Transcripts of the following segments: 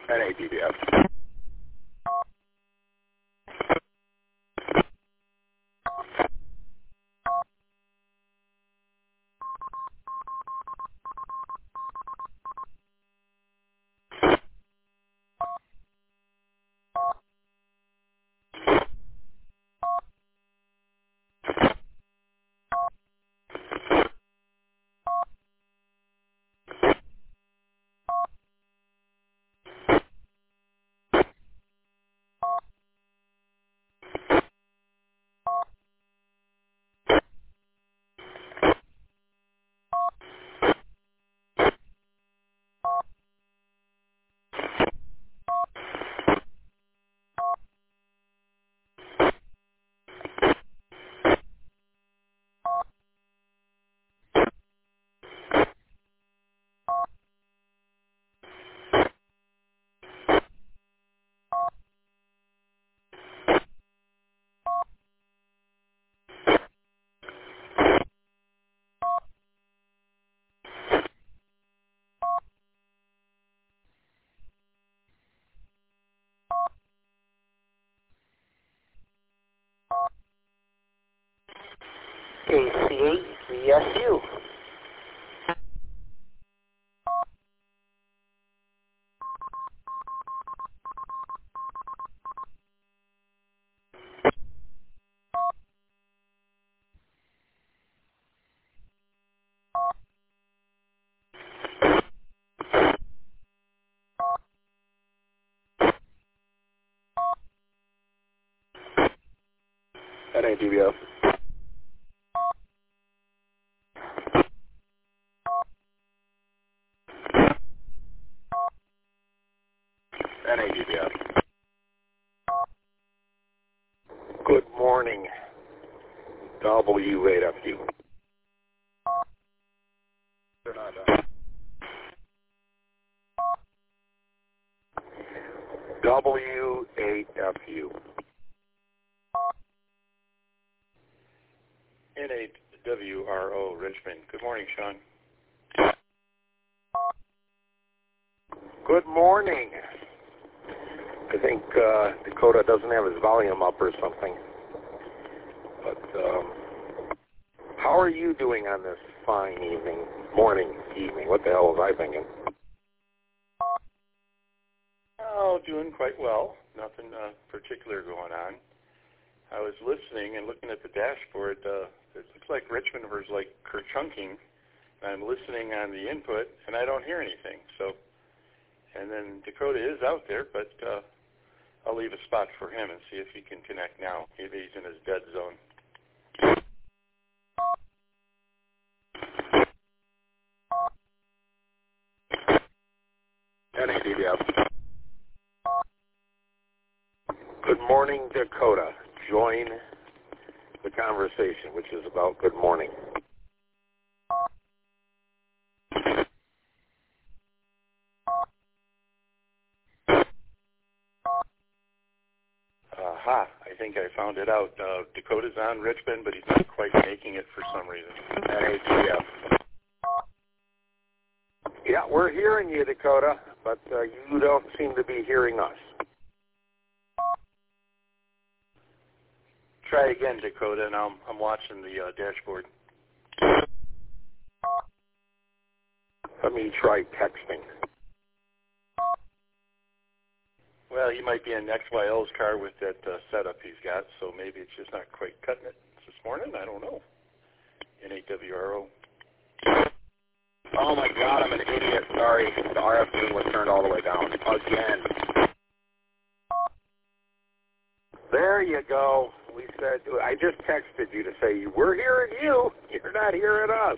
NADBF. KC8CSU. NADBF. NADBF. Good morning. W8FU. They're not done. W8FU. N8WRO Richmond. Good morning, Sean. Good morning. I think Dakota doesn't have his volume up or something. But how are you doing on this fine evening? Evening. What the hell was I thinking? Oh, doing quite well. Nothing particular going on. I was listening and looking at the dashboard. It looks like Richmond was like kerchunking. I'm listening on the input, and I don't hear anything. So, and then Dakota is out there, but I'll leave a spot for him and see if he can connect now. Maybe he's in his dead zone. NADBF. Good morning, Dakota. Join the conversation, which is about good morning. Aha, I think I found it out. Dakota's on Richmond, but he's not quite making it for some reason. NADBF. Yeah, we're hearing you, Dakota, but you don't seem to be hearing us. Try again, Dakota, and I'm watching the dashboard. Let me try texting. Well, he might be in XYL's car with that setup he's got, so maybe it's just not quite cutting it this morning. I don't know. N8WRO. Oh my God, I'm an idiot. Sorry. The RF tune was turned all the way down. Again. There you go. We said, I just texted you to say, we're hearing you. You're not hearing us.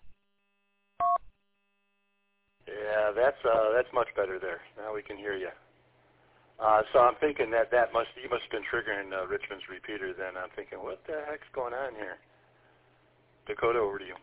Yeah, that's much better there. Now we can hear you. So I'm thinking that you must have been triggering Richmond's repeater. Then I'm thinking, what the heck's going on here? Dakota, over to you.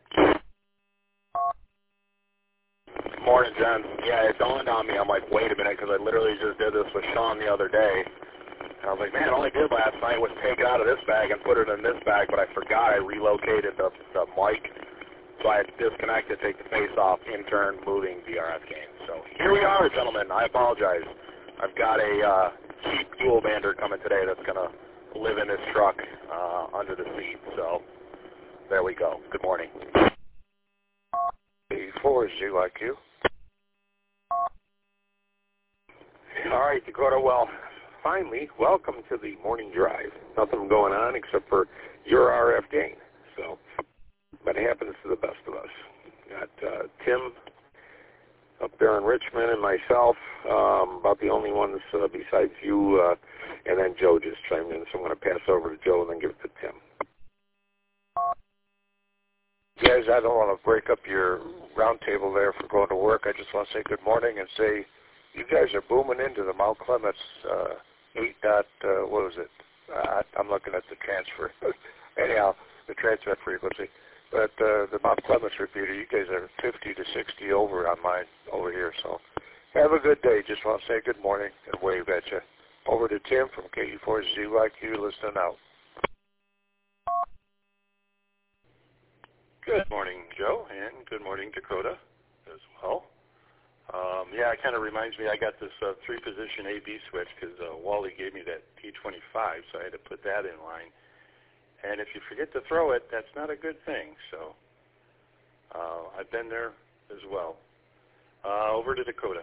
Morning, Jen. Yeah, it dawned on me. I'm like, wait a minute, because I literally just did this with Sean the other day. And I was like, man, all I did last night was take it out of this bag and put it in this bag, but I forgot I relocated the mic So I had to disconnect it, take the face off, in turn moving the RF gain. So here we are, gentlemen. I apologize. I've got a cheap dual bander coming today that's going to live in this truck under the seat. So there we go. Good morning. Before ZYQ. All right, Dakota. Well, finally, welcome to the morning drive. Nothing going on except for your RF gain. So, but it happens to the best of us. Got Tim up there in Richmond and myself, about the only ones besides you, and then Joe just chimed in. So I'm going to pass over to Joe and then give it to Tim. Guys, I don't want to break up your roundtable there for going to work. I just want to say good morning and say you guys are booming into the Mount Clemens 8. What was it? I'm looking at the transfer. Anyhow, the transmit frequency. But the Mount Clemens repeater, you guys are 50 to 60 over on mine over here. So have a good day. Just want to say good morning and wave at you. Over to Tim from KE4ZYQ listening out. Good morning, Joe, and good morning, Dakota, as well. Yeah, it kind of reminds me, I got this 3-position A-B switch because Wally gave me that T25, so I had to put that in line. And if you forget to throw it, that's not a good thing. So I've been there as well. Over to Dakota.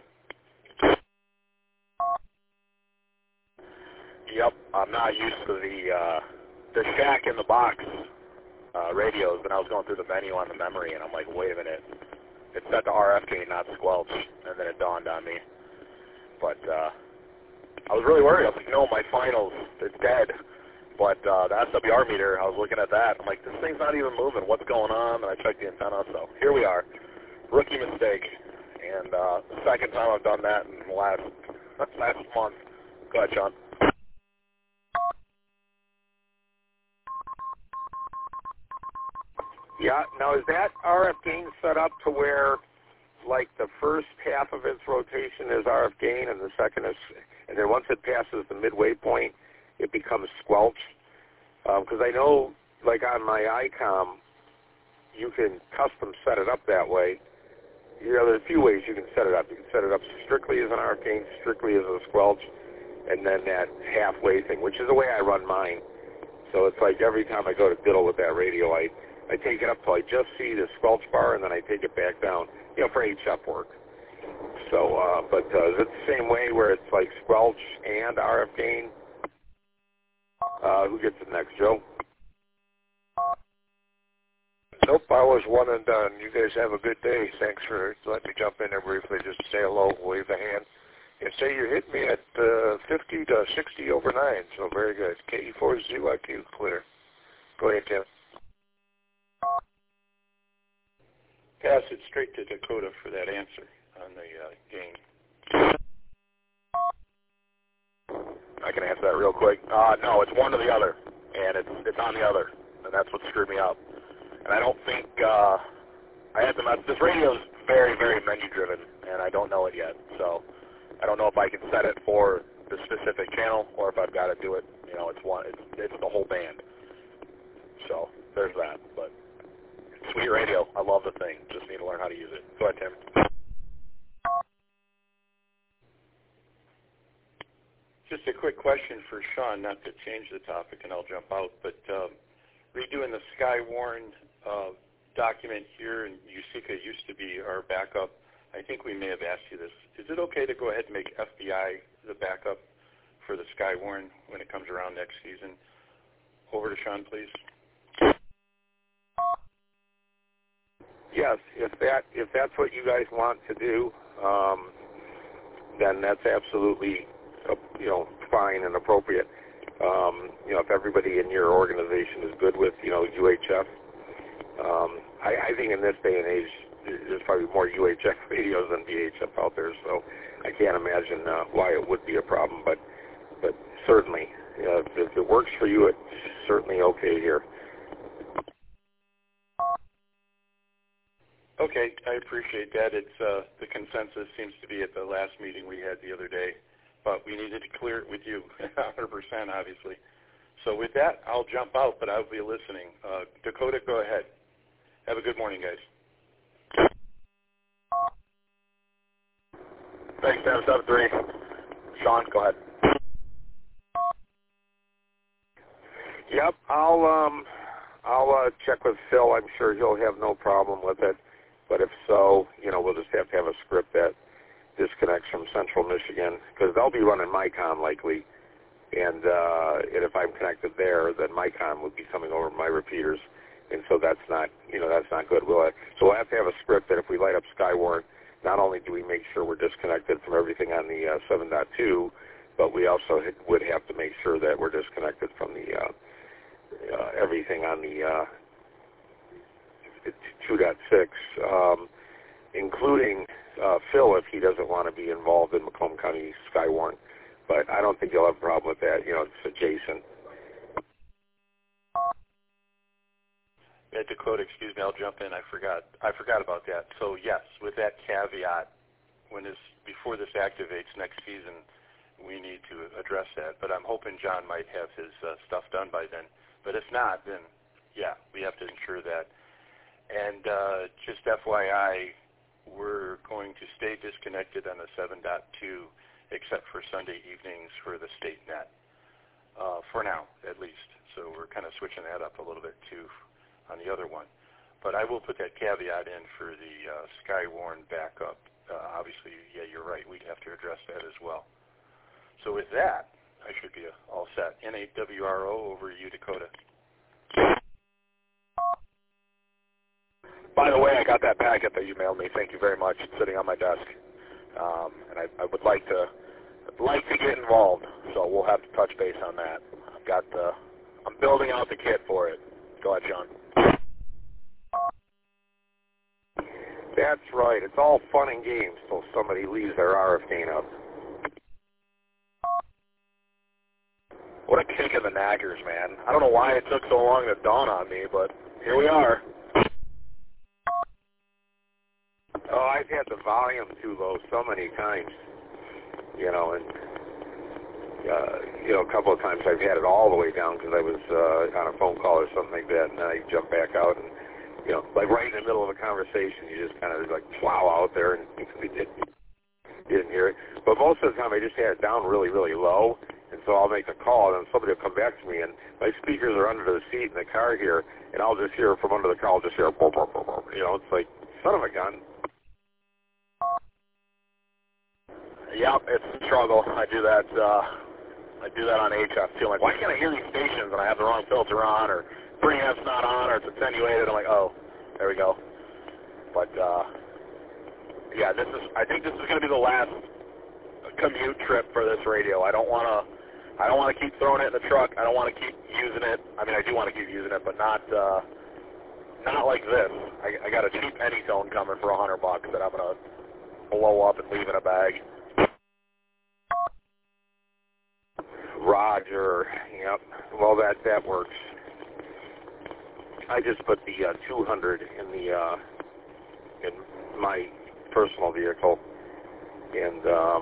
Yep, I'm not used to the shack in the box radios, and I was going through the menu on the memory, and I'm like, wait a minute. It's set to RF gain, not squelch, and then it dawned on me. But I was really worried. I was like, no, my finals, it's dead. But the SWR meter, I was looking at that. I'm like, this thing's not even moving. What's going on? And I checked the antenna, so here we are. Rookie mistake. And the second time I've done that in the last month. Go ahead, Sean. Yeah, now is that RF gain set up to where, like, the first half of its rotation is RF gain and the second is, and then once it passes the midway point, it becomes squelch? Because I know, like on my ICOM, you can custom set it up that way. You know, there's a few ways you can set it up. You can set it up strictly as an RF gain, strictly as a squelch, and then that halfway thing, which is the way I run mine. So it's like every time I go to diddle with that radio, I take it up till I just see the squelch bar, and then I take it back down, you know, for HF work. So, but is it the same way where it's like squelch and RF gain? Who gets it next, Joe? Nope, I was one and done. You guys have a good day. Thanks for letting me jump in there briefly just to say hello, wave the hand, and say you hit me at 50 to 60 over 9, so very good. KE4ZYQ, clear. Go ahead, Tim. Pass it straight to Dakota for that answer on the gain. I can answer that real quick. No, it's one or the other, and it's on the other, and that's what screwed me up. And I don't think I had the mess. This radio is very, very menu-driven, and I don't know it yet. So I don't know if I can set it for the specific channel or if I've got to do it. You know, it's the whole band. So there's that. But sweet radio. I love the thing. Just need to learn how to use it. Go ahead, Tim. Just a quick question for Sean, not to change the topic, and I'll jump out, but redoing the Skywarn document here, and Usika used to be our backup. I think we may have asked you this. Is it okay to go ahead and make FBI the backup for the Skywarn when it comes around next season? Over to Sean, please. Yes, if that's what you guys want to do, then that's absolutely fine and appropriate. If everybody in your organization is good with UHF, I think in this day and age there's probably more UHF radios than VHF out there, so I can't imagine why it would be a problem. But certainly, if it works for you, it's certainly okay here. Okay, I appreciate that. It's the consensus seems to be at the last meeting we had the other day, but we needed to clear it with you, 100% obviously. So with that, I'll jump out, but I'll be listening. Dakota, go ahead. Have a good morning, guys. Thanks, 773. Sean, go ahead. Yep, I'll check with Phil. I'm sure he'll have no problem with it. But if so, we'll just have to have a script that disconnects from Central Michigan, because they'll be running MyCom likely. And if I'm connected there, then MyCom would be coming over my repeaters. And so that's not good. So we'll have to have a script that if we light up Skywarn, not only do we make sure we're disconnected from everything on the 7.2, but we also would have to make sure that we're disconnected from the everything on the 2.6, including Phil if he doesn't want to be involved in Macomb County Skywarn. But I don't think he'll have a problem with that. It's adjacent. Dakota, excuse me, I'll jump in. I forgot about that. So yes, with that caveat, before this activates next season, we need to address that. But I'm hoping John might have his stuff done by then. But if not, then yeah, we have to ensure that. And just FYI, we're going to stay disconnected on the 7.2 except for Sunday evenings for the state net, for now at least. So we're kind of switching that up a little bit too on the other one. But I will put that caveat in for the Skywarn backup. Obviously, yeah, you're right. We'd have to address that as well. So with that, I should be all set. N8WRO, over to you, Dakota. By the way, I got that packet that you mailed me. Thank you very much. It's sitting on my desk. And I would like to get involved, so we'll have to touch base on that. I'm building out the kit for it. Go ahead, Sean. That's right. It's all fun and games till somebody leaves their RF gain up. What a kick in the knackers, man. I don't know why it took so long to dawn on me, but here we are. Oh, I've had the volume too low so many times, and a couple of times I've had it all the way down because I was on a phone call or something like that, and then I jump back out and, like right in the middle of a conversation, you just kind of like plow out there and we didn't hear it. But most of the time I just had it down really, really low, and so I'll make a call, and then somebody will come back to me, and my speakers are under the seat in the car here, and I'll just hear from under the car, I'll just hear, burp, burp, burp, burp. It's like, son of a gun. Yep, it's a struggle. I do that on HF too. I'm like, why can't I hear these stations and I have the wrong filter on, or preamp's not on, or it's attenuated? I'm like, oh, there we go. But yeah, I think this is going to be the last commute trip for this radio. I don't want to keep throwing it in the truck. I don't want to keep using it. I mean, I do want to keep using it, but not like this. I got a cheap Anytone coming for $100 that I'm going to blow up and leave in a bag. Roger. Yep. Well, that works. I just put the 200 in my personal vehicle, and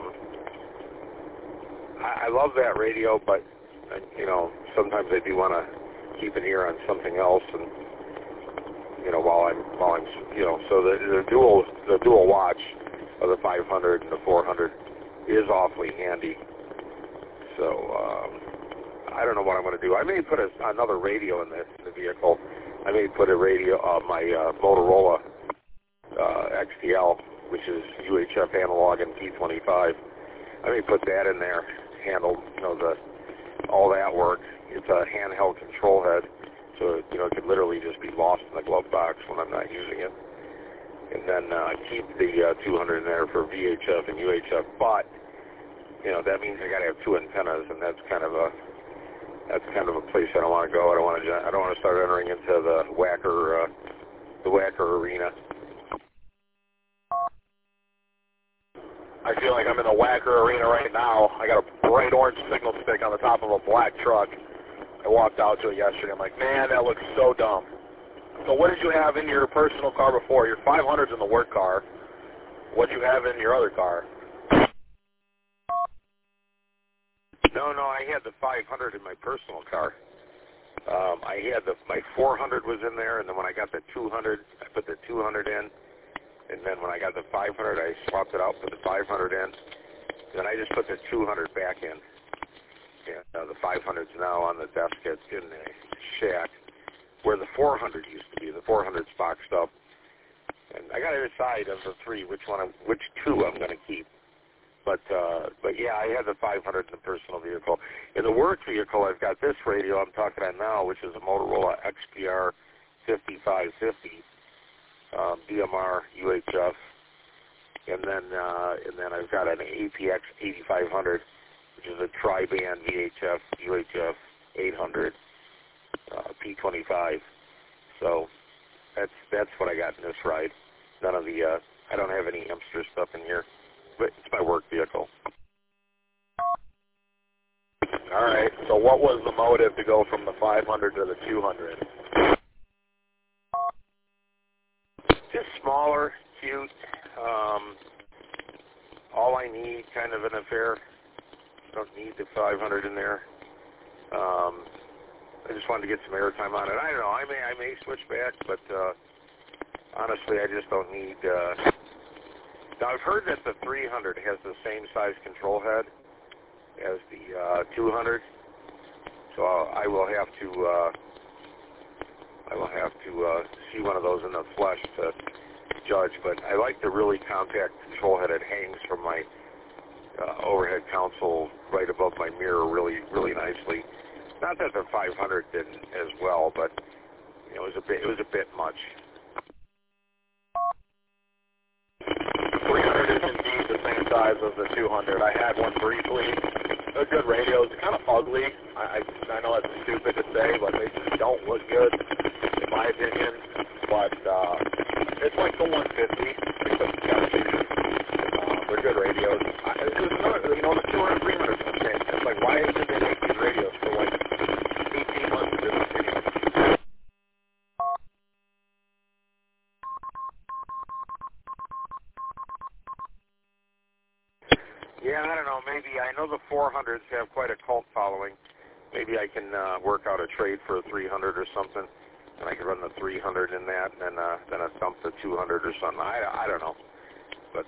I love that radio, but sometimes I do want to keep an ear on something else, and while I'm so the dual watch of the 500 and the 400 is awfully handy. So I don't know what I'm going to do. I may put another radio in the vehicle. I may put a radio, my Motorola XTL, which is UHF analog and P25. I may put that in there to handle all that work. It's a handheld control head, so it could literally just be lost in the glove box when I'm not using it. And then keep the 200 in there for VHF and UHF, but that means I got to have two antennas, and that's kind of a place I don't want to go. I don't want to start entering into the whacker arena. I feel like I'm in the whacker arena right now. I got a bright orange signal stick on the top of a black truck. I walked out to it yesterday. I'm like, man, that looks so dumb. So what did you have in your personal car before? Your 500's in the work car. What did you have in your other car? No, I had the 500 in my personal car. I had my 400 was in there, and then when I got the 200, I put the 200 in, and then when I got the 500, I swapped it out, put the 500 in, then I just put the 200 back in. And the 500's now on the desk in the shack where the 400 used to be. The 400's boxed up, and I got to decide of the three which two I'm going to keep. But yeah, I had the 500 in the personal vehicle. In the work vehicle, I've got this radio I'm talking on now, which is a Motorola XPR 5550, DMR UHF, and then I've got an APX 8500, which is a tri-band VHF UHF 800 P25. So that's what I got in this ride. None of the I don't have any Amster stuff in here. But it's my work vehicle. All right. So what was the motive to go from the 500 to the 200? Just smaller, cute. All I need, kind of an affair. Don't need the 500 in there. I just wanted to get some airtime on it. I don't know. I may switch back, but honestly, I just don't need. Now, I've heard that the 300 has the same size control head as the 200, so I will have to see one of those in the flesh to judge. But I like the really compact control head. It hangs from my overhead console right above my mirror really, really nicely. Not that the 500 didn't as well, but it was a bit much. 300 is indeed the same size as the 200. I had one briefly. They're good radios. They're kind of ugly. I know that's stupid to say, but they just don't look good, in my opinion. But it's like the 150, except they're good radios. The 200, 300 is the same. It's like, why did they make these radios for like 18 months of this video? Yeah, I don't know. Maybe I know the 400s have quite a cult following. Maybe I can work out a trade for a 300 or something, and I can run the 300 in that, and then I dump the 200 or something. I don't know, but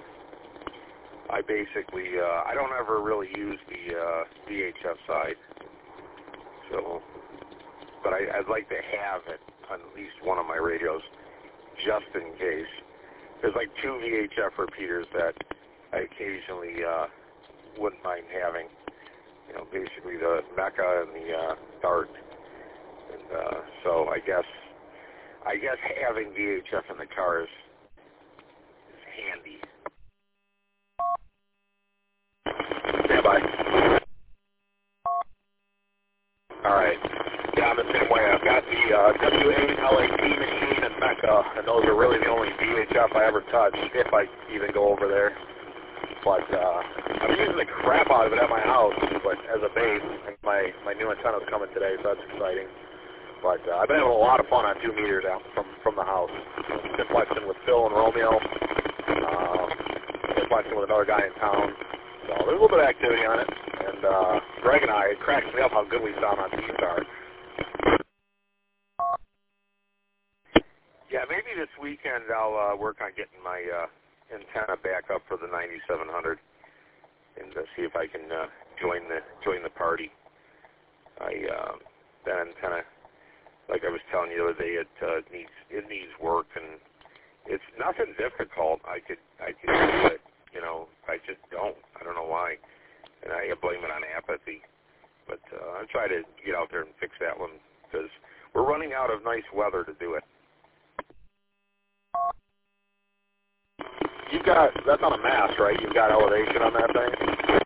I basically I don't ever really use the VHF side. So, but I'd like to have it on at least one of my radios, just in case. There's like two VHF repeaters that I occasionally wouldn't mind having. Basically the Mecca and the Dart. And so I guess having VHF in the car is handy. Stand by. All right. Yeah, I'm the same way. I've got the W8, LAT machine, and Mecca, and those are really the only VHF I ever touch, if I even go over there. But I'm using the crap out of it at my house, but as a base. And my new antenna's coming today, so that's exciting. But I've been having a lot of fun on 2 meters out from the house. Been flexing with Phil and Romeo. Been flexing with another guy in town. So there's a little bit of activity on it. And Greg and I, it cracks me up how good we sound on T-Star. Yeah, maybe this weekend I'll work on getting my antenna back up for the 9700 and see if I can join the party. That antenna, like I was telling you the other day, it needs work, and it's nothing difficult. I could do it, I just don't. I don't know why, and I blame it on apathy. But I'll try to get out there and fix that one because we're running out of nice weather to do it. That's on a mast, right? You've got elevation on that thing?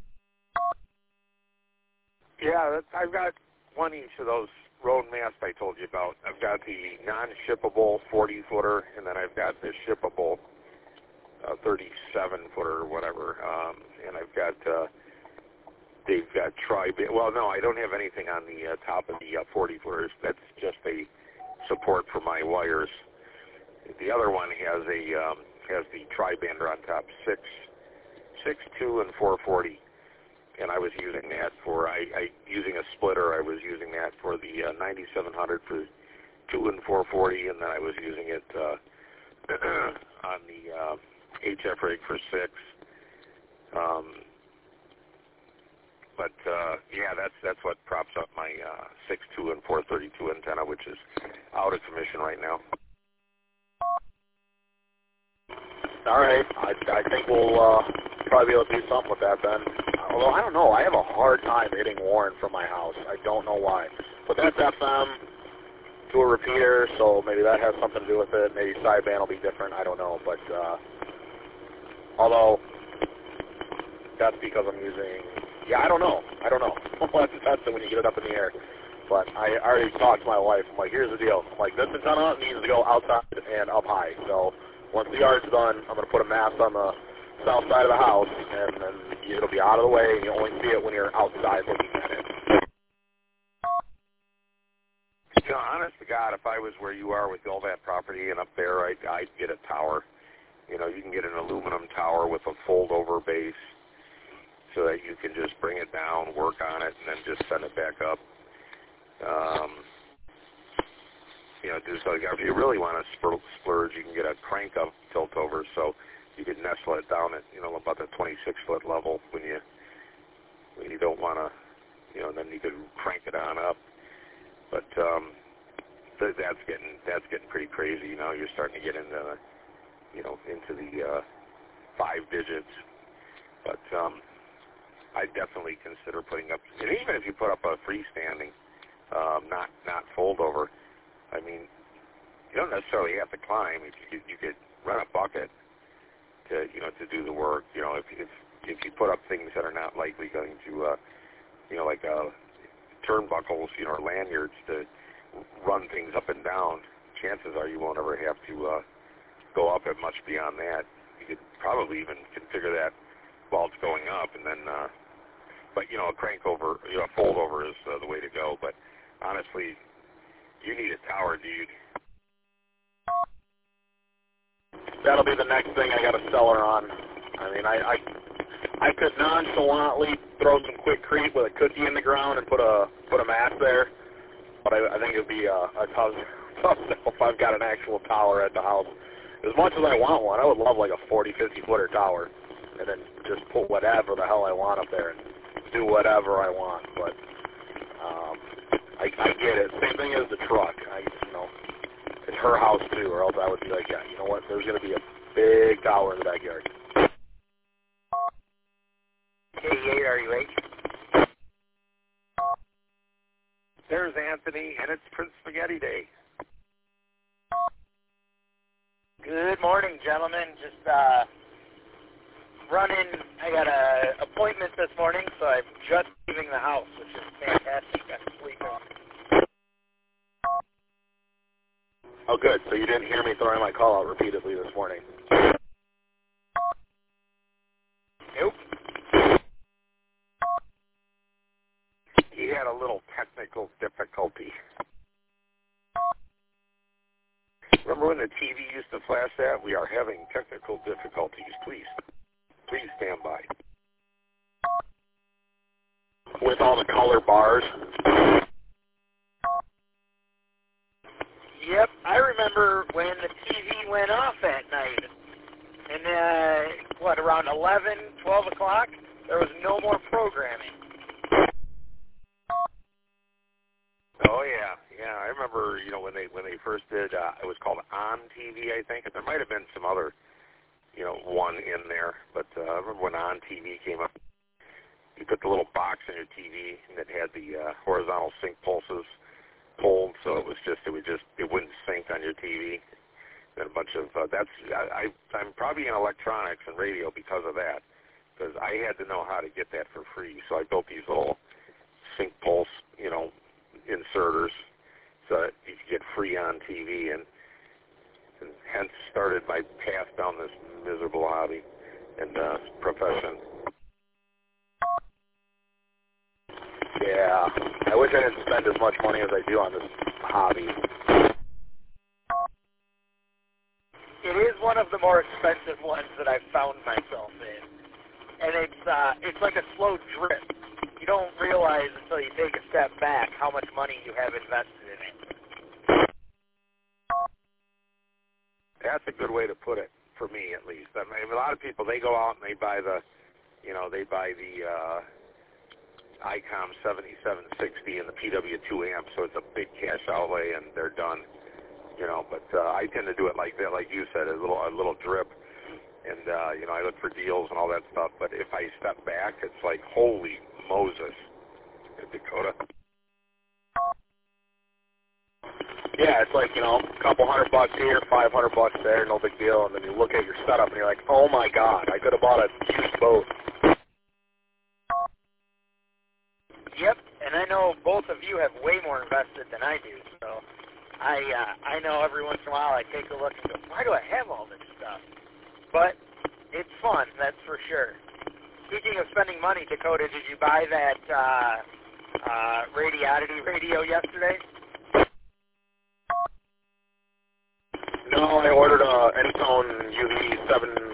Yeah, I've got one each of those road masts I told you about. I've got the non-shippable 40-footer, and then I've got the shippable 37-footer or whatever. And I've got, they've got tri-band. Well, no, I don't have anything on the top of the 40-footers. That's just a support for my wires. The other one has the tri-bander on top, 6, 2, and 440. and I was using that for using a splitter. I was using that for the 9700 for 2 and 440, and then I was using it on the HF rig for 6. But yeah, that's what props up my 6, 2, and 432 antenna, which is out of commission right now. All right, I think we'll probably be able to do something with that then. Although I don't know, I have a hard time hitting Warren from my house. I don't know why. But that's FM to a repeater, so maybe that has something to do with it. Maybe sideband will be different. I don't know. But although that's because I'm using. Yeah, I don't know. We'll have to test it when you get it up in the air. But I already talked to my wife. I'm like, here's the deal. I'm like, this antenna needs to go outside and up high. So once the yard's done, I'm going to put a mast on the south side of the house, and then it'll be out of the way, and you only see it when you're outside looking at it. You know, honest to God, if I was where you are with all that property and up there, I'd get a tower. You know, you can get an aluminum tower with a fold-over base, so that you can just bring it down, work on it, and then just send it back up. You know, do so. If you really want to splurge, you can get a crank-up tilt-over, so you can nestle it down at, you know, about the 26-foot level when you don't want to, you know, and then you could crank it on up. But that's getting pretty crazy. You know, you're starting to get into, you know, into the 5 digits. But I definitely consider putting up, and even if you put up a freestanding, not fold over, I mean, you don't necessarily have to climb. You could run a bucket to, you know, to do the work. You know, if you put up things that are not likely going to, you know, like turnbuckles, you know, or lanyards to run things up and down, chances are you won't ever have to go up at much beyond that. You could probably even configure that while it's going up, and then. But, you know, a crank over, you know, a fold over is the way to go. But honestly, you need a tower, dude. That'll be the next thing I got to sell her on. I mean, I could nonchalantly throw some quickcrete with a cookie in the ground and put a mast there, but I think it'd be a tough sell if I've got an actual tower at the house. As much as I want one, I would love like a 40, 50-footer tower, and then just put whatever the hell I want up there and do whatever I want. But I get it. Same thing as the truck. You know, it's her house too, or else I would be like, yeah, you know what? There's going to be a big tower in the backyard. K8, are you late? There's Anthony, and it's Prince Spaghetti Day. Good morning, gentlemen. Just running. I got an appointment this morning, so I'm just leaving the house, which is fantastic. I'm sleeping. Oh, good. So you didn't hear me throwing my call out repeatedly this morning. Nope. He had a little technical difficulty. Remember when the TV used to flash that? We are having technical difficulties. Please stand by. With all the color bars. Yep, I remember when the TV went off at night. And, around 11, 12 o'clock, there was no more programming. Oh, yeah. I remember, you know, when they first did, it was called On TV, I think. And there might have been some other, you know, one in there. But I remember when On TV came up, you put the little box in your TV that had the horizontal sync pulses pulled, so it wouldn't sync on your TV. And a bunch of I'm probably in electronics and radio because of that, because I had to know how to get that for free. So I built these little sync pulse, you know, inserters so that you could get free on TV, and hence started my path down this miserable hobby and profession. Yeah, I wish I didn't spend as much money as I do on this hobby. It is one of the more expensive ones that I've found myself in. And it's it's like a slow drip. You don't realize until you take a step back how much money you have invested in it. That's a good way to put it, for me at least. I mean, a lot of people, they go out and they buy the ICOM 7760 and the PW2 amp, so it's a big cash outlay and they're done. But I tend to do it like that, like you said, a little drip. And, I look for deals and all that stuff. But if I step back, it's like, holy Moses, Dakota. Yeah, it's like, a couple $100 here, $500 there, no big deal. And then you look at your setup and you're like, oh my God, I could have bought a used boat. Yep, and I know both of you have way more invested than I do. So I know every once in a while I take a look and go, why do I have all this stuff? But it's fun, that's for sure. Speaking of spending money, Dakota, did you buy that Radiodity radio yesterday? No, I ordered a Anytone UV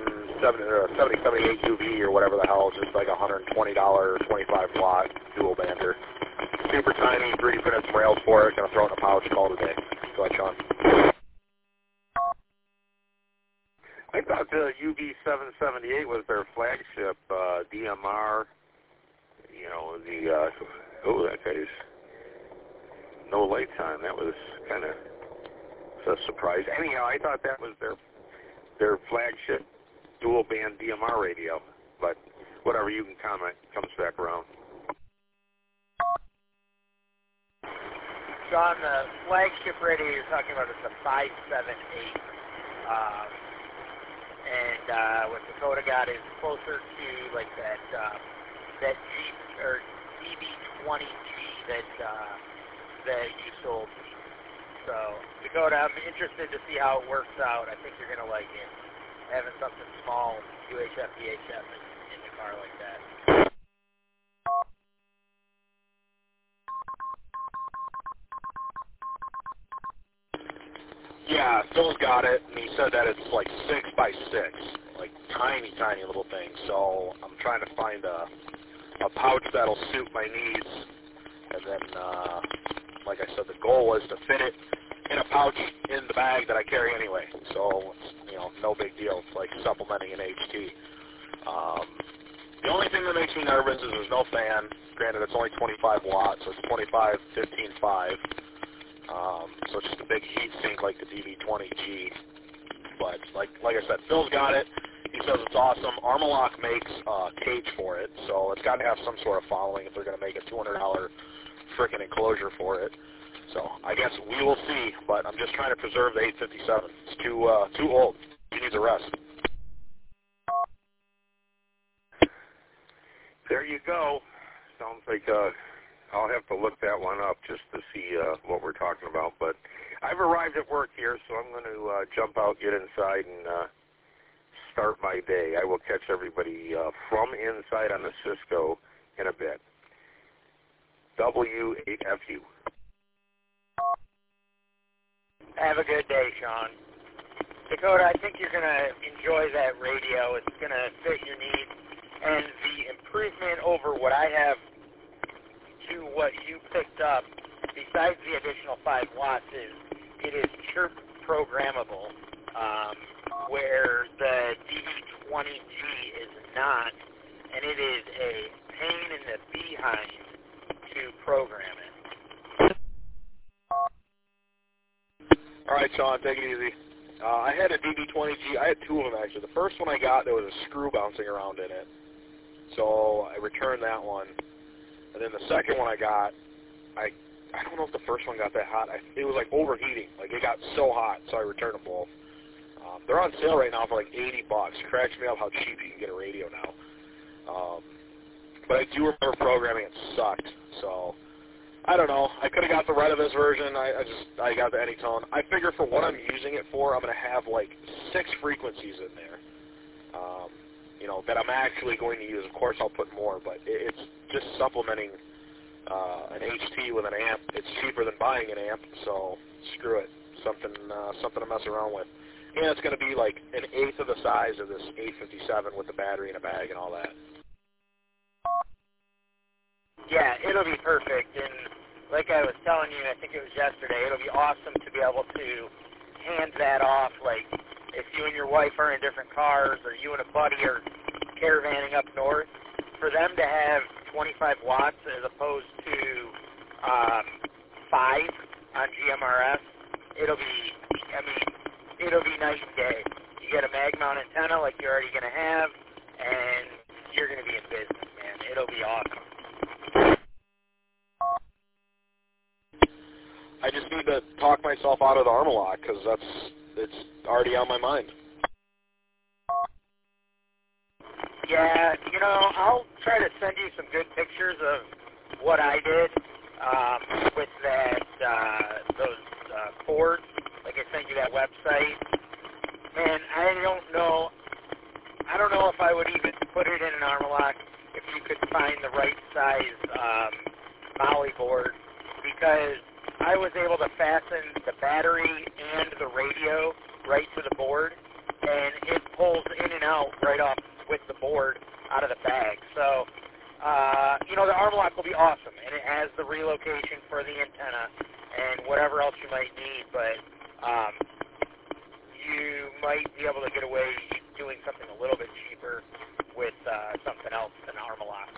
7078 UV or whatever the hell. It's just like $120, 25-watt dual bander. Super tiny, 3D printed some rails for it. Gonna throw it in a pouch, call it a day. Go ahead, Sean. I thought the UV778 was their flagship DMR. That guy's no light time. That was kind of a surprise. Anyhow, I thought that was their flagship dual band DMR radio. But whatever, you can comment. Comes back around. Sean, the flagship radio you're talking about is the 578. And what Dakota got is closer to like that Jeep or DB20G that you sold me. So Dakota, I'm interested to see how it works out. I think you're gonna like it. Having something small, UHF, VHF in the car like that. Yeah, Phil's got it, and he said that it's like 6 by 6, like tiny, tiny little thing. So I'm trying to find a pouch that'll suit my needs, and then, like I said, the goal was to fit it in a pouch in the bag that I carry anyway. So, no big deal. It's like supplementing an HT. The only thing that makes me nervous is there's no fan. Granted, it's only 25 watts, so it's 25, 15, 5. So it's just a big heat sink like the DB20G. But like I said, Phil's got it. He says it's awesome. Armalock makes a cage for it, so it's got to have some sort of following if they're going to make a $200 frickin' enclosure for it. So I guess we will see, but I'm just trying to preserve the 857. It's too old. It needs a rest. There you go. Sounds like I'll have to look that one up just to see what we're talking about. But I've arrived at work here, so I'm going to jump out, get inside, and start my day. I will catch everybody from inside on the Cisco in a bit. W8FU. Have a good day, Sean. Dakota, I think you're going to enjoy that radio. It's going to fit your needs. And the improvement over what I have to what you picked up, besides the additional 5 watts, is it is chirp programmable, where the DB20G is not, and it is a pain in the behind to program it. All right, Sean, take it easy. I had a DB20G. I had 2 of them, actually. The first one I got, there was a screw bouncing around in it. So I returned that one. And then the second one I got, I don't know if the first one got that hot. It was like overheating. Like it got so hot, so I returned them both. They're on sale right now for like $80. Cracks me up how cheap you can get a radio now. But I do remember programming it sucked. So I don't know. I could have got the Retevis version. I got the Anytone. I figure for what I'm using it for, I'm going to have like 6 frequencies in there. That I'm actually going to use. Of course, I'll put more, but it's just supplementing an HT with an amp. It's cheaper than buying an amp, so screw it. Something to mess around with. And it's going to be like an 1/8 of the size of this 857 with the battery in a bag and all that. it'll be perfect. And like I was telling you, I think it was yesterday, it'll be awesome to be able to hand that off. Like if you and your wife are in different cars, or you and a buddy are caravanning up north, for them to have 25 watts as opposed to 5 on GMRS, it'll be night and day. You get a mag mount antenna like you're already going to have, and you're going to be in business, man. It'll be awesome. I just need to talk myself out of the Armalock because it's already on my mind. Yeah, I'll try to send you some good pictures of what I did with those Fords. Like I sent you that website, and I don't know if I would even put it in an Armalock if you could find the right size Molly board, because I was able to fasten the battery and the radio right to the board, and it pulls in and out right off with the board out of the bag. So, the Armalock will be awesome, and it has the relocation for the antenna and whatever else you might need, but you might be able to get away doing something a little bit cheaper with something else than Armalock.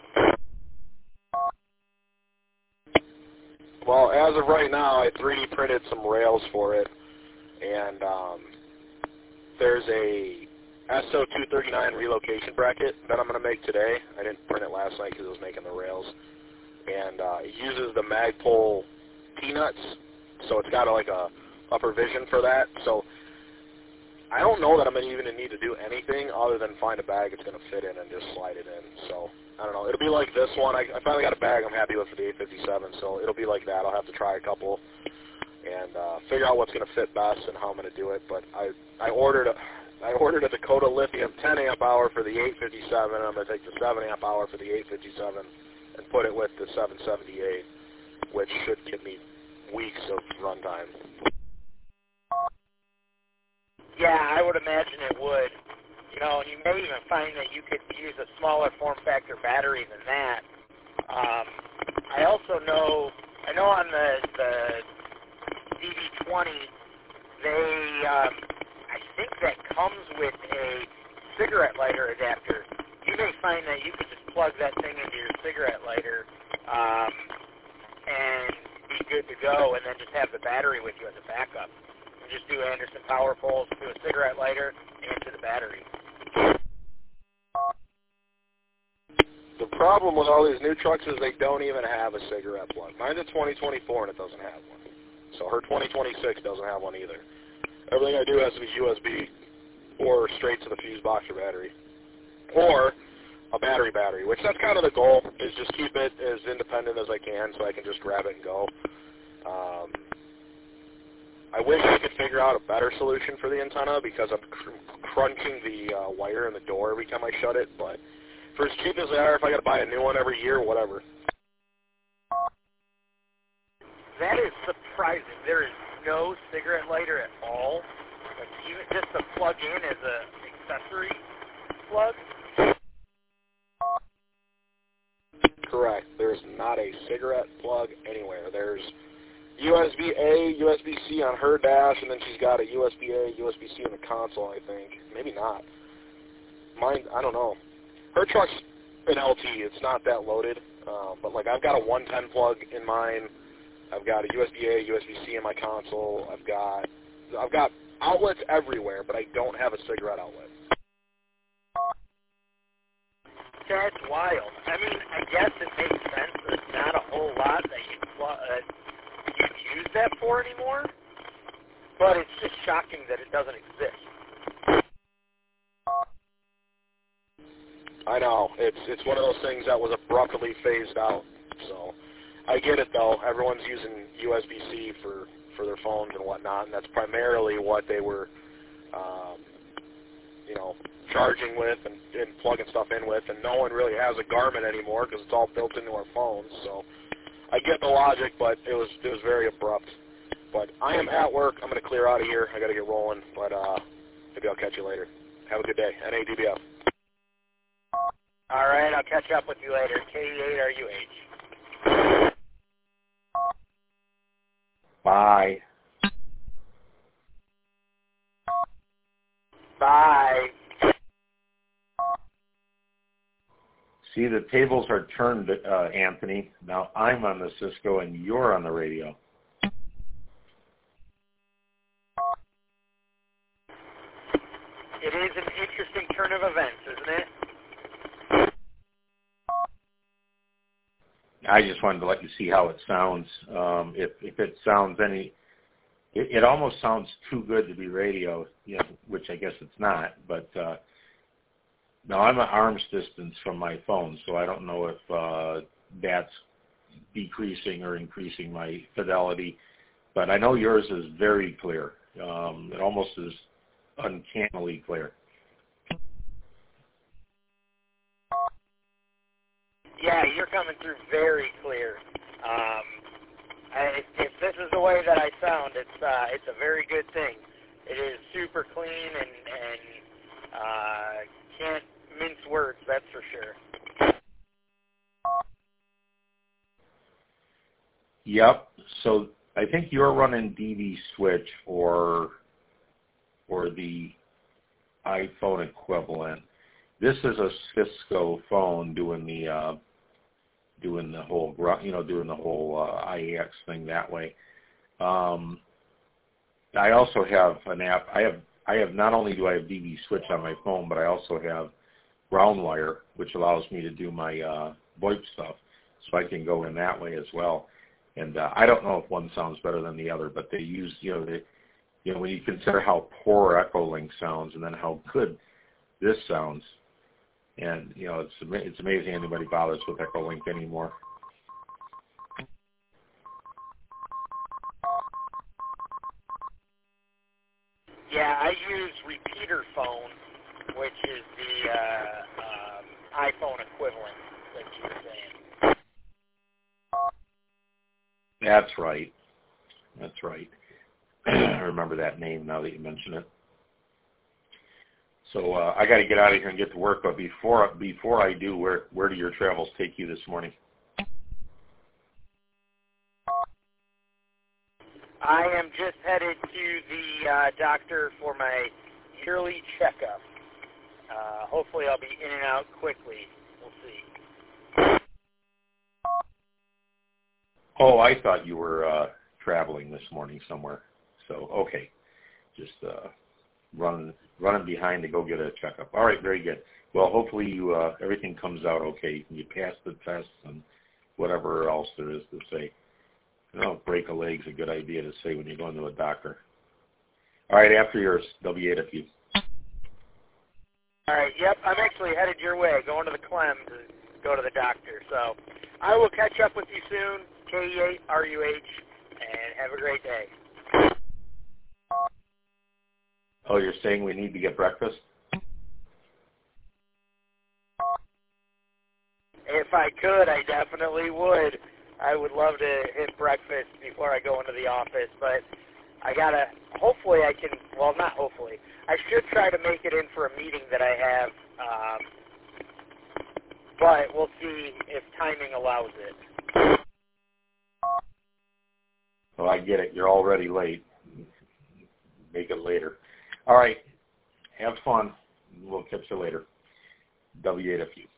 Well, as of right now, I 3D printed some rails for it, and there's a SO239 relocation bracket that I'm going to make today. I didn't print it last night because it was making the rails. And it uses the Magpul T-nuts, so it's got like a upper vision for that. So I don't know that I'm even going to need to do anything other than find a bag it's going to fit in and just slide it in. So I don't know. It'll be like this one. I finally got a bag I'm happy with for the 857, so it'll be like that. I'll have to try a couple and figure out what's going to fit best and how I'm going to do it. But I ordered a Dakota Lithium 10 amp hour for the 857. I'm going to take the 7 amp hour for the 857 and put it with the 778, which should give me weeks of runtime. Yeah, I would imagine it would. And you may even find that you could use a smaller form factor battery than that. I also know on the DV20, I think that comes with a cigarette lighter adapter. You may find that you could just plug that thing into your cigarette lighter and be good to go, and then just have the battery with you as a backup. And just do Anderson power poles to a cigarette lighter and to the battery. The problem with all these new trucks is they don't even have a cigarette plug. Mine's a 2024 and it doesn't have one. So her 2026 doesn't have one either. Everything I do has to be USB or straight to the fuse box or battery. Or a battery, which that's kind of the goal, is just keep it as independent as I can so I can just grab it and go. I wish I could figure out a better solution for the antenna because I'm crunching the wire in the door every time I shut it, but for as cheap as they are, if I got to buy a new one every year, whatever. That is surprising. There is no cigarette lighter at all. Like even just to plug in as an accessory plug. Correct. There's not a cigarette plug anywhere. There's USB-A, USB-C on her dash, and then she's got a USB-A, USB-C in the console, I think. Maybe not. Mine, I don't know. Her truck's an LT. It's not that loaded. But, like, I've got a 110 plug in mine. I've got a USB-A, USB-C in my console. I've got outlets everywhere, but I don't have a cigarette outlet. That's wild. I mean, I guess it makes sense. There's not a whole lot that you'd use that for anymore, but it's just shocking that it doesn't exist. I know. It's one of those things that was abruptly phased out. So I get it, though. Everyone's using USB-C for their phones and whatnot, and that's primarily what they were, charging with and plugging stuff in with, and no one really has a Garmin anymore because it's all built into our phones. So I get the logic, but it was very abrupt. But I am at work. I'm going to clear out of here. I got to get rolling, but maybe I'll catch you later. Have a good day. NADBF. All right, I'll catch up with you later. K8RUH. Bye. Bye. See, the tables are turned, Anthony. Now I'm on the Cisco and you're on the radio. It is an interesting turn of events, isn't it? I just wanted to let you see how it sounds. If it sounds it almost sounds too good to be radio, which I guess it's not. But now I'm an arm's distance from my phone, so I don't know if that's decreasing or increasing my fidelity. But I know yours is very clear. It almost is uncannily clear. Yeah, you're coming through very clear. If this is the way that I sound, it's a very good thing. It is super clean and can't mince words, that's for sure. Yep. So I think you're running DV Switch or the iPhone equivalent. This is a Cisco phone doing the whole IAX thing that way. I also have an app. I have not only do I have DV Switch on my phone, but I also have Groundwire, which allows me to do my VoIP stuff, so I can go in that way as well. And I don't know if one sounds better than the other, but they use when you consider how poor Echolink sounds and then how good this sounds. And, it's amazing anybody bothers with Echolink anymore. Yeah, I use Repeater Phone, which is the iPhone equivalent that you were saying. That's right. That's right. I remember that name now that you mention it. So I got to get out of here and get to work. But before I do, where do your travels take you this morning? I am just headed to the doctor for my yearly checkup. Hopefully I'll be in and out quickly. We'll see. Oh, I thought you were traveling this morning somewhere. So, okay. Just running behind to go get a checkup. All right, very good. Well, hopefully everything comes out okay. You pass the tests and whatever else there is to say. Break a leg's a good idea to say when you're going to a doctor. All right, after yours, W8 if you. All right, yep, I'm actually headed your way, going to the Clem to go to the doctor. So I will catch up with you soon, KE8RUH, and have a great day. Oh, you're saying we need to get breakfast? If I could, I definitely would. I would love to hit breakfast before I go into the office, but I gotta, hopefully I can, well, not hopefully, I should try to make it in for a meeting that I have, but we'll see if timing allows it. Well, I get it. You're already late. Make it later. All right. Have fun. We'll catch you later. W8 if you.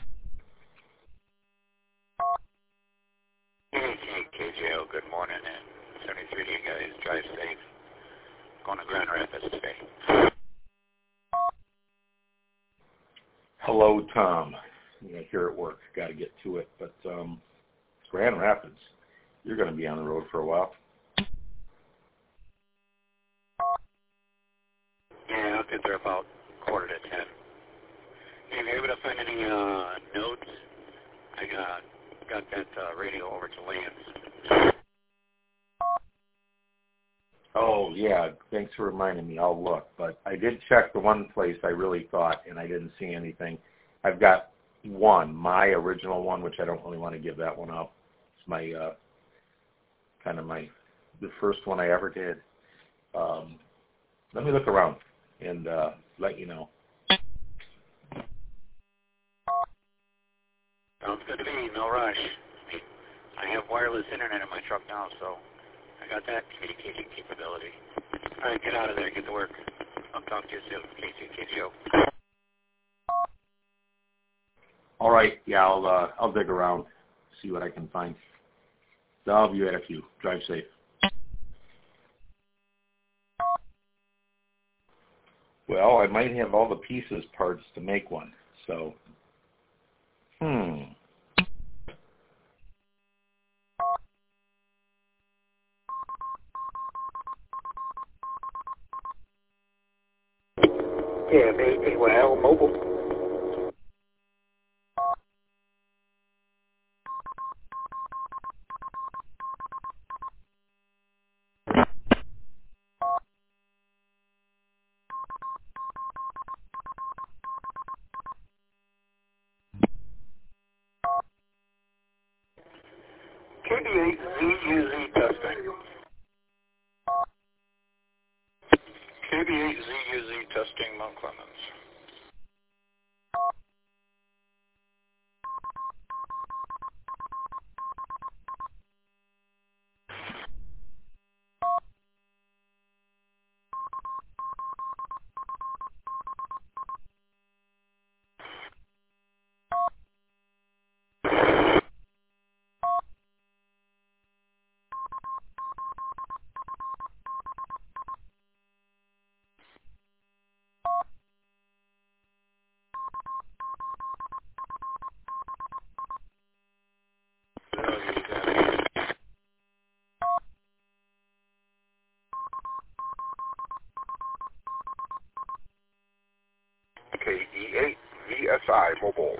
KJO, good morning, and 73 to you guys. Drive safe. Going to Grand Rapids today. Hello, Tom. Here at work. Got to get to it. But Grand Rapids, you're going to be on the road for a while. Yeah, I'll get there about 9:45. Hey, were you able to find any notes? I got that radio over to Lance. Oh, yeah. Thanks for reminding me. I'll look. But I did check the one place I really thought, and I didn't see anything. I've got one, my original one, which I don't really want to give that one up. It's my, the first one I ever did. Let me look around and let you know. Sounds good to me. No rush. I have wireless internet in my truck now, so I got that communication capability. All right, get out of there, get to work. I'll talk to you soon, KCO. All right, yeah, I'll dig around, see what I can find. WFU, drive safe. Well, I might have all the pieces parts to make one, so, Yeah, maybe. Well, mobile. KB8ZUZ testing. KB8ZUZ testing, Mount Clemens. KE8 VSI mobile.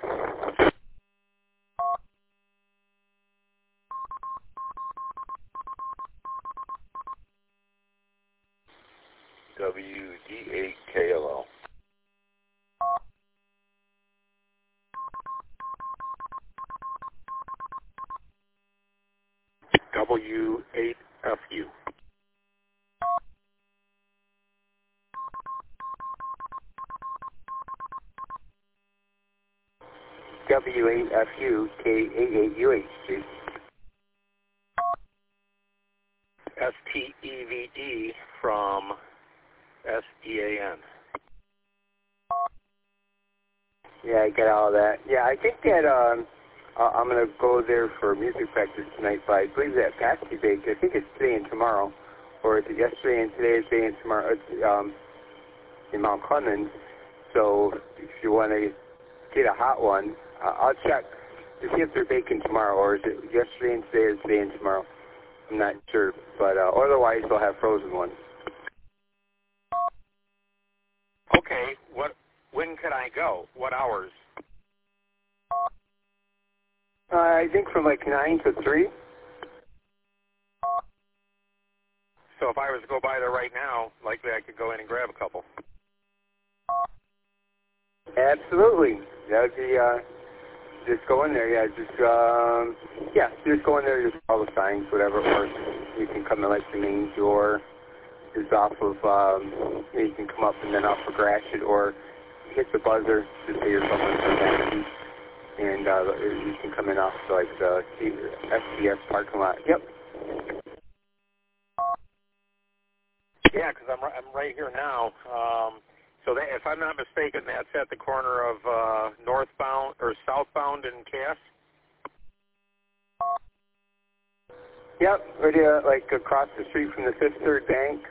WD8KLL. W8FU. W8FU K88UHC. STEVE from SEAN. Yeah, I get all that. Yeah, I think that I'm going to go there for music practice tonight, but I believe that Patsy Bake, I think it's today and tomorrow, or is it yesterday and today, today and tomorrow, it's in Mount Clemens. So if you want to get a hot one, I'll check to see if they're baking tomorrow, or is it yesterday and today, or today and tomorrow. I'm not sure, but otherwise they'll have frozen ones. Okay, when can I go? What hours? I think from like 9 to 3. So if I was to go by there right now, likely I could go in and grab a couple. Absolutely. That would be, just go in there, just go in there, just follow the signs, whatever, or you can come in like the main door, just off of, you can come up and then off of Gratiot, or hit the buzzer to say you're coming from that, and you can come in off like the SDS parking lot. Yep. Yeah, because I'm right here now. So that, if I'm not mistaken, that's at the corner of northbound or southbound in Cass. Yep, right like across the street from the Fifth Third Bank.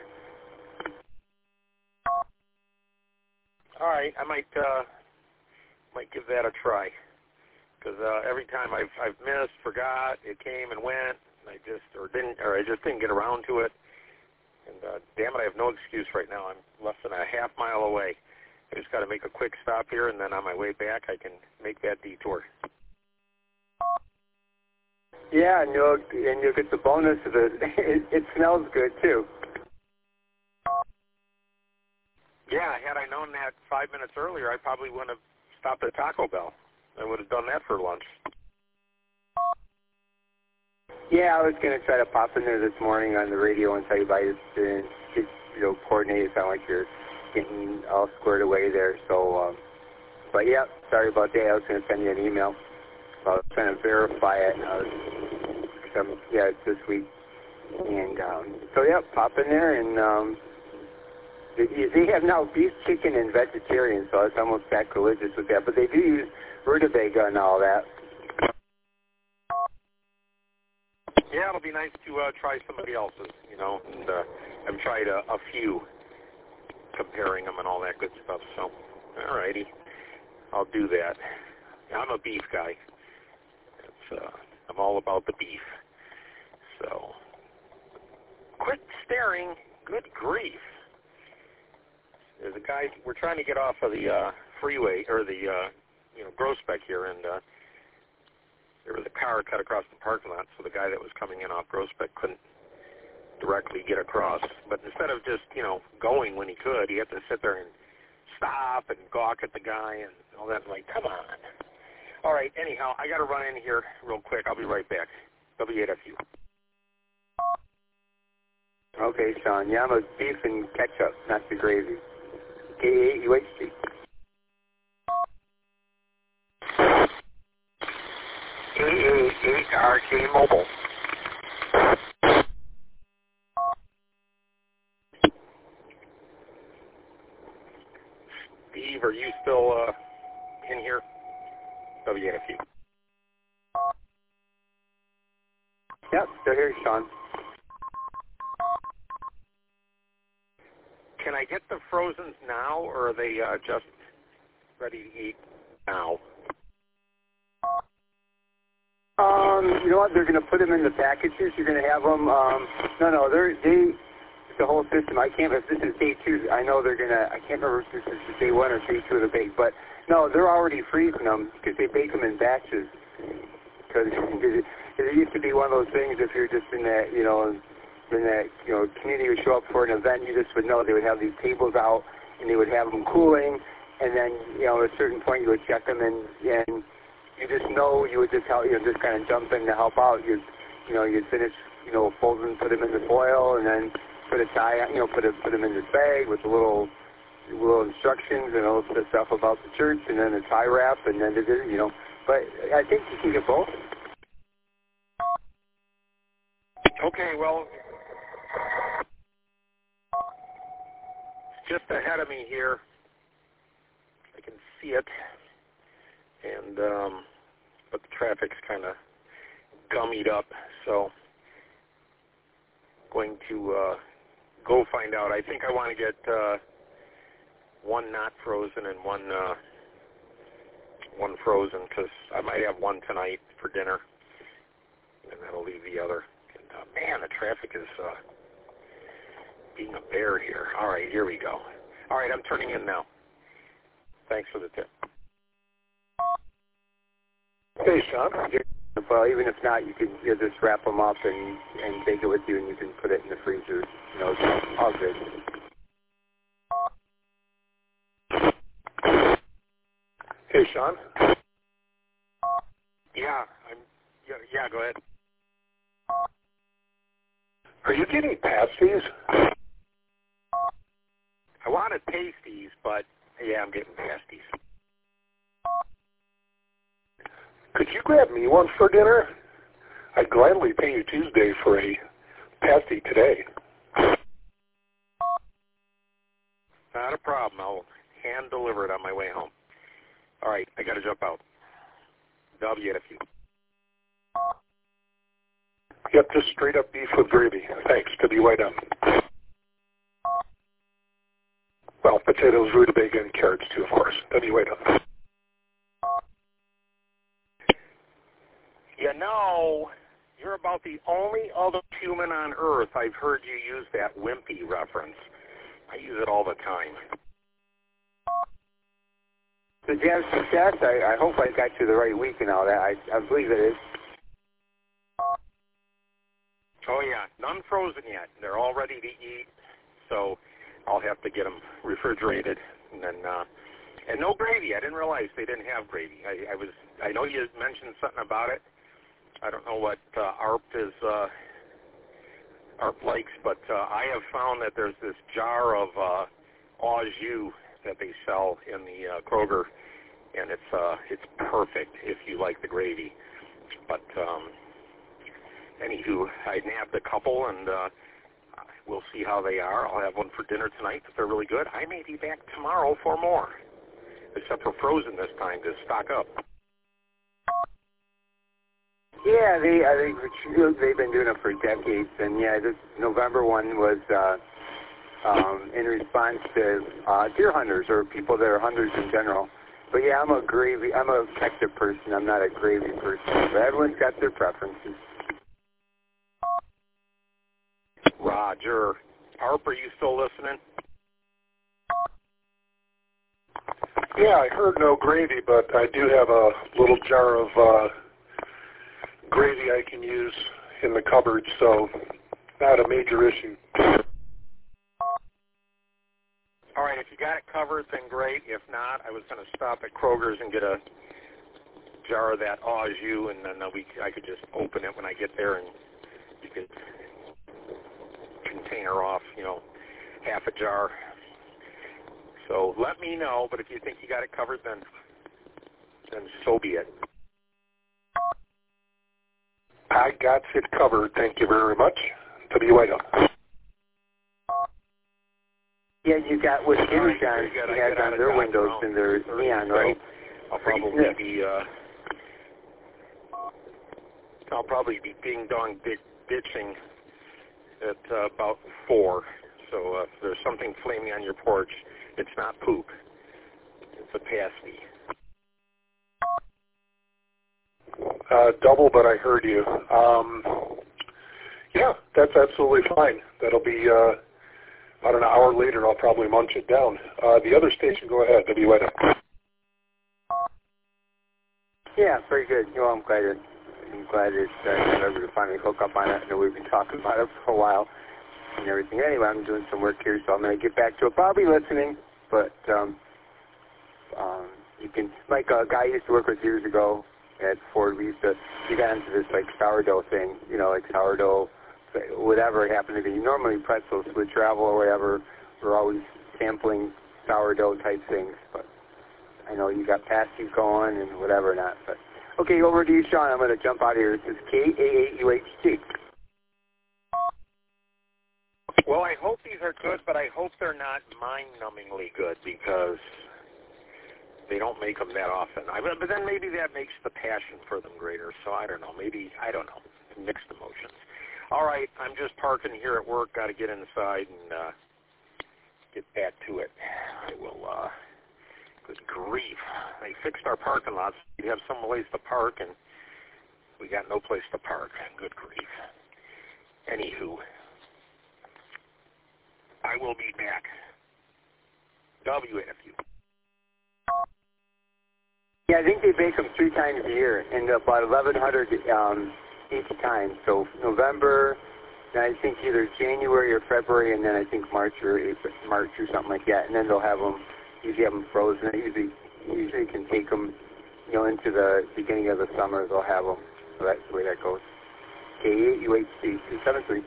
All right, I might give that a try, because every time I've missed, forgot, it came and went, and I just didn't get around to it. And damn it, I have no excuse right now. I'm less than a half mile away. I just got to make a quick stop here, and then on my way back, I can make that detour. Yeah, and you'll get the bonus of it. It smells good too. Yeah, had I known that 5 minutes earlier, I probably wouldn't have stopped at Taco Bell. I would have done that for lunch. Yeah, I was going to try to pop in there this morning on the radio and tell you about it to get, coordinated. It sound like you're getting all squared away there. So, but yeah, sorry about that. I was going to send you an email. I was trying to verify it. I was it's this week. And so, yeah, pop in there. And they have now beef, chicken, and vegetarian, so it's almost sacrilegious with that. But they do use rutabaga and all that. Yeah, it'll be nice to try somebody else's, and I've tried a few, comparing them and all that good stuff. So, all righty, I'll do that. I'm a beef guy. I'm all about the beef. So, quit staring. Good grief. There's a guy, we're trying to get off of the freeway, or the, Groesbeck here, and there was a car cut across the parking lot, so the guy that was coming in off Groesbeck couldn't directly get across. But instead of just, going when he could, he had to sit there and stop and gawk at the guy and all that. I'm like, come on. All right, anyhow, I got to run in here real quick. I'll be right back. W8FU. Okay, Sean. Yeah, I'm a beef and ketchup, not the gravy. K-A-U-H-T. KA8RK Mobile. Steve, are you still in here? W8FU. Yep, still here, Sean. Can I get the frozens now, or are they just ready to eat now? You know what? They're going to put them in the packages. You're going to have them. The whole system. I can't. If this is day 2, I know they're going to. I can't remember if this is day 1 or day 2 of the bake. But no, they're already freezing them because they bake them in batches. Because it used to be one of those things. If you're just in that, community would show up for an event, you just would know they would have these tables out and they would have them cooling, and then at a certain point you would check them, and you just know you would just help, just kind of jump in to help out. You'd finish, fold them, put them in the foil, and then put a tie, put them in this bag with the little instructions and all the stuff about the church, and then a tie wrap, and then But I think you can get both. Okay, well, just ahead of me here, I can see it, and but the traffic's kind of gummied up, so going to go find out. I think I want to get one not frozen and one frozen, because I might have one tonight for dinner, and that'll leave the other. And, man, the traffic is being a bear here. All right, here we go. All right, I'm turning in now. Thanks for the tip. Hey, Sean. Well, even if not, you can just wrap them up and take it with you, and you can put it in the freezer. It's all good. Hey, Sean. Yeah, go ahead. Are you getting pasties? I wanted pasties, but yeah, I'm getting pasties. Could you grab me one for dinner? I'd gladly pay you Tuesday for a pasty today. Not a problem. I'll hand deliver it on my way home. All right, I got to jump out. W8FU. Yep, just straight up beef with gravy. Thanks. WYM. Well, potatoes, rutabaga, and carrots too, of course. WYM. You're about the only other human on Earth I've heard you use that wimpy reference. I use it all the time. Did you have success? I hope I got you the right week and all that. I believe it is. Oh, yeah. None frozen yet. They're all ready to eat, so I'll have to get them refrigerated. And then, and no gravy. I didn't realize they didn't have gravy. I know you mentioned something about it. I don't know what ARP likes, but I have found that there's this jar of au jus that they sell in the Kroger, and it's perfect if you like the gravy. But Anywho, I nabbed a couple, and we'll see how they are. I'll have one for dinner tonight if they're really good. I may be back tomorrow for more, except for frozen this time to stock up. Yeah, I think they've been doing it for decades, and yeah, this November one was in response to deer hunters or people that are hunters in general. But yeah, I'm a detective person. I'm not a gravy person. But everyone's got their preferences. Roger. Harper, you still listening? Yeah, I heard no gravy, but I do have a little jar of gravy I can use in the cupboard, so not a major issue. All right, if you got it covered, then great. If not, I was going to stop at Kroger's and get a jar of that au jus, and then I could just open it when I get there, and you could container off, half a jar. So let me know, but if you think you got it covered, then so be it. I got it covered. Thank you very much. W.I.O. Yeah, you got with Amazon, you had on their windows and their neon, right? I'll probably be ding-dong ditching at about 4. So if there's something flaming on your porch, it's not poop. It's a pasty. Double, but I heard you. Yeah, that's absolutely fine. That'll be about an hour later. I'll probably munch it down. The other station, go ahead. W.I.O. Yeah, very good. I'm glad it's I'm able to finally hook up on it. I know we've been talking about it for a while and everything. Anyway, I'm doing some work here, so I'm going to get back to it. Probably listening, but you can, like a guy I used to work with years ago at Ford, we got into this like sourdough thing, like sourdough, whatever it happened to be. Normally pretzels with travel or whatever, we're always sampling sourdough type things, but I know you got pasties going and whatever not. But okay, over to you, Sean. I'm going to jump out of here. This is KAAUHT. Well, I hope these are good, but I hope they're not mind-numbingly good because they don't make them that often. But then maybe that makes the passion for them greater. So I don't know. I don't know. Mixed emotions. All right, I'm just parking here at work. Got to get inside and get back to it. I will. Good grief! They fixed our parking lots. We have some place to park, and we got no place to park. Good grief. Anywho, I will be back. WFU. Yeah, I think they bake them 3 times a year, and about 1,100 each time. So November, then I think either January or February, and then I think March or something like that. And then they'll have them. Usually have them frozen. Usually can take them, into the beginning of the summer. They'll have them. So that's the way that goes. KAUHC 273.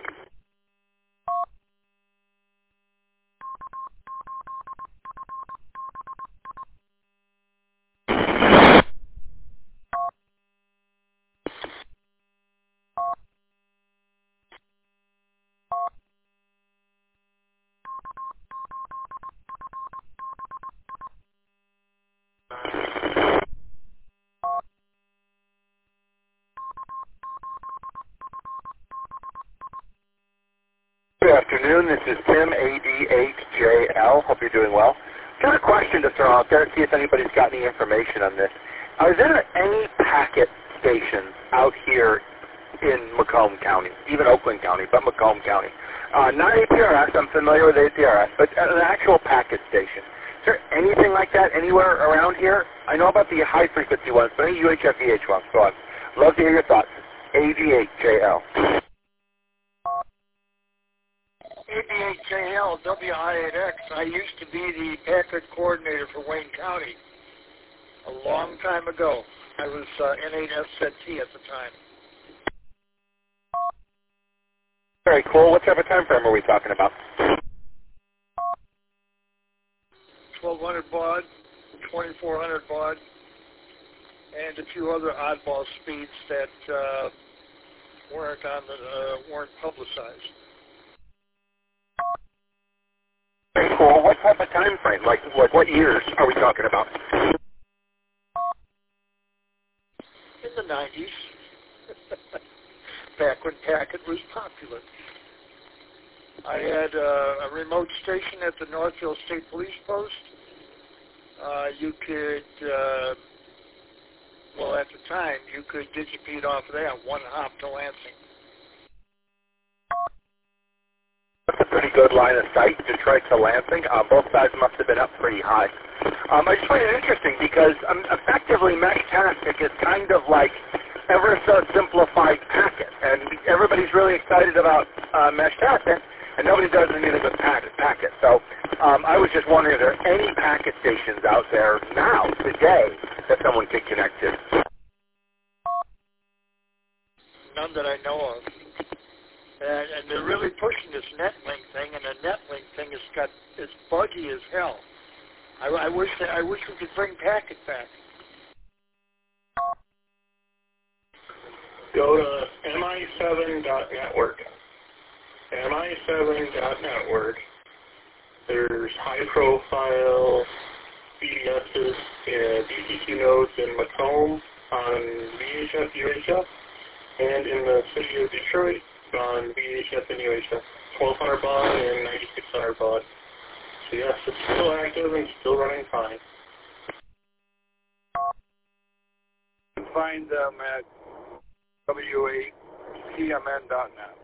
Good afternoon. This is Tim, ADHJL. Hope you're doing well. Got a question to throw out there, see if anybody's got any information on this. Are there any packet stations out here in Macomb County, even Oakland County, but Macomb County? Not APRS, I'm familiar with APRS, but an actual packet station. Is there anything like that anywhere around here? I know about the high-frequency ones, but any UHF, VH ones. So I'd love to hear your thoughts. ADHJL. ADHJL, WI8X. I used to be the packet coordinator for Wayne County a long time ago. I was N8SZT at the time. Very cool. What type of time frame are we talking about? 1200 baud, 2400 baud, and a few other oddball speeds that weren't publicized. Very cool. What type of time frame? Like what years are we talking about? In the 90s, back when Packet was popular. I had a remote station at the Northfield State Police Post. You could, at the time, you could digipede off of that one hop to Lansing. That's a pretty good line of sight, Detroit to Lansing. Both sides must have been up pretty high. I just find it interesting because effectively Meshtastic is kind of like ever so simplified Packet, and everybody's really excited about Meshtastic, and nobody does anything with Packet. So I was just wondering, are there any Packet stations out there now, today, that someone could connect to? None that I know of. And they're really pushing this NetLink thing, and the NetLink thing it's buggy as hell. I wish we could bring Packet back. Go to mi7.network. mi7.network. There's high-profile BDSs and DCQ nodes in Macomb on VHF, UHF, and in the city of Detroit on VHF and UHF, 1200 baud and 9600 baud. So yes, it's still active and still running fine. You can find them at w8cmn.net.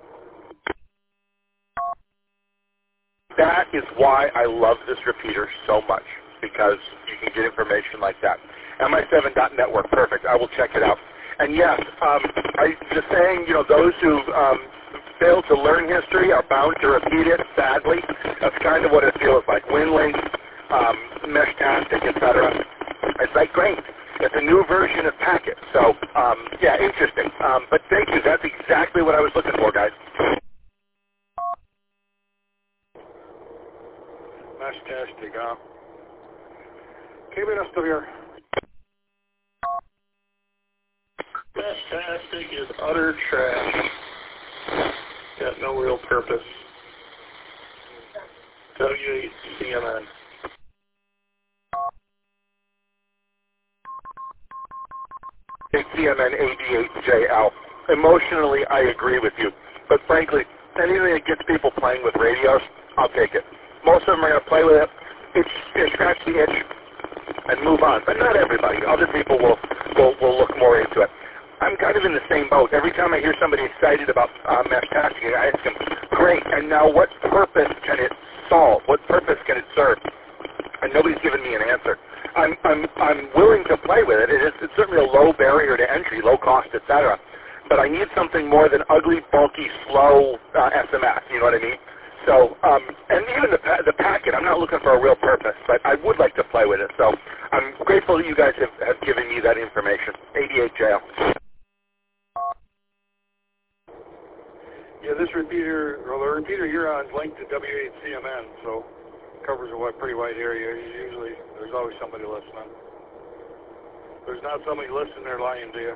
That is why I love this repeater so much, because you can get information like that. mi7.network, perfect. I will check it out. And yes, I'm just saying, those who fail to learn history are bound to repeat it, sadly. That's kind of what it feels like. WinLink, Meshtastic, etc. It's like great. It's a new version of Packet. So, yeah, interesting. But thank you. That's exactly what I was looking for, guys. Meshtastic, huh? KBSW here. Meshtastic is utter trash. Got no real purpose. W8CMN. CMN 88JL. Emotionally, I agree with you. But frankly, anything that gets people playing with radios, I'll take it. Most of them are going to play with it, scratch the itch, and move on. But not everybody. Other people will look more into it. I'm kind of in the same boat. Every time I hear somebody excited about Meshtastic, I ask them, great, and now what purpose can it solve? What purpose can it serve? And nobody's given me an answer. I'm willing to play with it. It's certainly a low barrier to entry, low cost, etc. But I need something more than ugly, bulky, slow SMS. You know what I mean? So, and even the Packet, I'm not looking for a real purpose, but I would like to play with it. So I'm grateful that you guys have given me that information. 88JL. Yeah, this repeater, or the repeater you're on is linked to W8CMN, so it covers a pretty wide area. Usually, there's always somebody listening. If there's not somebody listening, they're lying to you.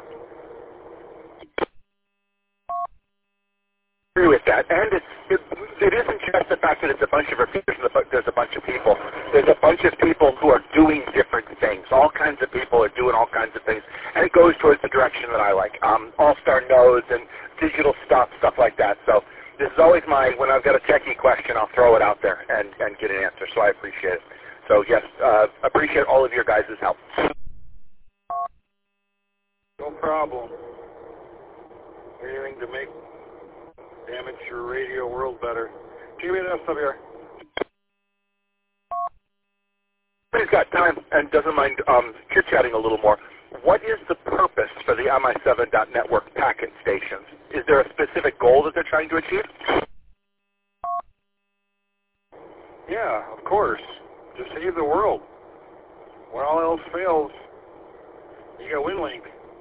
I agree with that, and it isn't just the fact that it's a bunch of repeaters and there's a bunch of people. There's a bunch of people who are doing different things. All kinds of people are doing all kinds of things, and it goes towards the direction that I like. All-star nodes and digital stuff like that. So this is always when I've got a techie question, I'll throw it out there and get an answer. So I appreciate it. So yes, appreciate all of your guys' help. No problem. Anything to make amateur radio world better. KBSW. He's got time and doesn't mind chit-chatting a little more. What is the purpose for the mi7.network Packet stations? Is there a specific goal that they're trying to achieve? Yeah, of course. To save the world. When all else fails, you got WinLink.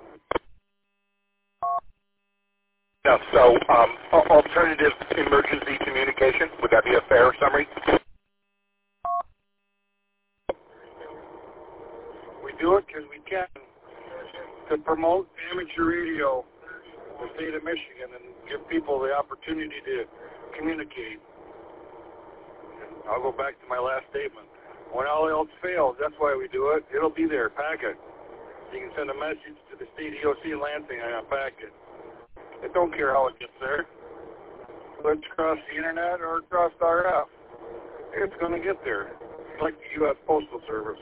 Yeah, so alternative emergency communication, would that be a fair summary? We do it because we can to promote amateur radio the state of Michigan and give people the opportunity to communicate. And I'll go back to my last statement. When all else fails, that's why we do it. It'll be there. Packet. You can send a message to the state EOC in Lansing on a packet. It don't care how it gets there. Whether it's across the internet or across RF. It's going to get there. It's like the U.S. Postal Service.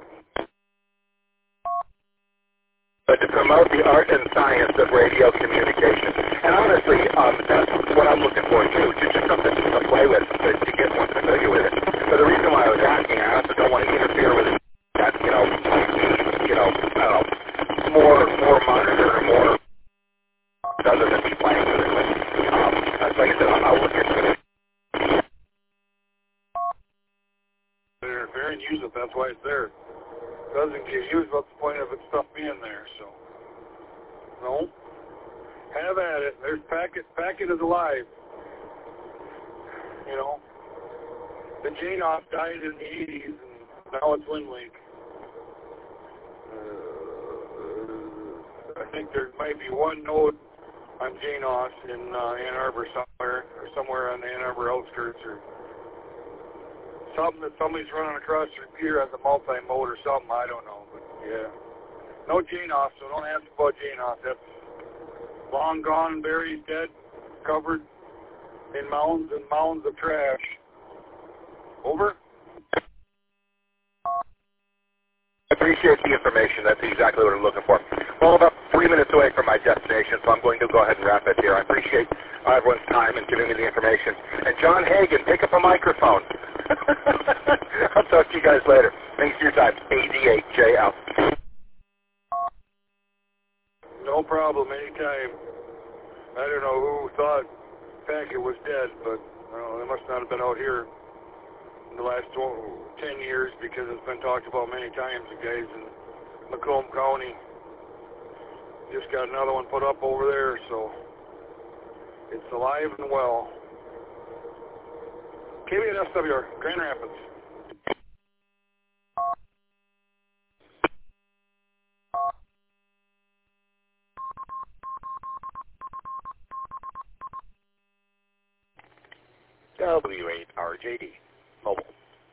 But to promote the art and science of radio communication. And honestly, that's what I'm looking for too. Just something to play with, to get more familiar with it. But the reason why I was asking, I also don't want to interfere with it. That, I don't know, more monitor, more other than me playing with it. But like I said, I'll look into it. They're very use it. That's why it's there. It doesn't get used. What's the point of its stuff being there? So, no. Have at it. There's Packet. Packet is alive. You know. The JNOS died in the 80s, and now it's WinLink. I think there might be one node on JNOS in Ann Arbor somewhere, or somewhere on the Ann Arbor outskirts, or something that somebody's running across their computer as a multi-mode or something. I don't know, but yeah. No JNOS, so don't ask about JNOS. That's long gone, buried, dead, covered in mounds and mounds of trash. Over? I appreciate the information. That's exactly what I'm looking for. Well, about 3 minutes away from my destination, so I'm going to go ahead and wrap it here. I appreciate everyone's time and giving me the information. And John Hagan, pick up a microphone. I'll talk to you guys later. Thanks for your time. AD8JL. No problem. Anytime. I don't know who thought Packet was dead, but they must not have been out here in the last 10 years because it's been talked about many times. The guys in Macomb County just got another one put up over there, so it's alive and well. KBNSWR, Grand Rapids. W8RJD, mobile.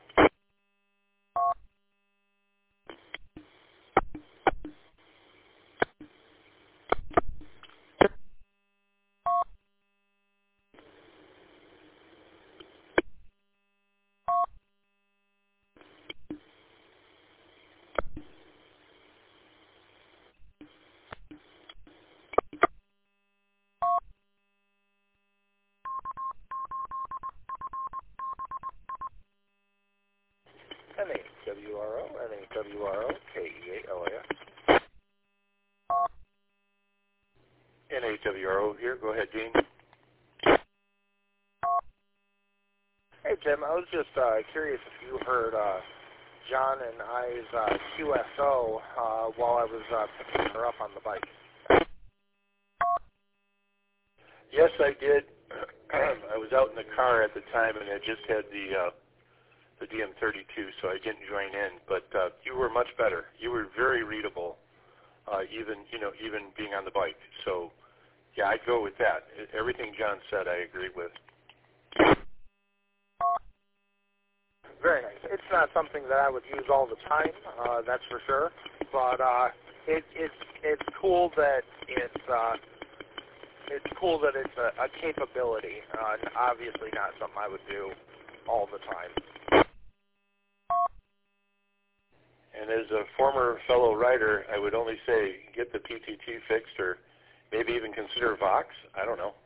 NAWRO, KEALAS. NAWRO here. Go ahead, Dean. Hey, Tim. I was just curious if you heard John and I's QSO while I was picking her up on the bike. Yes, I did. I was out in the car at the time, and I just had the DM32, so I didn't join in. But you were much better. You were very readable, even being on the bike. So, yeah, I'd go with that. Everything John said, I agree with. Very nice. It's not something that I would use all the time, that's for sure. But it's cool that it's a capability. And obviously, not something I would do all the time. And as a former fellow rider, I would only say get the PTT fixed, or maybe even consider Vox. I don't know.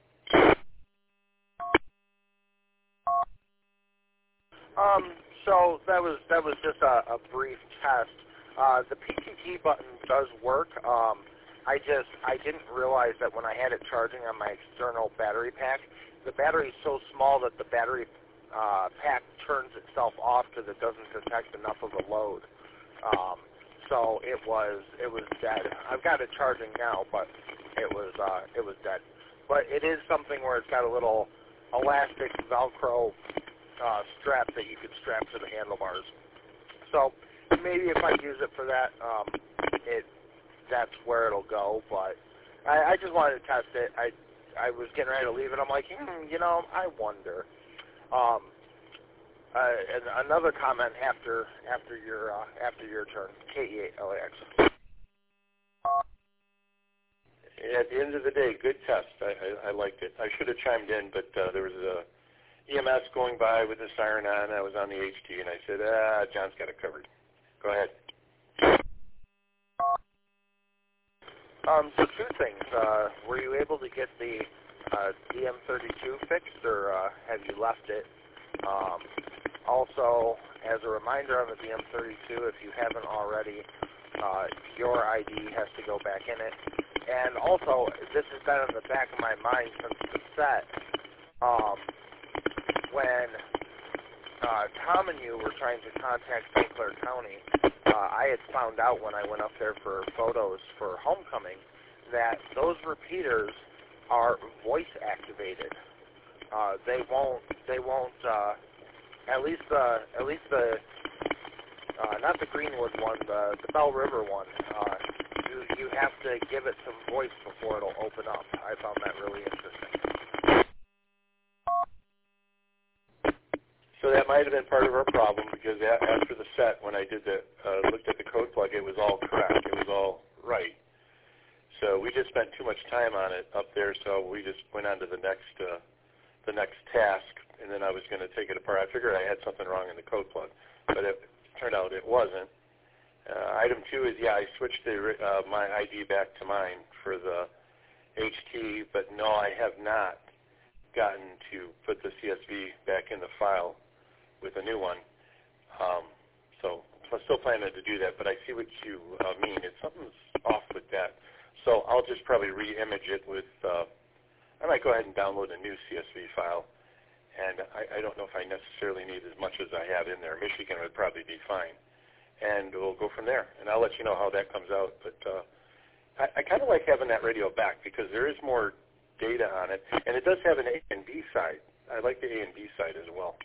So that was just a brief test. The PTT button does work. I didn't realize that when I had it charging on my external battery pack, the battery is so small that the battery pack turns itself off because it doesn't detect enough of a load. So it was dead. I've got it charging now, but it was dead. But it is something where it's got a little elastic Velcro strap that you could strap to the handlebars. So maybe if I use it for that, that's where it'll go. But I just wanted to test it. I was getting ready to leave it. I'm like, I wonder. And another comment after your turn. KE8LAX. At the end of the day, good test. I liked it. I should have chimed in, but there was a EMS going by with the siren on. I was on the HT, and I said, John's got it covered. Go ahead. So two things. Were you able to get the DM32 fixed, or have you left it? Also, as a reminder on the DM32, if you haven't already, your ID has to go back in it. And also, this has been in the back of my mind since the set. When Tom and you were trying to contact St. Clair County, I had found out when I went up there for photos for homecoming that those repeaters are voice activated. They won't. At least the not the Greenwood one, the Bell River one. You have to give it some voice before it'll open up. I found that really interesting. So that might have been part of our problem, because after the set, when I did looked at the code plug, it was all correct. It was all right. So we just spent too much time on it up there, so we just went on to the next task, and then I was going to take it apart. I figured I had something wrong in the code plug, but it turned out it wasn't. Item 2 is, I switched my ID back to mine for the HT, but no, I have not gotten to put the CSV back in the file with a new one. So I'm still planning to do that, but I see what you mean. Something's off with that. So I'll just probably re-image it with, I might go ahead and download a new CSV file, and I don't know if I necessarily need as much as I have in there. Michigan would probably be fine. And we'll go from there. And I'll let you know how that comes out. But I kind of like having that radio back because there is more data on it. And it does have an A and B side. I like the A and B side as well.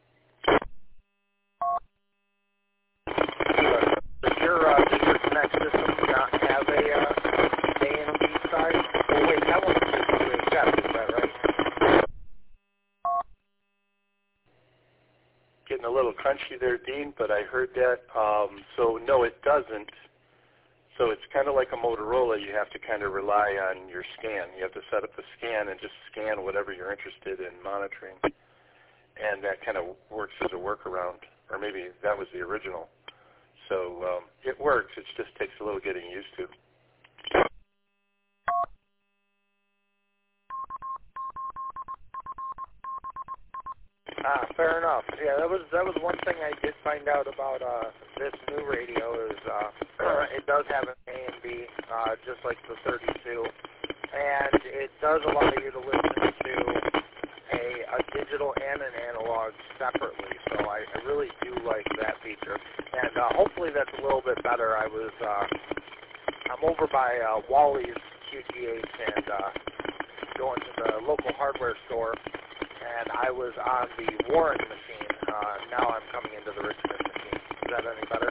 Does your Connect system not have a and B side? Oh, wait, that one's just UHF, is that right? Getting a little crunchy there, Dean, but I heard that. So no, it doesn't. So it's kind of like a Motorola. You have to kind of rely on your scan. You have to set up the scan and just scan whatever you're interested in monitoring. And that kind of works as a workaround. Or maybe that was the original. So it works. It just takes a little getting used to. Fair enough. Yeah, that was one thing I did find out about this new radio is it does have an A and B, just like the 32, and it does allow you to listen to a digital and an analog separately. So I really do like that feature, and hopefully that's a little bit better. I'm over by Wally's QTH and going to the local hardware store. And I was on the Warren machine. Now I'm coming into the Richmond machine. Is that any better?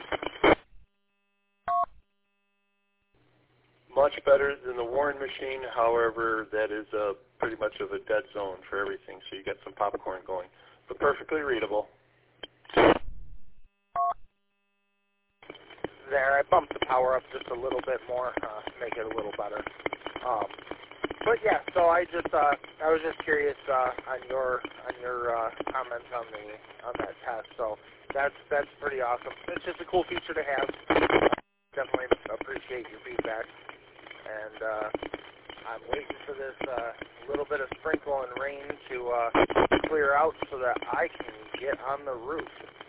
Much better than the Warren machine. However, that is pretty much of a dead zone for everything, so you get some popcorn going. But perfectly readable. There, I bumped the power up just a little bit more to make it a little better. But yeah, so I was just curious on your comments on that test. So that's pretty awesome. It's just a cool feature to have. Definitely appreciate your feedback. And I'm waiting for this little bit of sprinkle and rain to clear out so that I can get on the roof.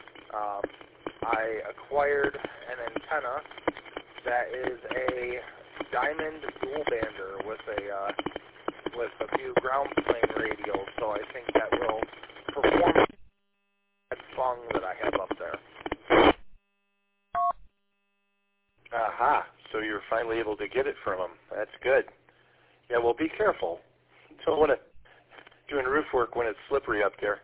I acquired an antenna that is a diamond dual bander with a few ground plane radios, so I think that will perform that song that I have up there. Aha, so you're finally able to get it from them. That's good. Yeah, well, be careful. Don't want to doing roof work when it's slippery up there.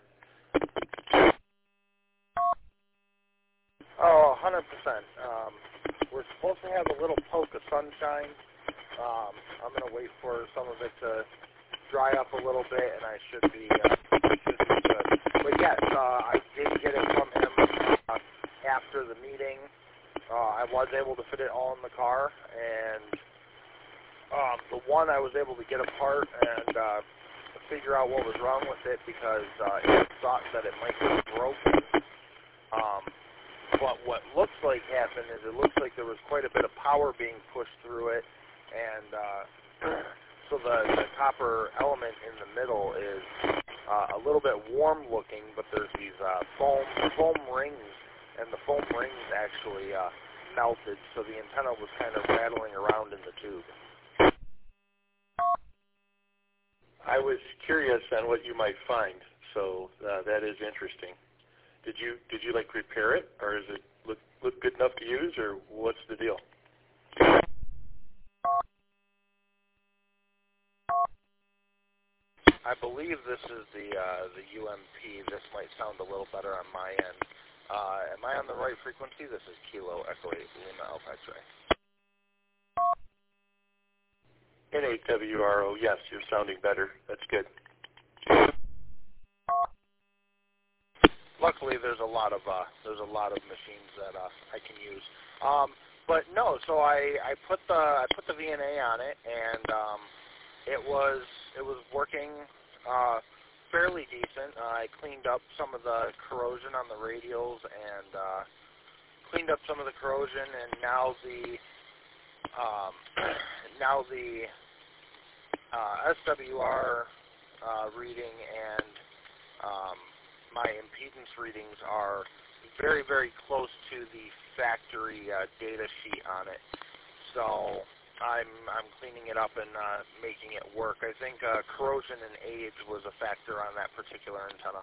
Oh, 100%. We're supposed to have a little poke of sunshine I'm going to wait for some of it to dry up a little bit, and I should be good. But yes, I did get it from him after the meeting. I was able to fit it all in the car, and the one I was able to get apart and figure out what was wrong with it because it thought that it might be broken. But what looks like happened is it looks like there was quite a bit of power being pushed through it, and so the copper element in the middle is a little bit warm looking, but there's these foam rings, and the foam rings actually melted, so the antenna was kind of rattling around in the tube. I was curious on what you might find, so that is interesting. Did you like repair it, or is it look good enough to use, or what's the deal? I believe this is the UMP. This might sound a little better on my end. Am I on the right frequency? This is Kilo Echo 8 Lima Alpha X-Ray. N8WRO, yes, you're sounding better. That's good. Luckily, there's a lot of machines that I can use. But no, so I put the VNA on it, and it was working fairly decent. I cleaned up some of the corrosion on the radials and cleaned up some of the corrosion, and now the SWR reading and my impedance readings are very, very close to the factory data sheet on it. So I'm cleaning it up and making it work. I think corrosion and age was a factor on that particular antenna.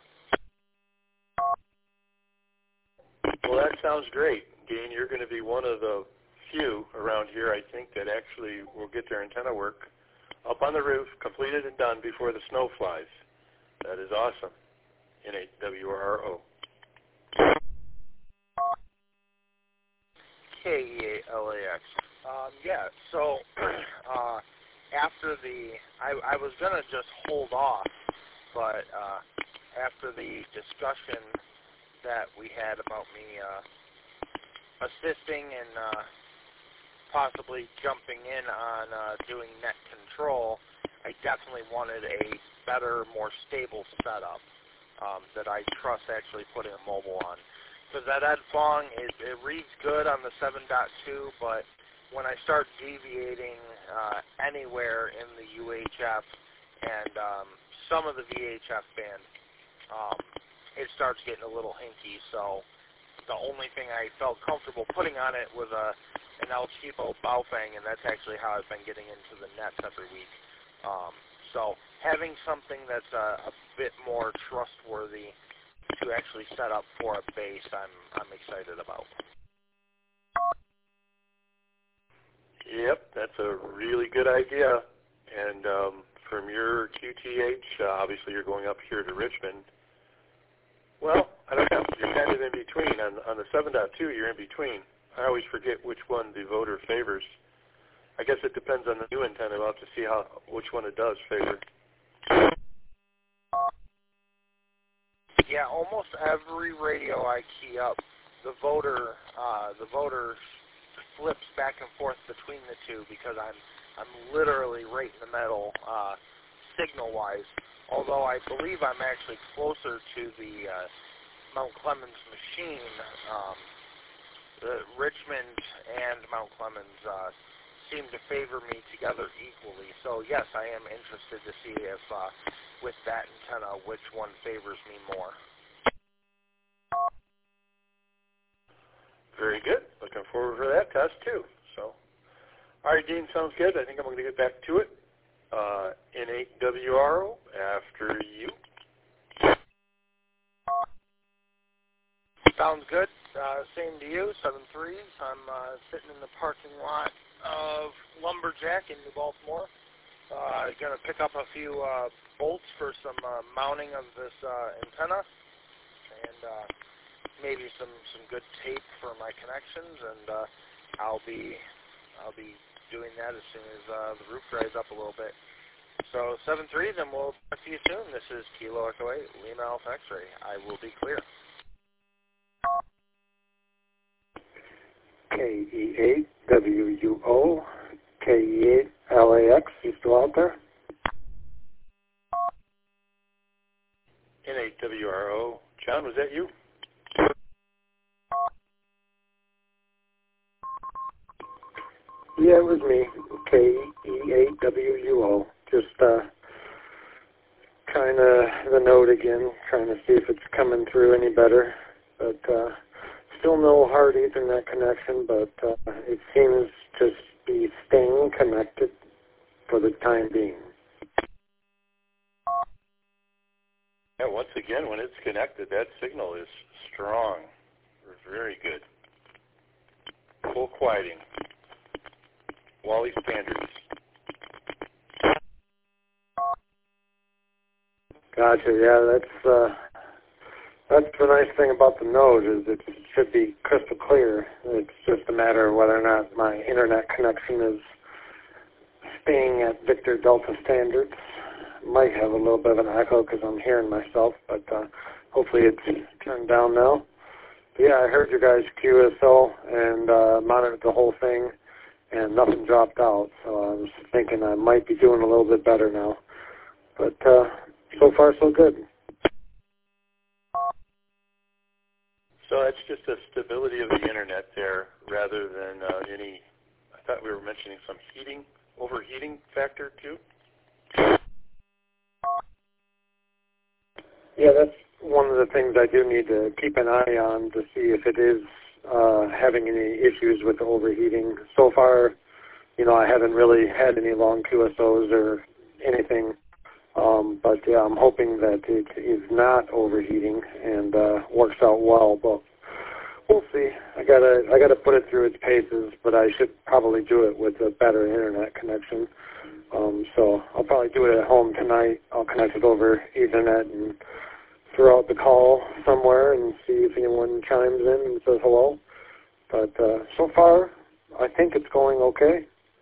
Well, that sounds great. Dean, you're going to be one of the few around here, I think, that actually will get their antenna work up on the roof, completed and done before the snow flies. That is awesome. N8WRO. KEALAX. Yeah, so after I was going to just hold off, but after the discussion that we had about me assisting and possibly jumping in on doing net control, I definitely wanted a better, more stable setup that I trust actually putting a mobile on. Because that EdFong, it reads good on the 7.2, but when I start deviating anywhere in the UHF and some of the VHF band, it starts getting a little hinky. So the only thing I felt comfortable putting on it was an El Cheapo Baofeng, and that's actually how I've been getting into the nets every week. So having something that's a bit more trustworthy to actually set up for a base, I'm excited about. Yep, that's a really good idea. And from your QTH, obviously you're going up here to Richmond. Well, I don't know. You're kind of in between. On the 7.2, you're in between. I always forget which one the voter favors. I guess it depends on the new antenna. We'll have to see which one it does favor. Yeah, almost every radio I key up, the voter flips back and forth between the two because I'm literally right in the middle signal-wise. Although I believe I'm actually closer to the Mount Clemens machine. Richmond and Mount Clemens seem to favor me together equally. So yes, I am interested to see if with that antenna, which one favors me more. Very good. Looking forward for that test too. So, all right, Dean, sounds good. I think I'm going to get back to it. N8WRO, after you. Sounds good. Same to you, 7-3. I'm sitting in the parking lot of Lumberjack in New Baltimore. Going to pick up a few bolts for some mounting of this antenna, and maybe some good tape for my connections, and I'll be doing that as soon as the roof dries up a little bit. So 7-3, then we'll talk to you soon. This is Kilo Echo 8, Lima Alpha X-Ray. I will be clear. KE8WUO, KE8LAX, you still out there? N8WRO. John, was that you? Yeah, it was me. KE8WUO. Just trying the node again, trying to see if it's coming through any better. But still no hard Ethernet connection, but it seems to be staying connected for the time being. Yeah, once again, when it's connected, that signal is strong. Very good. Full quieting. Wally standards. Gotcha. Yeah, that's the nice thing about the node is it should be crystal clear. It's just a matter of whether or not my internet connection is staying at Victor Delta standards. Might have a little bit of an echo because I'm hearing myself, but hopefully it's turned down now. But yeah, I heard your guys' QSO and monitored the whole thing, and nothing dropped out. So I was thinking I might be doing a little bit better now. But so far, so good. So that's just the stability of the internet there rather than any, I thought we were mentioning some overheating factor too? Yeah, that's one of the things I do need to keep an eye on to see if it is having any issues with the overheating. So far, I haven't really had any long QSOs or anything. But yeah, I'm hoping that it is not overheating and works out well. But we'll see. I gotta put it through its paces, but I should probably do it with a better internet connection. So I'll probably do it at home tonight. I'll connect it over Ethernet and throw out the call somewhere and see if anyone chimes in and says hello. But so far, I think it's going okay.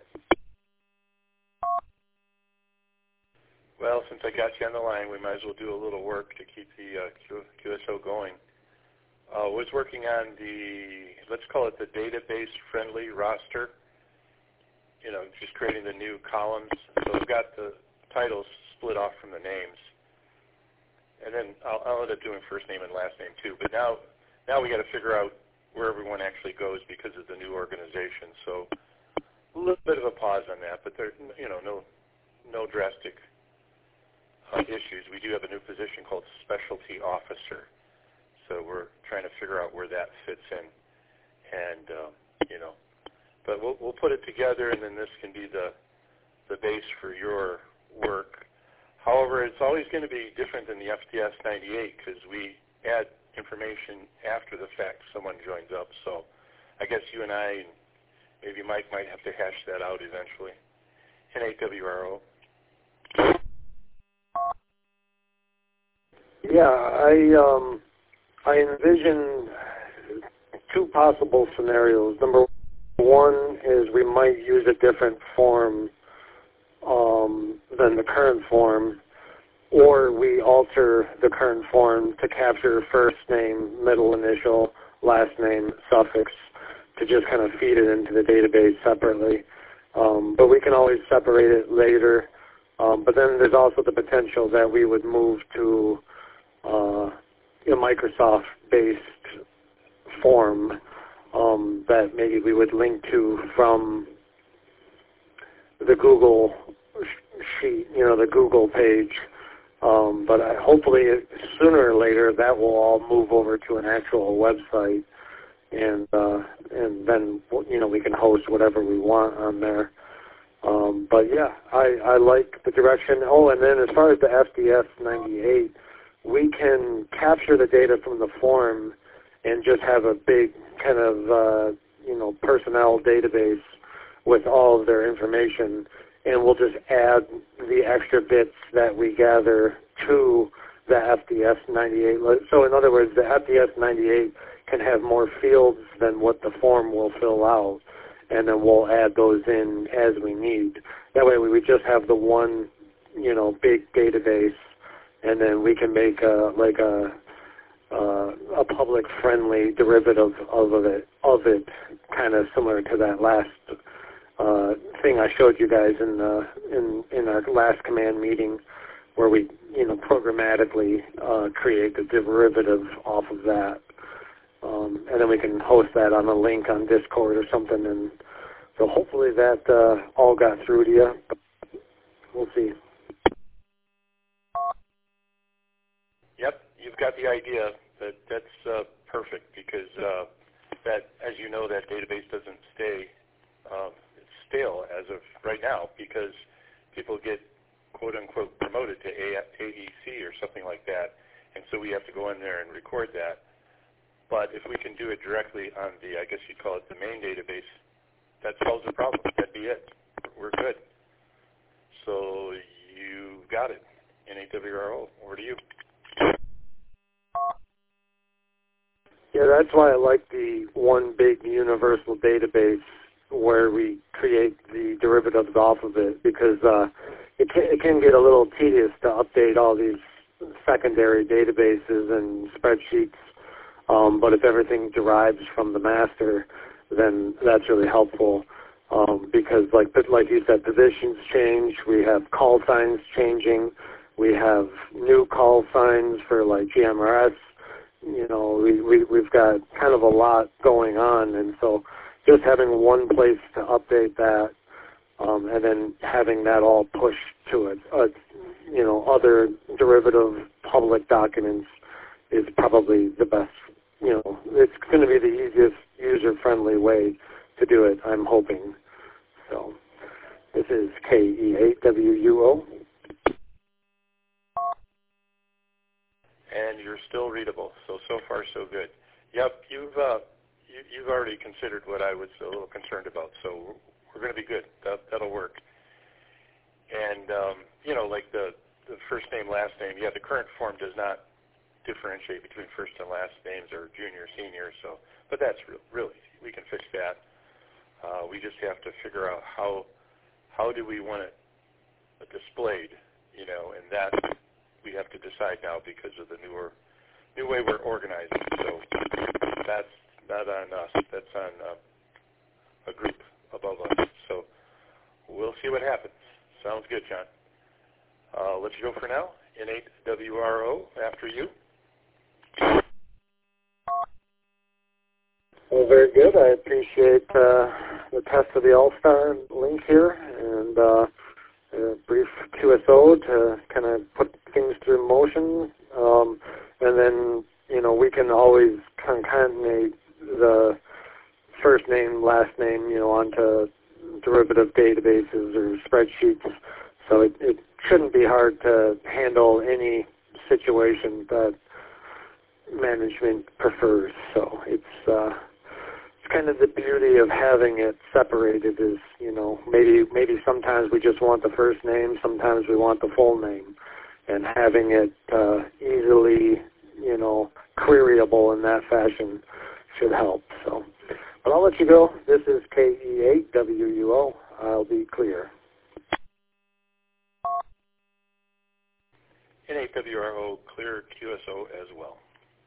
Well, since I got you on the line, we might as well do a little work to keep the QSO going. I was working on let's call it the database-friendly roster, just creating the new columns. So I've got the titles split off from the names. And then I'll end up doing first name and last name too. But now we got to figure out where everyone actually goes because of the new organization. So a little bit of a pause on that, but there, no drastic issues. We do have a new position called specialty officer, so we're trying to figure out where that fits in, and but we'll put it together, and then this can be the base for your work. However, it's always going to be different than the FDS 98 because we add information after the fact someone joins up. So I guess you and I and maybe Mike might have to hash that out eventually. N8WRO. Yeah, I envision two possible scenarios. Number one is we might use a different form than the current form, or we alter the current form to capture first name, middle initial, last name, suffix, to just kind of feed it into the database separately. But we can always separate it later. But then there's also the potential that we would move to a Microsoft-based form that maybe we would link to from the Google sheet, the Google page. But hopefully sooner or later that will all move over to an actual website, and then we can host whatever we want on there. But yeah, I like the direction. Oh, and then as far as the FDS 98, we can capture the data from the form and just have a big kind of personnel database with all of their information, and we'll just add the extra bits that we gather to the FDS 98. So in other words, the FDS 98 can have more fields than what the form will fill out, and then we'll add those in as we need. That way we would just have the one, big database, and then we can make a public-friendly derivative of it, kind of similar to that last thing I showed you guys in our last command meeting, where we programmatically create the derivative off of that, and then we can host that on a link on Discord or something. And so hopefully that all got through to you. We'll see. Yep, you've got the idea. That's perfect, because that, as you know, that database doesn't stay stale as of right now, because people get quote-unquote promoted to AEC or something like that, and so we have to go in there and record that. But if we can do it directly on the, I guess you'd call it the main database, that solves the problem. That'd be it. We're good. So you got it. NAWRO, over to you. Yeah, that's why I like the one big universal database where we create the derivatives off of it, because it can get a little tedious to update all these secondary databases and spreadsheets. But if everything derives from the master, then that's really helpful, because like you said, positions change. We have call signs changing. We have new call signs for like GMRS. We've got kind of a lot going on, and so just having one place to update that, and then having that all pushed to it, other derivative public documents is probably the best. It's going to be the easiest, user-friendly way to do it, I'm hoping. So this is KE8WUO. And you're still readable, so far so good. Yep, you've already considered what I was a little concerned about, so we're going to be good. That'll work. And like the first name, last name. Yeah, the current form does not differentiate between first and last names or junior, senior. So, but that's really easy. We can fix that. We just have to figure out how do we want it displayed, and that we have to decide now because of the new way we're organizing. So that's not on us. That's on a group above us. So we'll see what happens. Sounds good, John. Let you go for now. N8WRO, after you. Well, very good. I appreciate the test of the All-Star link here, and a brief QSO to kind of put things through motion. And then, we can always concatenate the first name, last name, onto derivative databases or spreadsheets. So it shouldn't be hard to handle any situation that management prefers. So it's kind of the beauty of having it separated is, maybe sometimes we just want the first name, sometimes we want the full name, and having it easily, queryable in that fashion should help. So, but I'll let you go. This is KE8WUO. I'll be clear. N8WRO, clear QSO as well.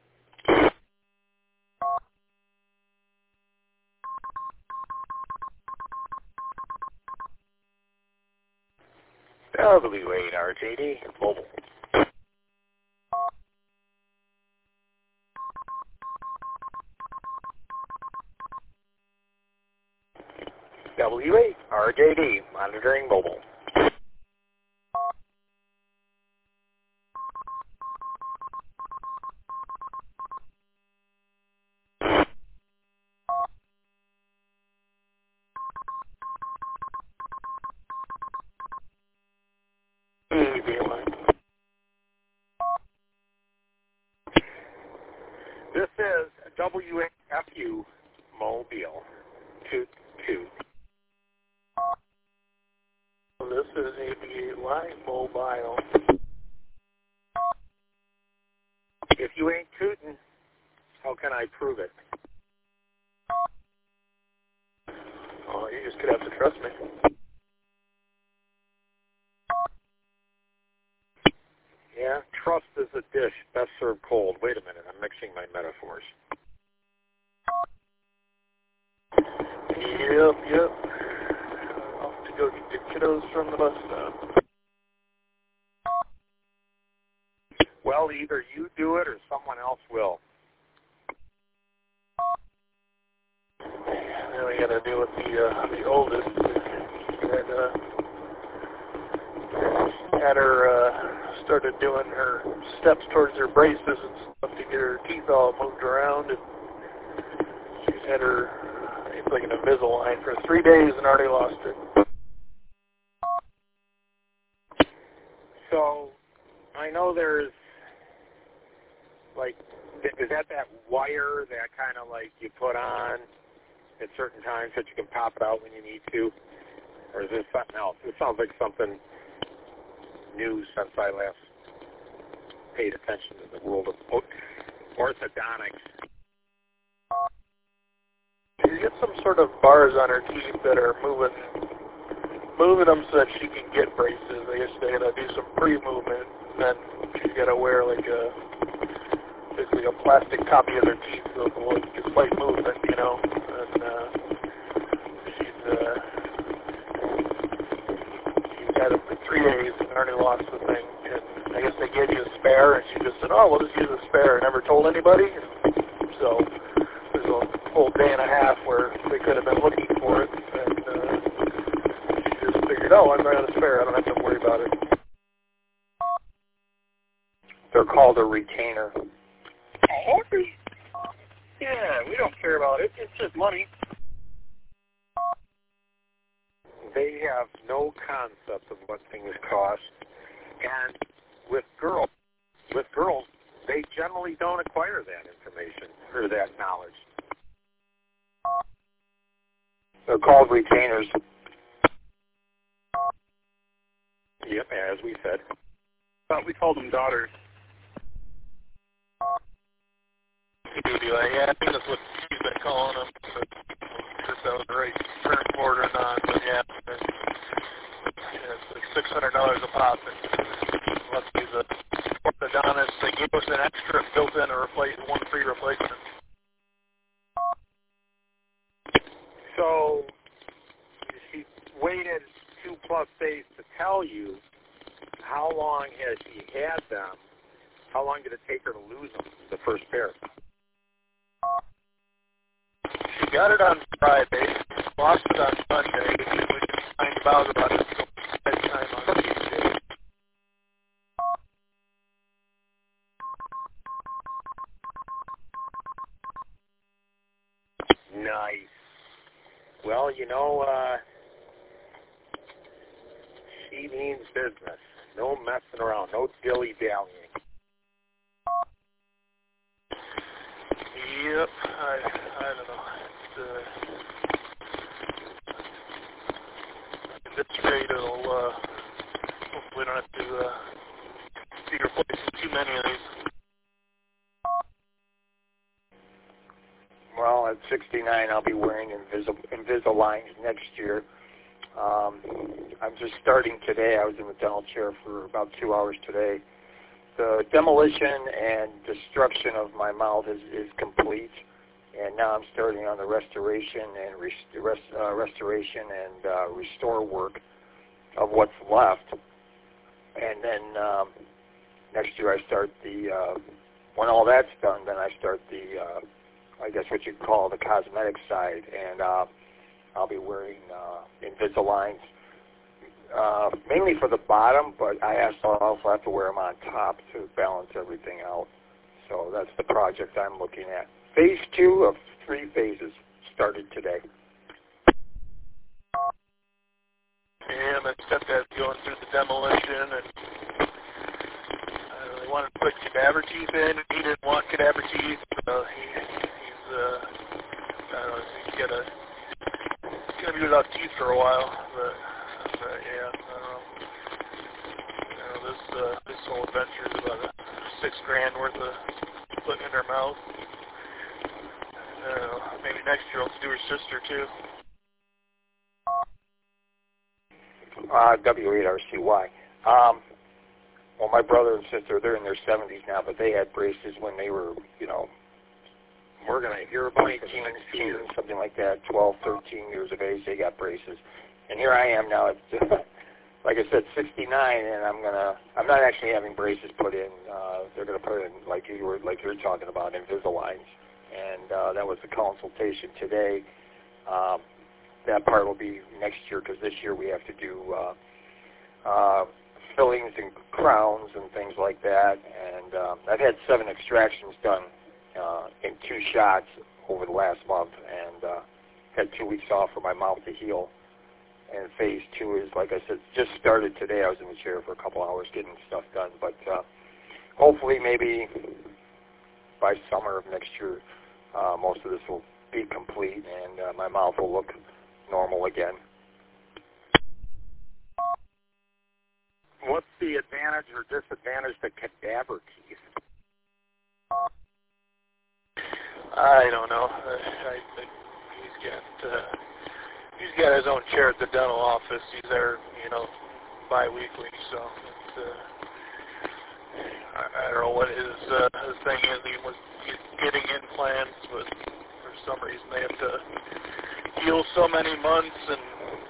W8RJD, mobile. W8RJD, monitoring mobile. This is W8FU Mobile. Toot, toot. This is ABA Line Mobile. If you ain't tootin', how can I prove it? just could have to trust me. Yeah, trust is a dish best served cold. Wait a minute, I'm mixing my metaphors. Yep. Off to go get the kiddos from the bus stop. Well, either you do it or someone else will. Now we got to deal with the oldest. Had her started doing her steps towards her braces and stuff to get her teeth all moved around, and she's had her, it's like an Invisalign for 3 days and already lost it. So, I know there's, like, is that wire that kind of like you put on at certain times that you can pop it out when you need to? Or is this something else? It sounds like something new since I last paid attention to the world of orthodontics. She's got some sort of bars on her teeth that are moving them so that she can get braces. I guess they gotta do some pre-movement, and then she's gotta wear like basically a plastic copy of their teeth so it will display movement, you know. And she's had them for 3 days and already lost the thing. And I guess they gave you a spare, and she just said, "Oh, we'll just use a spare." I never told anybody. So there's a full day and a half where they could have been looking for it, and she just figured, "Oh, I'm running a spare. I don't have to worry about it." They're called a retainer. Oh, yeah, we don't care about it. It's just money. They have no concept of what things cost, and with girls, they generally don't acquire that information or that knowledge. They're called retainers. Yep, as we said. Thought we called them daughters. Yeah, I think that's what she's been calling them. But if that was the right term for it or not, but yeah, it's like $600 a pop. And let's use a orthodontist. They gave us an extra built-in one free replacement. So she waited 2+ days to tell you. How long has she had them? How long did it take her to lose them, the first pair? She got it on Friday, lost it on Monday. We didn't find out about it until bedtime on Tuesday. Nice. Well, you know, she means business. No messing around. No dilly-dallying. Yep, I don't know. At this rate, it'll hopefully don't have to be replacing too many of these. Well, at 69, I'll be wearing Invisaligns next year. I'm just starting today. I was in the dental chair for about 2 hours today. The demolition and destruction of my mouth is complete, and now I'm starting on the restoration and restore work of what's left. And then next year I start when all that's done, then I start I guess what you'd call the cosmetic side, and I'll be wearing Invisaligns. Mainly for the bottom, but I also have to wear them on top to balance everything out. So that's the project I'm looking at. Phase 2 of 3 phases started today. Yeah, my stepdad's going through the demolition, and they wanted to put cadaver teeth in, and he didn't want cadaver teeth, so he's gonna be without teeth for a while, but yeah, this whole adventure is about $6,000 worth of putting in her mouth. Maybe next year I'll do her sister too. W8RCY. Well, my brother and sister, they're in their 70s now, but they had braces when they were, We're going to hear about 18, something like that, 12, 13 years of age, they got braces. And here I am now at, like I said, 69, and I'm not actually having braces put in. They're going to put in, like you're talking about, Invisaligns. And that was the consultation today. That part will be next year, because this year we have to do fillings and crowns and things like that. And I've had 7 extractions done in 2 shots over the last month, and had 2 weeks off for my mouth to heal. And phase 2 is, like I said, just started today. I was in the chair for a couple hours getting stuff done, but hopefully maybe by summer of next year, most of this will be complete, and my mouth will look normal again. What's the advantage or disadvantage to cadaver teeth? I don't know. He's got his own chair at the dental office. He's there, bi-weekly. So I don't know what his thing is. He's getting implants, but for some reason they have to heal so many months, and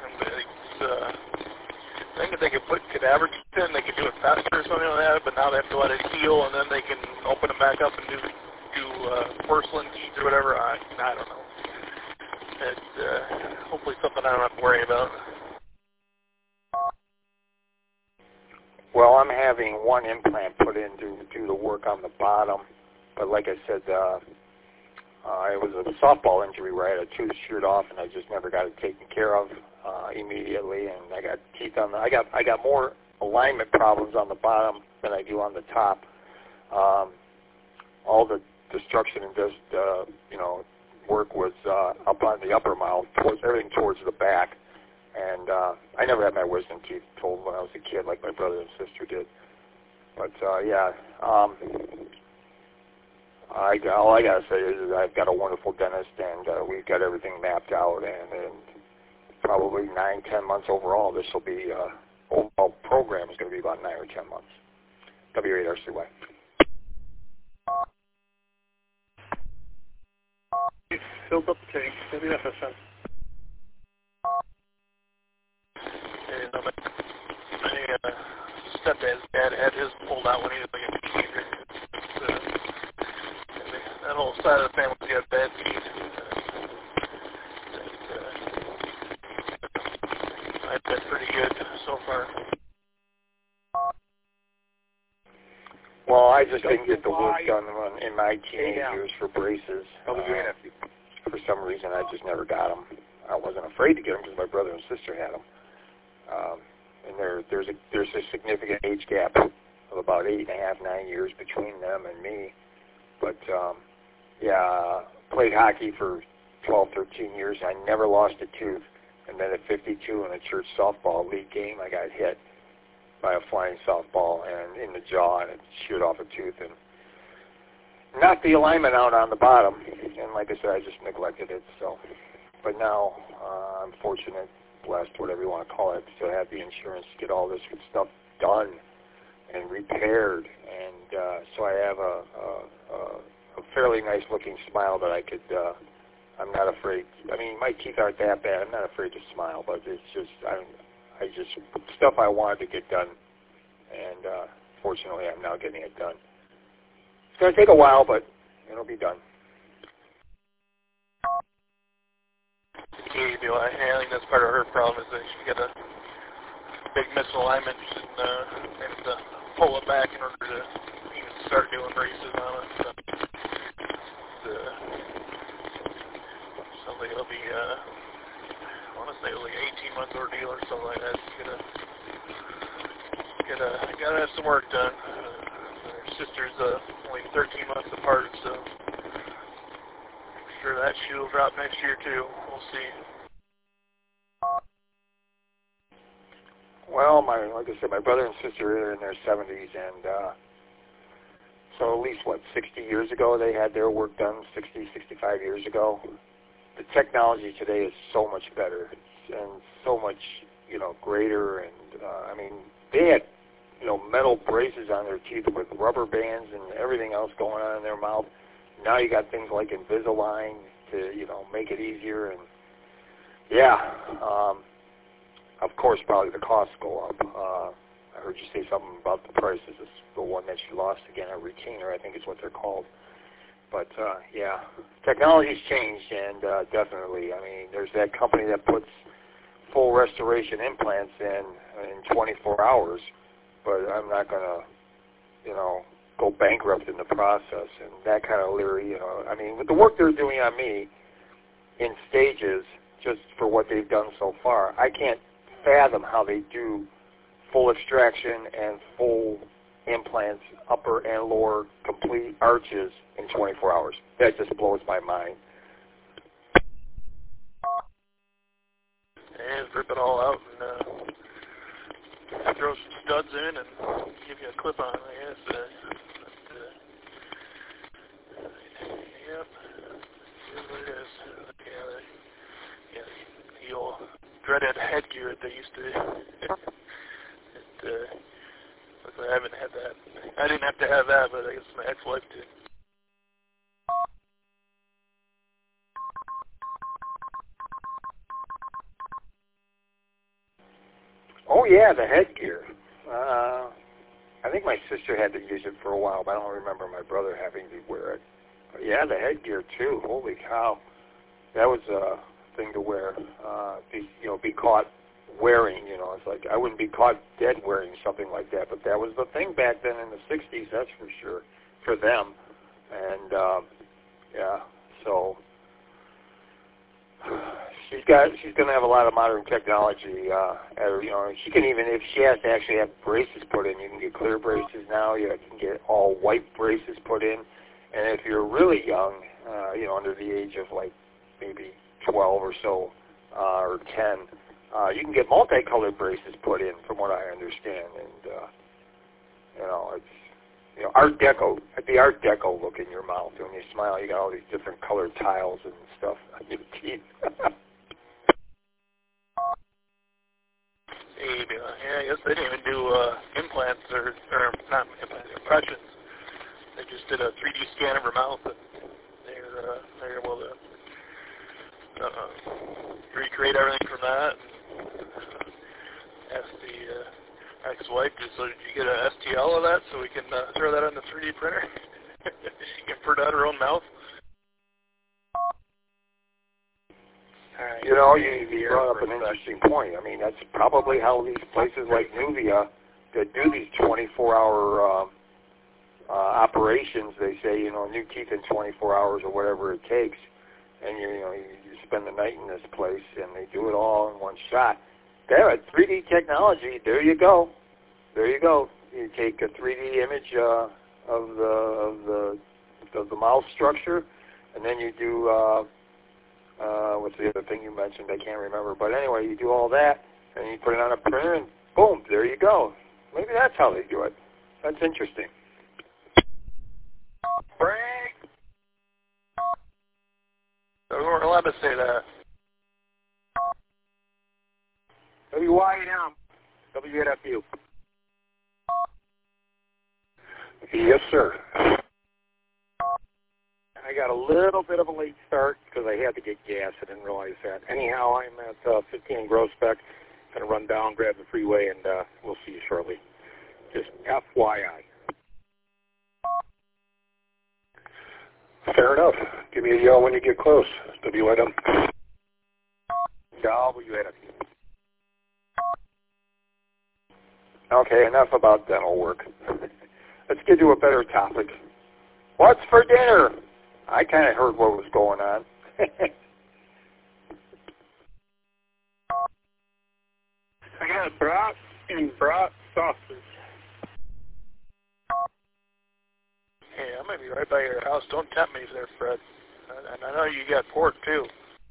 I think if they could put cadaver teeth in, they could do it faster or something like that. But now they have to let it heal, and then they can open them back up and do porcelain teeth or whatever. I don't know. It's hopefully something I don't have to worry about. Well, I'm having 1 implant put in to do the work on the bottom, but like I said, it was a softball injury where I had a tooth sheared off, and I just never got it taken care of immediately, and I got teeth on the. I got more alignment problems on the bottom than I do on the top. All the destruction and just work was up on the upper mouth, everything towards the back. And I never had my wisdom teeth pulled when I was a kid like my brother and sister did. But, all I got to say is I've got a wonderful dentist, and we've got everything mapped out. And probably 9-10 months overall, this will be, overall program is going to be about 9 or 10 months. W8RCY. Filled up the tank. WFSN. My stepdad's dad had his pulled out when he was like a teenager. That whole side of the family got bad teeth. I've been pretty good so far. Well, I just didn't get the work done in my teenage years for braces. For some reason, I just never got them. I wasn't afraid to get them because my brother and sister had them. And there's a significant age gap of about 8.5, 9 years between them and me. But played hockey for 12, 13 years. I never lost a tooth. And then at 52 in a church softball league game, I got hit by a flying softball and in the jaw, and it sheared off a tooth and knocked the alignment out on the bottom. And like I said, I just neglected it. So, but now I'm fortunate, blessed, whatever you want to call it, to have the insurance to get all this stuff done and repaired. And so I have a fairly nice looking smile that I could. I'm not afraid. I mean, my teeth aren't that bad. I'm not afraid to smile, but it's just I just stuff I wanted to get done, and fortunately, I'm now getting it done. It's going to take a while, but it'll be done. I think that's part of her problem is that she got a big misalignment and needs to pull it back in order to even start doing braces on it. So, something it'll be, I want to say it'll be an 18-month ordeal or something like that. Gotta have some work done. Her sister's only 13 months apart, so I'm sure that shoe will drop next year too. We'll see. Well, like I said, my brother and sister are in their 70s, and so at least, 60 years ago they had their work done, 60, 65 years ago. The technology today is so much better and so much greater. And I mean, they had metal braces on their teeth with rubber bands and everything else going on in their mouth. Now you got things like Invisalign to make it easier. And yeah, of course, probably the costs go up. I heard you say something about the prices. It's the one that you lost again, a retainer, I think is what they're called. But yeah, technology's changed, and definitely. I mean, there's that company that puts full restoration implants in 24 hours, but I'm not gonna, go bankrupt in the process. And that kind of leery, I mean, with the work they're doing on me in stages, just for what they've done so far, I can't fathom how they do full extraction and full implants, upper and lower, complete arches in 24 hours. That just blows my mind. And rip it all out and throw some studs in and give you a clip on, I guess. Yep. Here's what it is. Yeah, the old dreaded headgear that they used to. I haven't had that. I didn't have to have that, but I guess my ex-wife did. Oh yeah, the headgear. I think my sister had to use it for a while, but I don't remember my brother having to wear it. But yeah, the headgear too. Holy cow, that was a thing to wear. Be caught wearing. It's like I wouldn't be caught dead wearing something like that, but that was the thing back then in the '60s. That's for sure for them. And yeah, so she's gonna have a lot of modern technology. She can, even if she has to actually have braces put in, you can get clear braces now. You can get all white braces put in, and if you're really young, under the age of like maybe 12 or so, or 10, you can get multicolored braces put in, from what I understand. And it's Art Deco, the Art Deco look in your mouth. When you smile, you got all these different colored tiles and stuff on your teeth. Yeah, I guess they didn't even do implants or not implants, impressions. They just did a 3D scan of her mouth, and they're able to recreate everything from that. Ask the ex-wife, so did you get an STL of that so we can throw that on the 3D printer? She can print out her own mouth. You brought up an interesting point. I mean, that's probably how these places like Nuvia that do these 24-hour operations, they say, new teeth in 24 hours or whatever it takes, and you spend the night in this place, and they do it all in one shot. They have 3D technology. There you go. You take a 3D image of the mouth structure, and then you do what's the other thing you mentioned? I can't remember. But anyway, you do all that, and you put it on a printer, and boom, there you go. Maybe that's how they do it. That's interesting. Frank! So we weren't allowed to say that. WYM, WNFU. Yes, sir. I got a little bit of a late start because I had to get gas. I didn't realize that. Anyhow, I'm at 15 Grospec. Going to run down, grab the freeway, and we'll see you shortly. Just FYI. Fair enough. Give me a yell when you get close. WNM. WNFU. Okay, enough about dental work. Let's get to a better topic. What's for dinner? I kind of heard what was going on. I got brat and brat sausage. Hey, I might be right by your house. Don't tempt me there, Fred. And I know you got pork, too.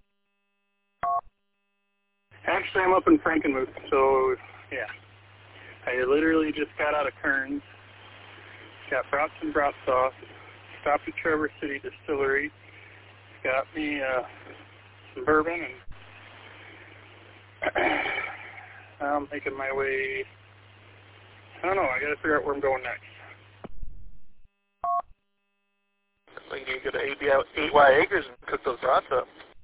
Actually, I'm up in Frankenmuth, so, yeah. I literally just got out of Kearns. Got brats and brat sauce. Stopped at Traverse City Distillery. Got me some bourbon and I'm making my way. I don't know. I got to figure out where I'm going next. I think you go to 8Y Acres and cook those brats up.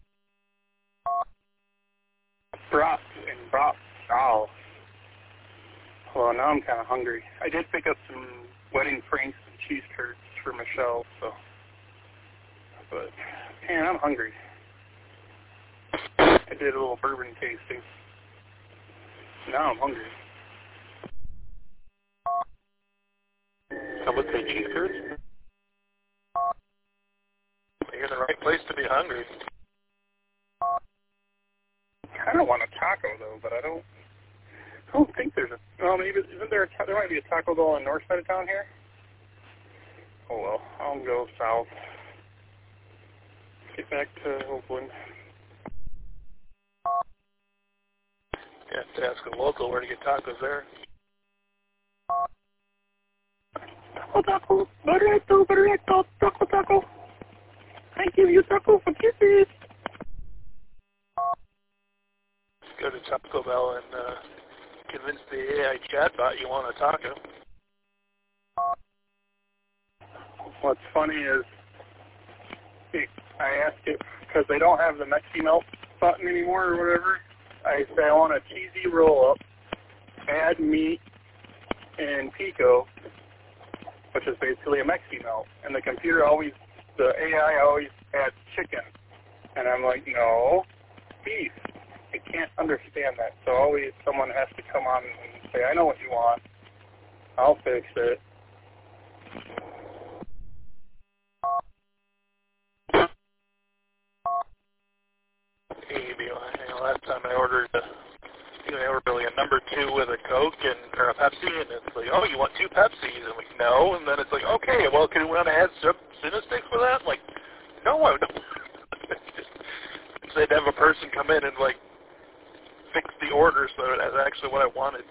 Brats and brats. Oh. Well, now I'm kind of hungry. I did pick up some wedding franks and cheese curds for Michelle, so. But, man, I'm hungry. I did a little bourbon tasting. Now I'm hungry. I would say cheese curds. You're in the right place to be hungry. I kind of want a taco, though, but I don't think there's a... Well, maybe, isn't there there might be a Taco Bell on the north side of town here? Oh, well, I'll go south. Get back to Oakland. You have to ask a local where to get tacos there. Taco, burrito, taco. I give you taco for kisses. Go to Taco Bell and convince the AI chatbot you want a taco. What's funny is I ask it because they don't have the Mexi Melt button anymore or whatever. I say I want a cheesy roll-up, add meat and pico, which is basically a Mexi Melt. And the AI always adds chicken. And I'm like, no, beef. I can't understand that. So always someone has to come on and say, I know what you want. I'll fix it. Last time I ordered really a number 2 with a Coke or a Pepsi, and it's like, oh, you want 2 Pepsis? I'm like, no. And then it's like, okay, well, can we want to add Cinesticks for that? I'm like, no, I don't. They'd have a person come in and like fix the order so that's actually what I wanted.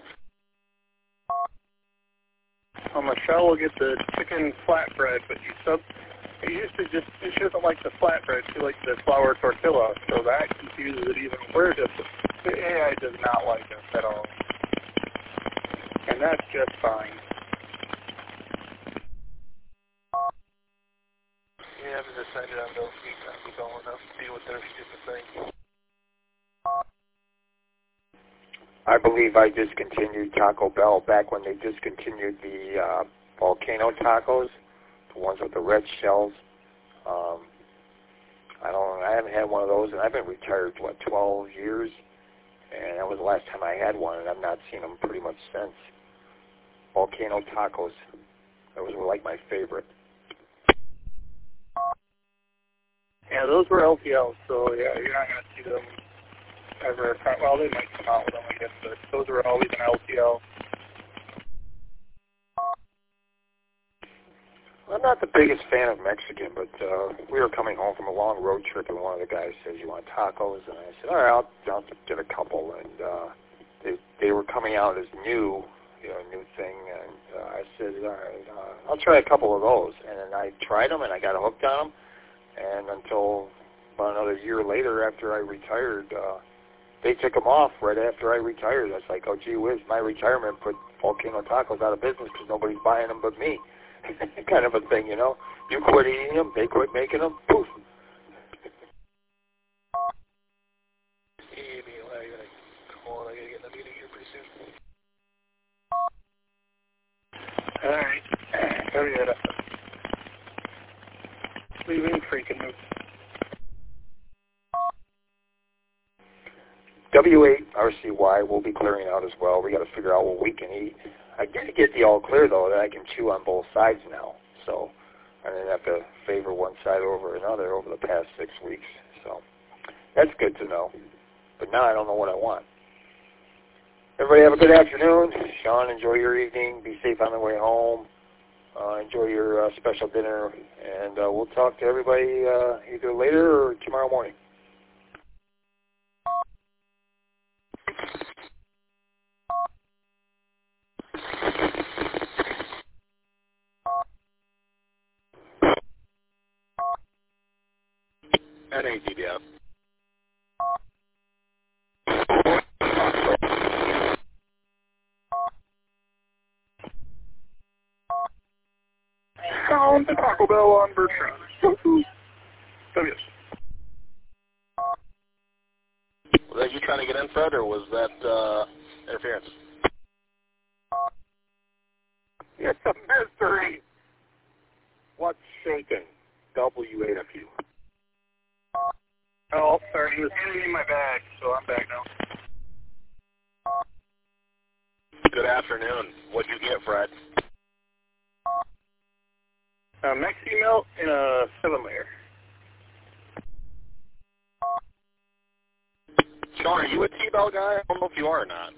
Well, Michelle will get the chicken flatbread, but she doesn't like the flatbread. She likes the flour tortilla, so that confuses it even worse. The AI does not like us at all, and that's just fine. Yeah, I haven't decided on those weeks. I'm going enough to deal with their stupid thing. I believe I discontinued Taco Bell back when they discontinued the volcano tacos, the ones with the red shells. I haven't had one of those, and I've been retired, 12 years, and that was the last time I had one, and I've not seen them pretty much since. Volcano tacos, those were like my favorite. Yeah, those were LTLs, so yeah, you're not going to see them ever. Well, they might come out with them, I guess, but those were always an LTL. I'm not the biggest fan of Mexican, but we were coming home from a long road trip, and one of the guys says, you want tacos? And I said, all right, I'll get a couple. And they were coming out as new thing. And I said, all right, I'll try a couple of those. And then I tried them, and I got hooked on them. And until about another year later, after I retired, they took them off right after I retired. I was like, oh, gee whiz, my retirement put Volcano Tacos out of business because nobody's buying them but me. Kind of a thing, you know. You quit eating them, they quit making them, poof. Hey, I gotta come on, I gotta get in a meeting here pretty soon. Alright. Hurry it up. Leaving freaking moves. W8RCY will be clearing out as well. We got to figure out what we can eat. I did get the all clear, though, that I can chew on both sides now. So I didn't have to favor one side over another over the past 6 weeks. So that's good to know. But now I don't know what I want. Everybody have a good afternoon. Sean, enjoy your evening. Be safe on the way home. Enjoy your special dinner. And we'll talk to everybody either later or tomorrow morning. That ain't DBF. down to Taco Bell on Bertrand. WS. Was that you trying to get in, Fred, or was that interference? It's a mystery. What's shaking? WAFU. Oh, sorry, he was handing me my bag, so I'm back now. Good afternoon. What'd you get, Fred? Maxi melt in a 7-layer. Sean, are you a T-Bell guy? I don't know if you are or not.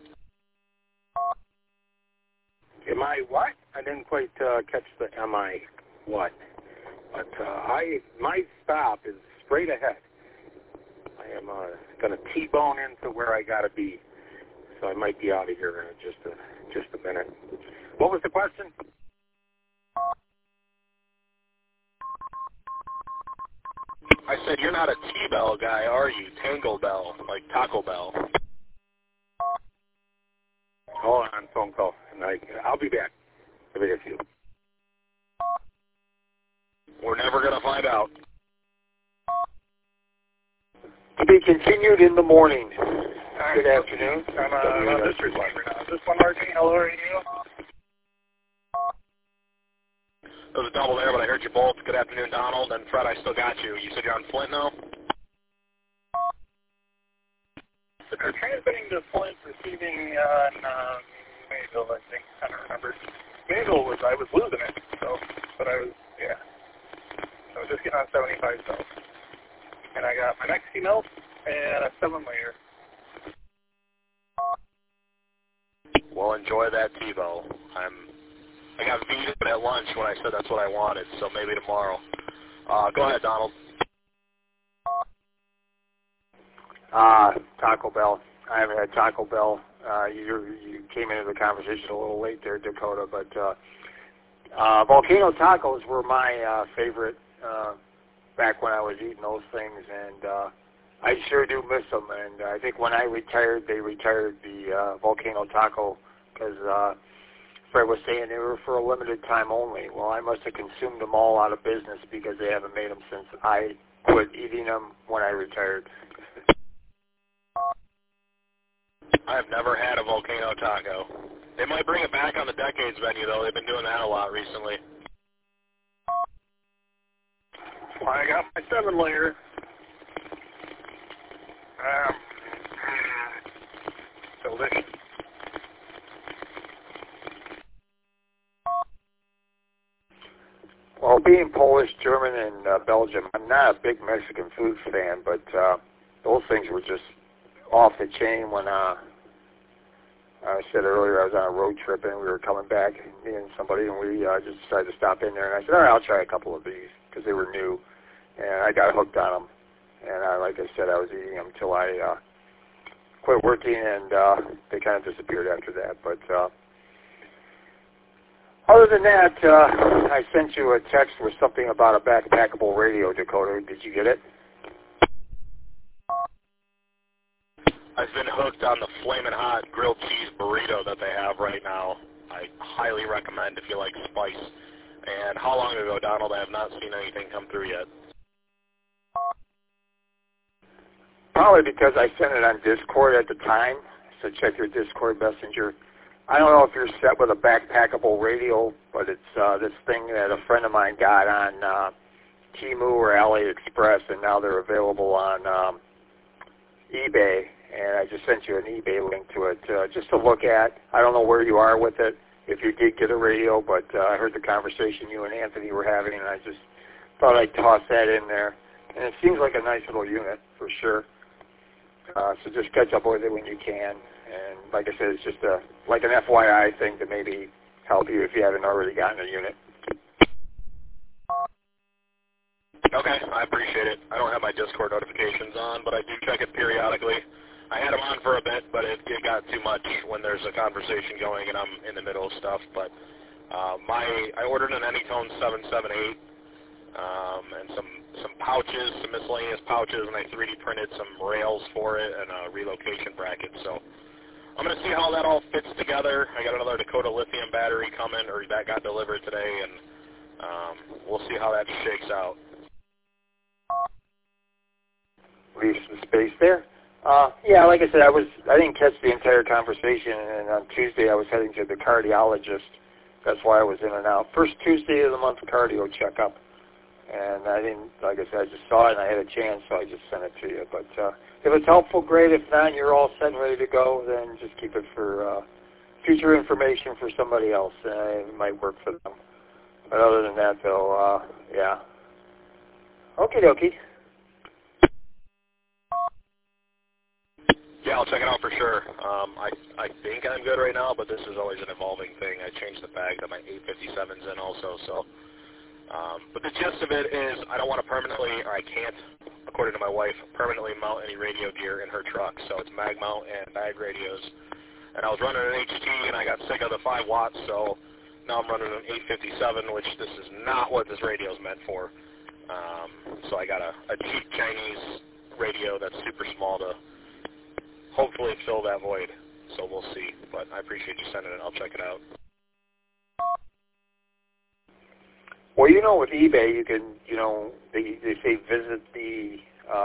Am I what? I didn't quite catch the am I what. But my stop is straight ahead. I am going to T-bone into where I got to be. So I might be out of here in just a minute. What was the question? I said you're not a T-Bell guy, are you? Tango Bell, like Taco Bell. Hold on, phone call. And I'll be back. WAFU. We're never going to find out. To be continued in the morning. Good afternoon. I'm on District Line right now. Is this one Martin? Hello, radio? There was a double there, but I heard you both. Good afternoon, Donald. And Fred, I still got you. You said you're on Flint now? They're transmitting to Flint, receiving on Mayville, I think. I don't remember. Mayville I was losing it, so, but I was just getting on 75 south. And I got my Maxi melt and a 7-layer. Well, enjoy that T-Bell. I got beat at lunch when I said that's what I wanted, so maybe tomorrow. Go ahead, Donald. Taco Bell. I haven't had Taco Bell. You came into the conversation a little late there, Dakota, but Volcano Tacos were my favorite back when I was eating those things, and I sure do miss them. And I think when I retired, they retired the Volcano Taco because Fred was saying they were for a limited time only. Well, I must have consumed them all out of business because they haven't made them since I quit eating them when I retired. I have never had a Volcano Taco. They might bring it back on the Decades menu, though. They've been doing that a lot recently. Well, I got my 7-layer. Delicious. Well, being Polish, German, and Belgium, I'm not a big Mexican food fan, but those things were just off the chain when I said earlier I was on a road trip and we were coming back, me and somebody, and we just decided to stop in there. And I said, all right, I'll try a couple of these because they were new, and I got hooked on them. And like I said, I was eating them until I quit working, and they kind of disappeared after that. But other than that, I sent you a text with something about a backpackable radio, Dakota. Did you get it? I've been hooked on the Flamin' Hot grilled cheese burrito that they have right now. I highly recommend if you like spice. And how long ago, Donald? I have not seen anything come through yet. Probably because I sent it on Discord at the time, so check your Discord messenger. I don't know if you're set with a backpackable radio, but it's this thing that a friend of mine got on Temu or AliExpress, and now they're available on eBay. And I just sent you an eBay link to it just to look at. I don't know where you are with it, if you did get a radio, but I heard the conversation you and Anthony were having, and I just thought I'd toss that in there. And it seems like a nice little unit, for sure. So just catch up with it when you can. And like I said, it's just like an FYI thing to maybe help you if you haven't already gotten a unit. Okay, I appreciate it. I don't have my Discord notifications on, but I do check it periodically. I had them on for a bit, but it got too much when there's a conversation going and I'm in the middle of stuff. But I ordered an Anytone 778 and some pouches, some miscellaneous pouches, and I 3D printed some rails for it and a relocation bracket. So I'm going to see how that all fits together. I got another Dakota lithium battery coming, or that got delivered today, and we'll see how that shakes out. Leave some space there. Yeah, like I said, I didn't catch the entire conversation, and on Tuesday I was heading to the cardiologist. That's why I was in and out. First Tuesday of the month cardio checkup, and I didn't, like I said, I just saw it and I had a chance, so I just sent it to you. But if it's helpful, great. If not, you're all set and ready to go, then just keep it for future information for somebody else. It might work for them. But other than that, though, yeah. Okie dokie. Yeah, I'll check it out for sure. I think I'm good right now, but this is always an evolving thing. I changed the bag that my 857's in also, so. But the gist of it is I don't want to permanently, or I can't, according to my wife, permanently mount any radio gear in her truck. So it's mag mount and bag radios. And I was running an HT, and I got sick of the 5 watts, so now I'm running an 857, which this is not what this radio is meant for. So I got a cheap Chinese radio that's super small to hopefully fill that void. So we'll see. But I appreciate you sending it. I'll check it out. Well, you know, with eBay, you can, you know, they say visit the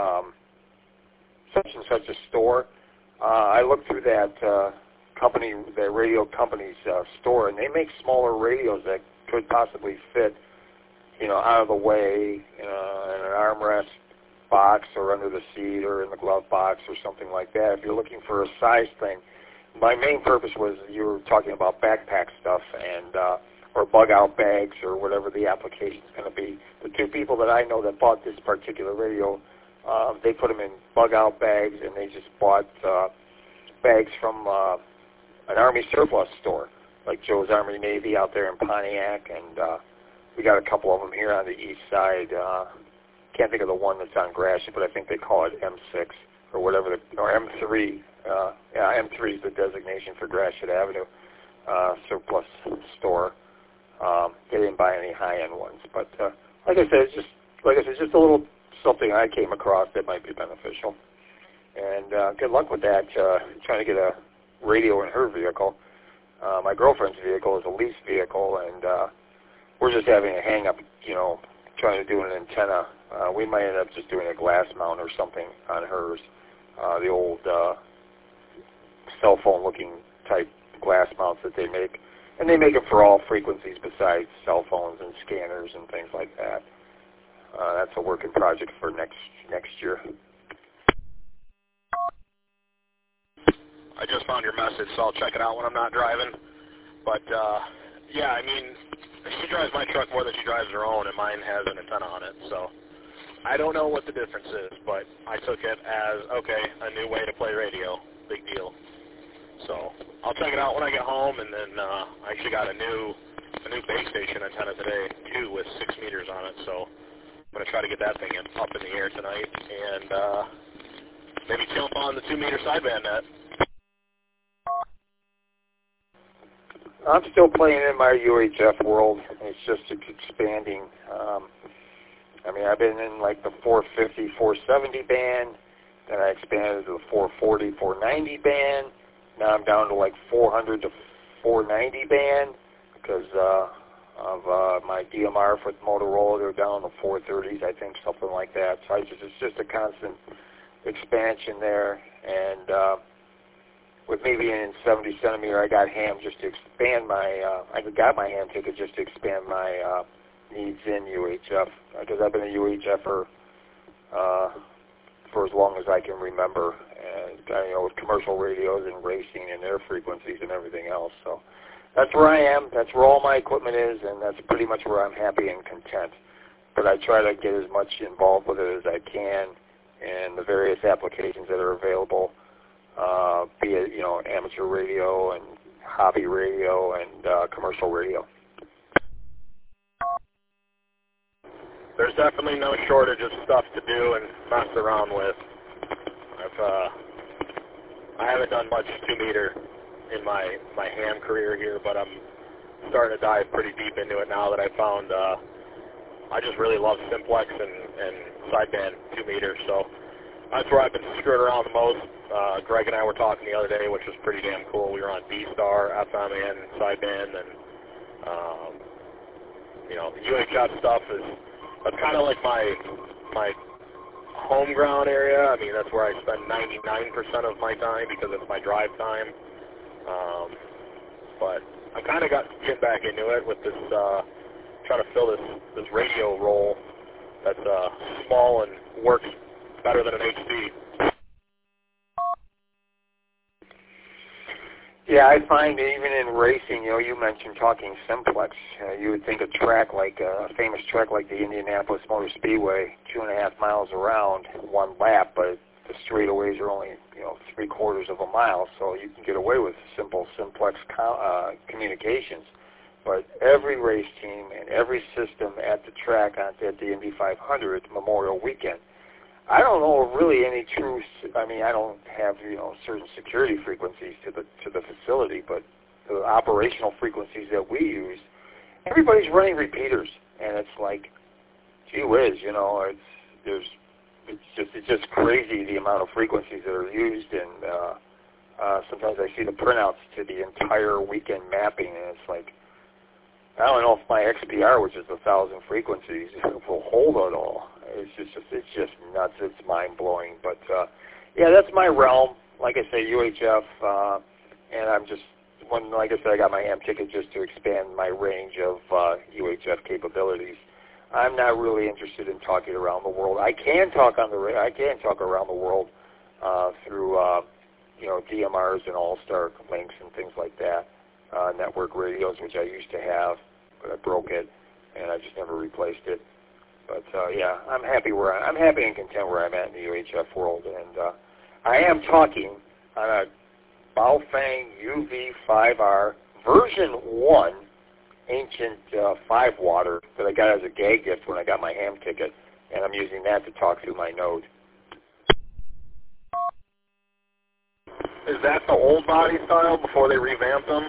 such and such a store. I looked through that company, the radio company's store, and they make smaller radios that could possibly fit, you know, out of the way in an armrest box or under the seat or in the glove box or something like that. If you're looking for a size thing, my main purpose was you were talking about backpack stuff and or bug-out bags or whatever the application is going to be. The 2 people that I know that bought this particular radio, they put them in bug-out bags, and they just bought bags from an Army surplus store, like Joe's Army Navy out there in Pontiac, and we got a couple of them here on the east side. Can't think of the one that's on Gratiot, but I think they call it M6 or whatever, or M3. Yeah, M3 is the designation for Gratiot Avenue surplus store. They didn't buy any high-end ones, but like I said, it's just a little something I came across that might be beneficial. And good luck with that. Trying to get a radio in her vehicle. My girlfriend's vehicle is a lease vehicle, and we're just having a hang-up, you know, trying to do an antenna. We might end up just doing a glass mount or something on hers, the old cell phone-looking type glass mounts that they make. And they make it for all frequencies besides cell phones and scanners and things like that. That's a working project for next year. I just found your message, so I'll check it out when I'm not driving. But, yeah, I mean, she drives my truck more than she drives her own, and mine has an antenna on it. So I don't know what the difference is, but I took it as, okay, a new way to play radio. Big deal. So I'll check it out when I get home, and then I actually got a new base station antenna today, too, with 6 meters on it. So I'm going to try to get that thing up in the air tonight and maybe jump on the 2-meter sideband net. I'm still playing in my UHF world. It's just expanding. I mean, I've been in like the 450, 470 band, then I expanded to the 440, 490 band. Now I'm down to like 400 to 490 band because of my DMR for Motorola. They're down to 430s, I think, something like that. So it's just a constant expansion there. And with me being in 70 centimeter, I got ham just to expand my, I got my ham ticket just to expand my needs in UHF because I've been a UHFer for as long as I can remember, and you know, with commercial radios and racing and their frequencies and everything else. So that's where I am. That's where all my equipment is, and that's pretty much where I'm happy and content. But I try to get as much involved with it as I can in the various applications that are available, be it, you know, amateur radio and hobby radio and commercial radio. There's definitely no shortage of stuff to do and mess around with. I haven't done much 2-meter in my ham career here, but I'm starting to dive pretty deep into it now that I found I just really love simplex and sideband 2-meter, so that's where I've been screwing around the most. Greg and I were talking the other day, which was pretty damn cool. We were on D-Star, FM, and sideband, and you UHF stuff that's kind of like my home ground area. I mean, that's where I spend 99% of my time because it's my drive time. But I kind of getting back into it with this, trying to fill this radio role that's small and works better than an HD. Yeah, I find even in racing, you mentioned talking simplex. You would think a track like a famous track like the Indianapolis Motor Speedway, 2.5 miles around, one lap, but the straightaways are only 3/4 of a mile, so you can get away with simple simplex communications. But every race team and every system at the track at the Indy 500 Memorial Weekend, I don't know really any true. I mean, I don't have certain security frequencies to the facility, but the operational frequencies that we use, everybody's running repeaters, and it's like, gee whiz, it's just crazy the amount of frequencies that are used, and sometimes I see the printouts to the entire weekend mapping, and it's like, I don't know if my XPR, which is 1,000 frequencies, will hold it all. It's just nuts. It's mind-blowing. But, yeah, that's my realm. Like I say, UHF, and I'm just, like I said, I got my ham ticket just to expand my range of UHF capabilities. I'm not really interested in talking around the world. I can talk around the world through, DMRs and All-Star links and things like that. Network radios, which I used to have, but I broke it, and I just never replaced it. But yeah, I'm happy and content where I'm at in the UHF world, and I am talking on a Baofeng UV5R version 1 ancient 5-water that I got as a gag gift when I got my ham ticket, and I'm using that to talk through my node. Is that the old body style before they revamped them?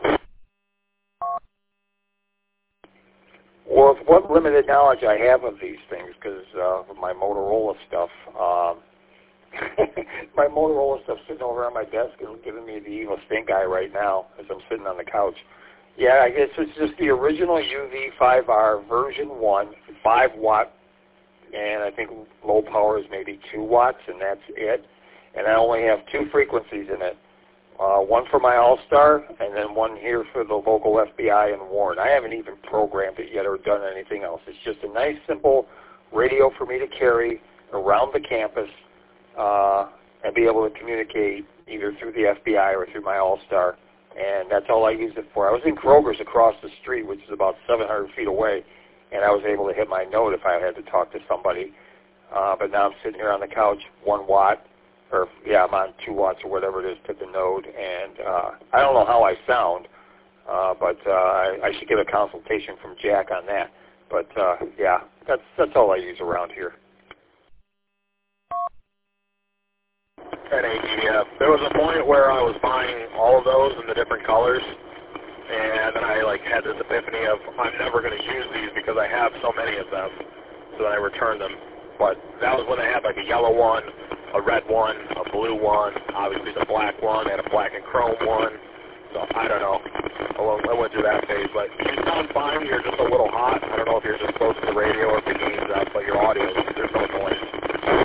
Well, with what limited knowledge I have of these things, because of my Motorola stuff, my Motorola stuff's sitting over on my desk and giving me the evil stink eye right now as I'm sitting on the couch. Yeah, I guess it's just the original UV5R version 1, 5-watt, and I think low power is maybe 2 watts, and that's it. And I only have 2 frequencies in it. One for my All-Star, and then one here for the local FBI in Warren. I haven't even programmed it yet or done anything else. It's just a nice, simple radio for me to carry around the campus and be able to communicate either through the FBI or through my All-Star, and that's all I use it for. I was in Kroger's across the street, which is about 700 feet away, and I was able to hit my node if I had to talk to somebody. But now I'm sitting here on the couch, 1 watt. Or, yeah, I'm on 2 watts or whatever it is to the node, and I don't know how I sound, but I should get a consultation from Jack on that. But, yeah, that's all I use around here. At ATF, there was a point where I was buying all of those in the different colors, and then I, had this epiphany of, I'm never going to use these because I have so many of them, so then I returned them. But that was when they had, a yellow one, a red one, a blue one, obviously the black one, and a black and chrome one. So, I don't know. I went through that phase, but you sound fine. You're just a little hot. I don't know if you're just close to the radio or if the gain's up, but your audio, there's no noise.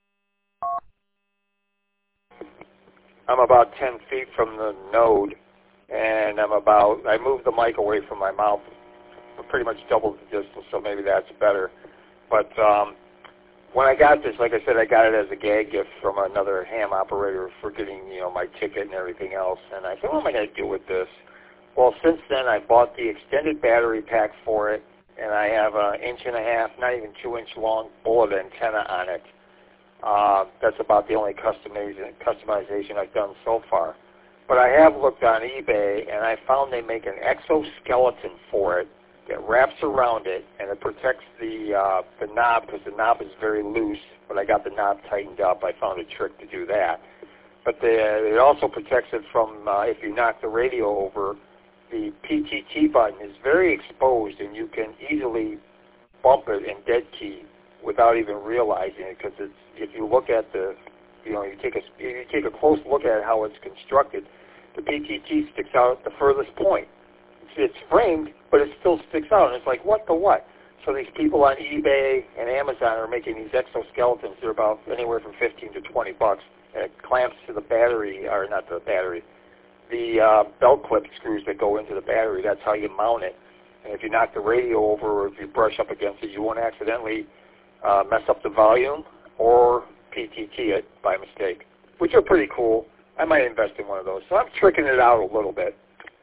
I'm about 10 feet from the node, and I moved the mic away from my mouth, pretty much double the distance, so maybe that's better. But, when I got this, like I said, I got it as a gag gift from another ham operator for getting, my ticket and everything else. And I said, what am I going to do with this? Well, since then, I bought the extended battery pack for it, and I have an 1.5-inch, not even 2-inch long bullet antenna on it. That's about the only customization I've done so far. But I have looked on eBay, and I found they make an exoskeleton for it that wraps around it, and it protects the knob, because the knob is very loose, but I got the knob tightened up. I found a trick to do that. But it also protects it from, if you knock the radio over, the PTT button is very exposed, and you can easily bump it and dead key without even realizing it, because if you look at you take a close look at how it's constructed, the PTT sticks out at the furthest point. it's framed, but it still sticks out. And it's like, what the what? So these people on eBay and Amazon are making these exoskeletons. They're about anywhere from $15 to $20, and it clamps to the battery, or not the battery, the belt clip screws that go into the battery. That's how you mount it. And if you knock the radio over or if you brush up against it, you won't accidentally mess up the volume or PTT it by mistake, which are pretty cool. I might invest in one of those. So I'm tricking it out a little bit.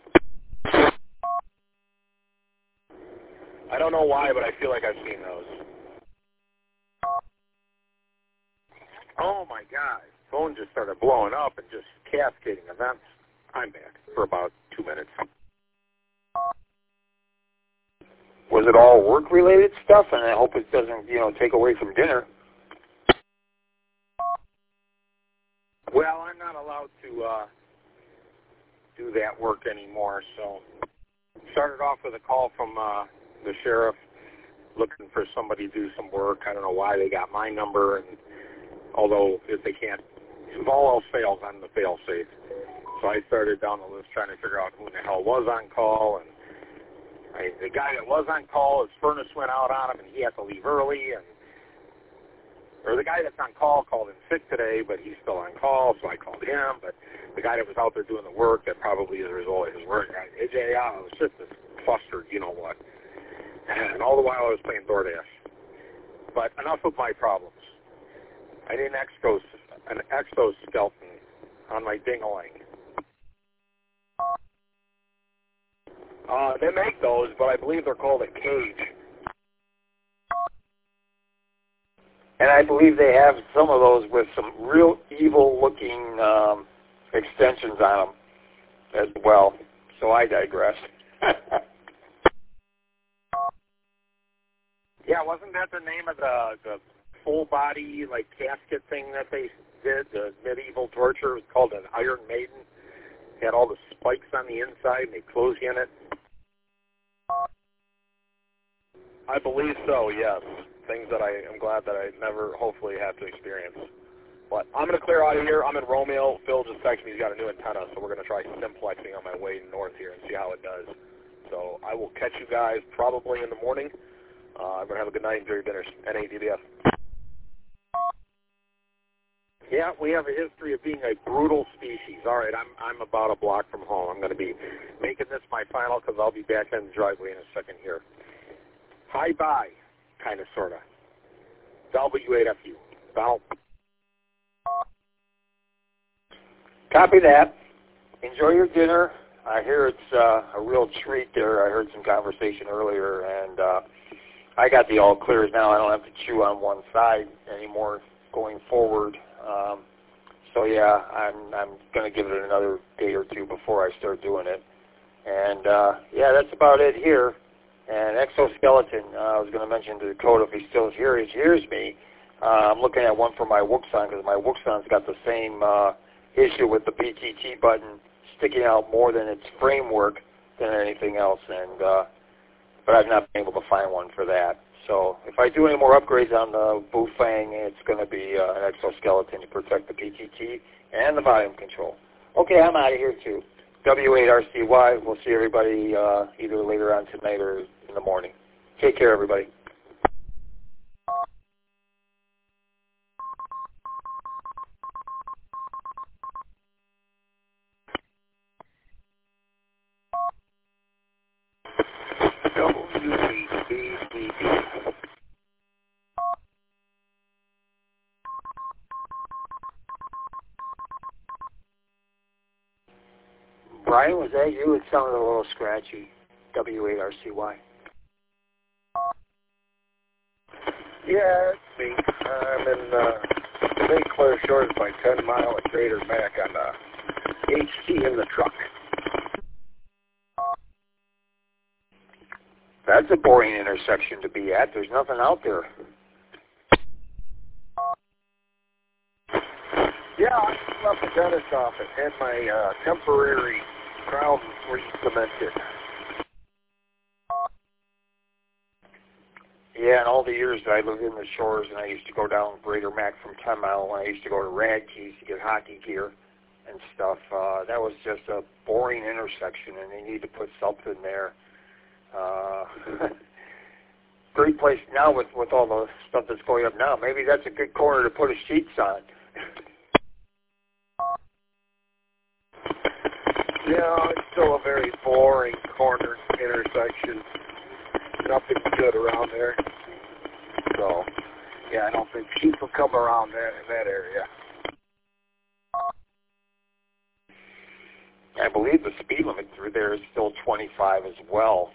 I don't know why, but I feel like I've seen those. Oh, my God. Phone just started blowing up and just cascading events. I'm back for about 2 minutes. Was it all work-related stuff? And I hope it doesn't, take away from dinner. Well, I'm not allowed to do that work anymore, so started off with a call from the sheriff looking for somebody to do some work. I don't know why they got my number, and although if they can't, if all else fails, I'm the fail-safe. So I started down the list trying to figure out who in the hell was on call, and the guy that was on call, his furnace went out on him, and he had to leave early, or the guy that's on call called in sick today, but he's still on call, so I called him, but the guy that was out there doing the work, that probably is a result of his work. It was just this clustered, you-know-what. And all the while I was playing DoorDash. But enough of my problems. I need an exoskeleton on my ding-a-ling. They make those, but I believe they're called a cage. And I believe they have some of those with some real evil-looking extensions on them as well. So I digress. Yeah, wasn't that the name of the full-body, casket thing that they did, the medieval torture? It was called an Iron Maiden. It had all the spikes on the inside, and they close you in it. I believe so, yes. Things that I am glad that I never, hopefully, have to experience. But I'm going to clear out of here. I'm in Romeo. Phil just texted me he's got a new antenna, so we're going to try simplexing on my way north here and see how it does. So I will catch you guys probably in the morning. Everyone have a good night. Enjoy your dinners. NADBF. Yeah, we have a history of being a brutal species. All right, I'm about a block from home. I'm going to be making this my final because I'll be back in the driveway in a second here. Hi-bye, kind of, sort of. W8FU. Donald. Copy that. Enjoy your dinner. I hear it's a real treat there. I heard some conversation earlier, and I got the all clears now. I don't have to chew on one side anymore going forward. So yeah, I'm going to give it another day or two before I start doing it. And yeah, that's about it here. And exoskeleton, I was going to mention to Dakota if he's still here, he hears me. I'm looking at one for my Wuxon because my Wuxon's got the same issue with the PTT button sticking out more than its framework than anything else. And but I've not been able to find one for that. So if I do any more upgrades on the Bufang, it's going to be an exoskeleton to protect the PTT and the volume control. Okay, I'm out of here too. W8RCY. We'll see everybody either later on tonight or in the morning. Take care, everybody. Brian, was that you? It sounded a little scratchy. W8RCY. Yeah, it's me. I'm in St. Clair Shores by 10 Mile at Greater Mac on HT in the truck. That's a boring intersection to be at. There's nothing out there. Yeah, I just left the dentist office. Had my temporary crown re-cemented. Yeah, and all the years that I lived in the Shores, and I used to go down Greater Mac from 10 Mile, and I used to go to Radke's to get hockey gear. and stuff. That was just a boring intersection, and they need to put something there. Great place now with all the stuff that's going up now. Maybe that's a good corner to put a sheets on. Yeah, it's still a very boring corner intersection. Nothing good around there. So, yeah, I don't think sheep will come around there in that area. I believe the speed limit through there is still 25 as well.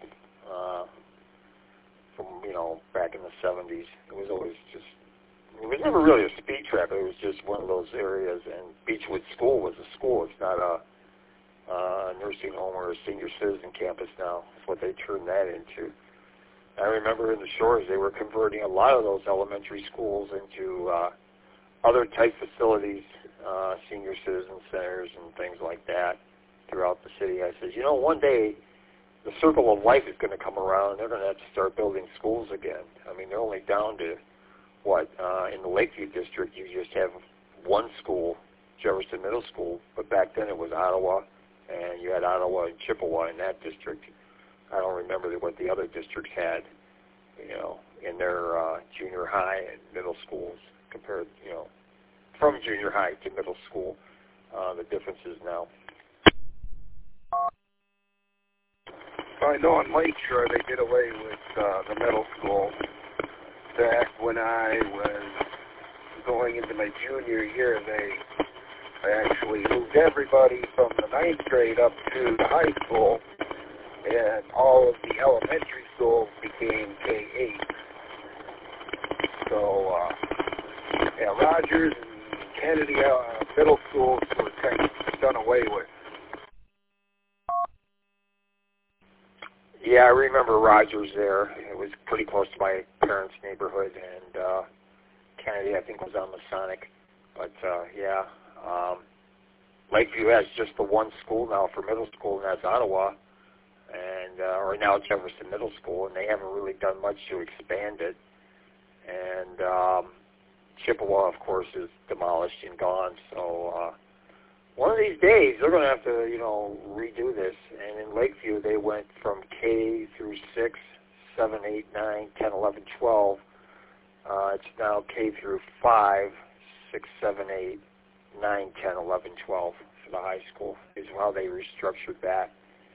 From, back in the 70s. It was always just, it was never really a speed trap. It was just one of those areas, and Beechwood School was a school. It's not a nursing home or a senior citizen campus now. That's what they turned that into. I remember in the Shores, they were converting a lot of those elementary schools into other type facilities, senior citizen centers and things like that throughout the city. I said, one day the circle of life is going to come around and they're going to have to start building schools again. I mean, they're only down to, in the Lakeview district, you just have one school, Jefferson Middle School, but back then it was Ottawa, and you had Ottawa and Chippewa in that district. I don't remember what the other districts had, in their junior high and middle schools compared, from junior high to middle school, the differences now. I know in Lakeshore they did away with the middle school. Back when I was going into my junior year, they actually moved everybody from the 9th grade up to the high school, and all of the elementary schools became K-8. So, Rogers and Kennedy middle schools were kind of done away with. Yeah, I remember Rogers there. It was pretty close to my parents' neighborhood, and Kennedy, I think, was on Masonic. But, Lakeview has just the one school now for middle school, and that's Ottawa, and or now Jefferson Middle School, and they haven't really done much to expand it. And Chippewa, of course, is demolished and gone, so one of these days, they're going to have to, redo this. And in Lakeview, they went from K through 6, 7, 8, 9, 10, 11, 12. It's now K through 5, 6, 7, 8, 9, 10, 11, 12 for the high school is how they restructured that.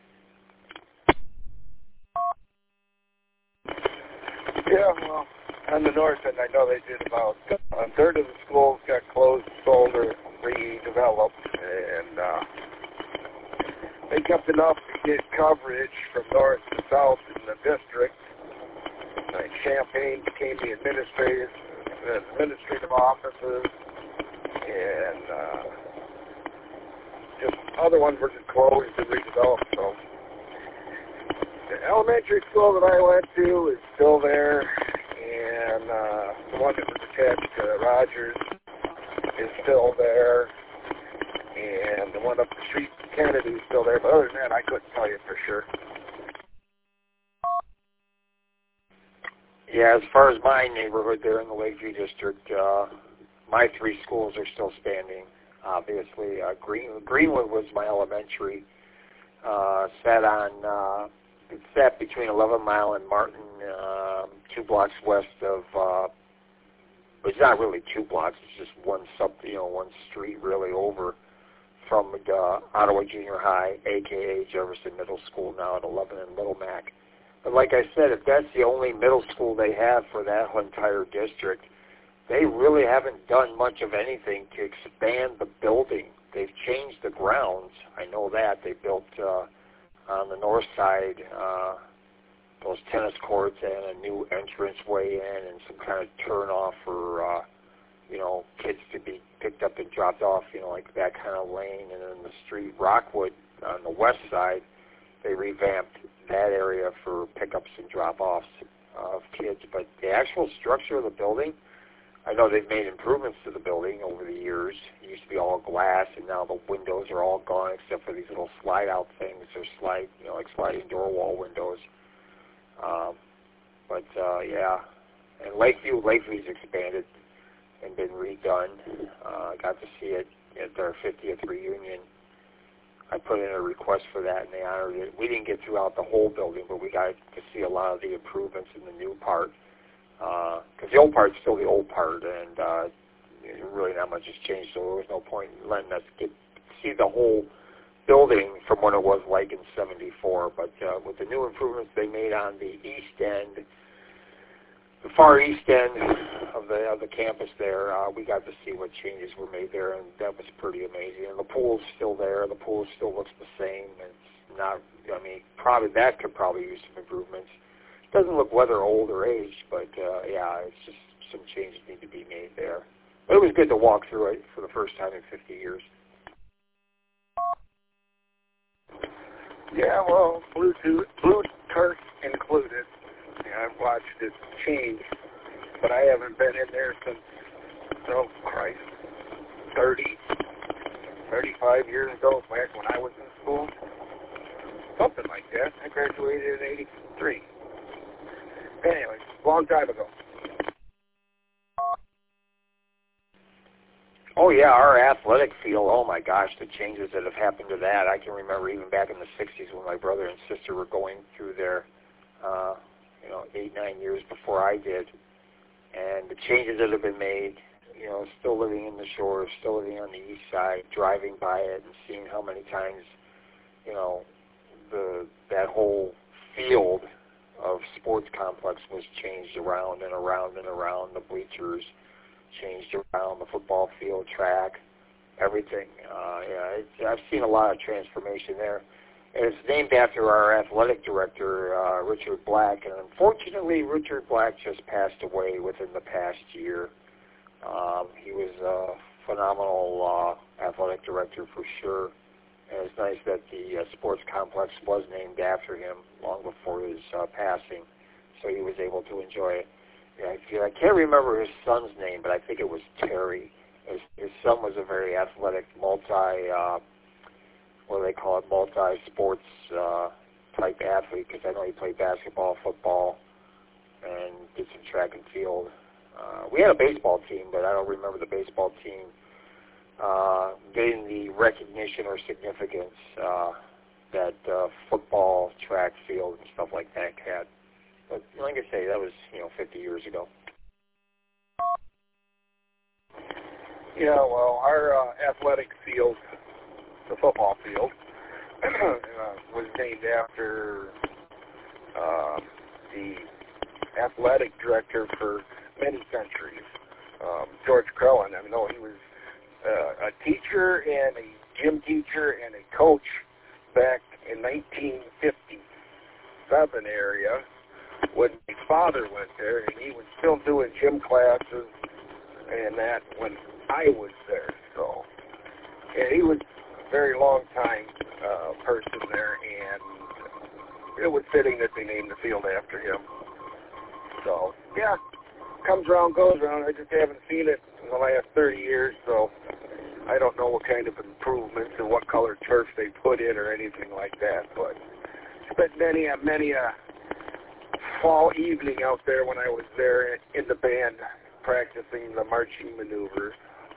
Yeah, well, on the north end, I know they did about a third of the schools got closed, sold, or redeveloped, and they kept enough to get coverage from north to south in the district. Like Champaign became the administrative offices, and just other ones were just closed and redeveloped. So the elementary school that I went to is still there, and the one that was attached to Rogers is still there, and the one up the street from Kennedy is still there, but other than that, I couldn't tell you for sure. Yeah, as far as my neighborhood there in the Lakeview district, my 3 schools are still standing, obviously. Greenwood was my elementary, it sat between 11 Mile and Martin, 2 blocks west of, it's not really 2 blocks, it's just one street really over from Ottawa Junior High, a.k.a. Jefferson Middle School, now at 11 and Little Mac. But like I said, if that's the only middle school they have for that whole entire district, they really haven't done much of anything to expand the building. They've changed the grounds. I know that. They built on the north side those tennis courts and a new entranceway in and some kind of turn-off for, kids to be picked up and dropped off, like that kind of lane. And then the street, Rockwood, on the west side, they revamped that area for pickups and drop-offs of kids. But the actual structure of the building, I know they've made improvements to the building over the years. It used to be all glass, and now the windows are all gone except for these little slide-out things or like sliding door wall windows. And Lakeview's expanded and been redone. I got to see it at our 50th reunion. I put in a request for that, and they honored it. We didn't get throughout the whole building, but we got to see a lot of the improvements in the new part. Because the old part's still the old part, and really not much has changed, so there was no point in letting us see the whole building from what it was like in '74. But with the new improvements they made on the east end, the far east end of the campus there, we got to see what changes were made there, and that was pretty amazing. And the pool's still there. The pool still looks the same. It's not, I mean, probably that could probably use some improvements. It doesn't look whether old or aged, but yeah, it's just some changes need to be made there. But it was good to walk through it for the first time in 50 years. Yeah, well, Blue Turf included. Yeah, I've watched it change, but I haven't been in there since, oh Christ, 35 years ago, back when I was in school. Something like that. I graduated in '83. Anyway, long time ago. Oh, yeah, our athletic field, oh, my gosh, the changes that have happened to that. I can remember even back in the 60s when my brother and sister were going through there, 8-9 years before I did. And the changes that have been made, still living in the shore, still living on the east side, driving by it and seeing how many times, that whole field of sports complex was changed around and around and around, the bleachers changed around, the football field, track, everything. I've seen a lot of transformation there. And it's named after our athletic director, Richard Black. And unfortunately, Richard Black just passed away within the past year. He was a phenomenal athletic director for sure. And it's nice that the sports complex was named after him long before his passing, so he was able to enjoy it. I can't remember his son's name, but I think it was Terry. His son was a very athletic, multi-sports type athlete, because I know he played basketball, football, and did some track and field. We had a baseball team, but I don't remember the baseball team getting the recognition or significance that football, track, field, and stuff like that had. But like I say, that was 50 years ago. Yeah, well, our athletic field, the football field, was named after the athletic director for many centuries, George Crellin. I know he was a teacher and a gym teacher and a coach back in 1957 area when my father went there, and he was still doing gym classes and that when I was there. So, and he was a very long time person there, and it was fitting that they named the field after him. So, yeah, comes around, goes around. I just haven't seen it in the last 30 years, so I don't know what kind of improvements and what color turf they put in or anything like that. But spent many a fall evening out there when I was there in the band practicing the marching maneuvers.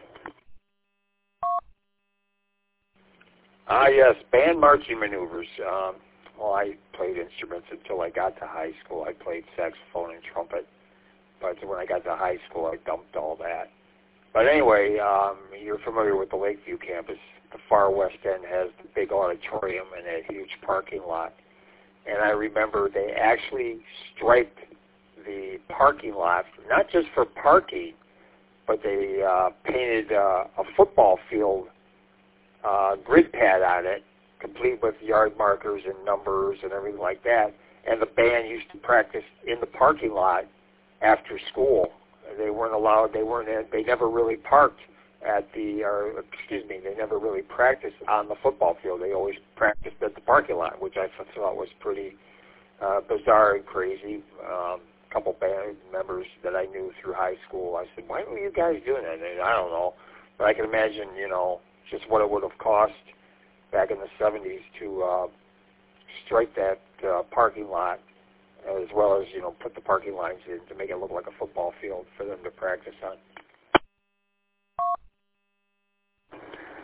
Yes, band marching maneuvers. Well, I played instruments until I got to high school. I played saxophone and trumpet. But when I got to high school, I dumped all that. But anyway, you're familiar with the Lakeview campus. The far west end has the big auditorium and a huge parking lot. And I remember they actually striped the parking lot, not just for parking, but they painted a football field grid pad on it, complete with yard markers and numbers and everything like that. And the band used to practice in the parking lot after school. They weren't allowed. They never really parked they never really practiced on the football field. They always practiced at the parking lot, which I thought was pretty bizarre and crazy. A couple band members that I knew through high school, I said, why were you guys doing that? And I don't know, but I can imagine, just what it would have cost back in the 70s to stripe that parking lot, as well as, put the parking lines in to make it look like a football field for them to practice on.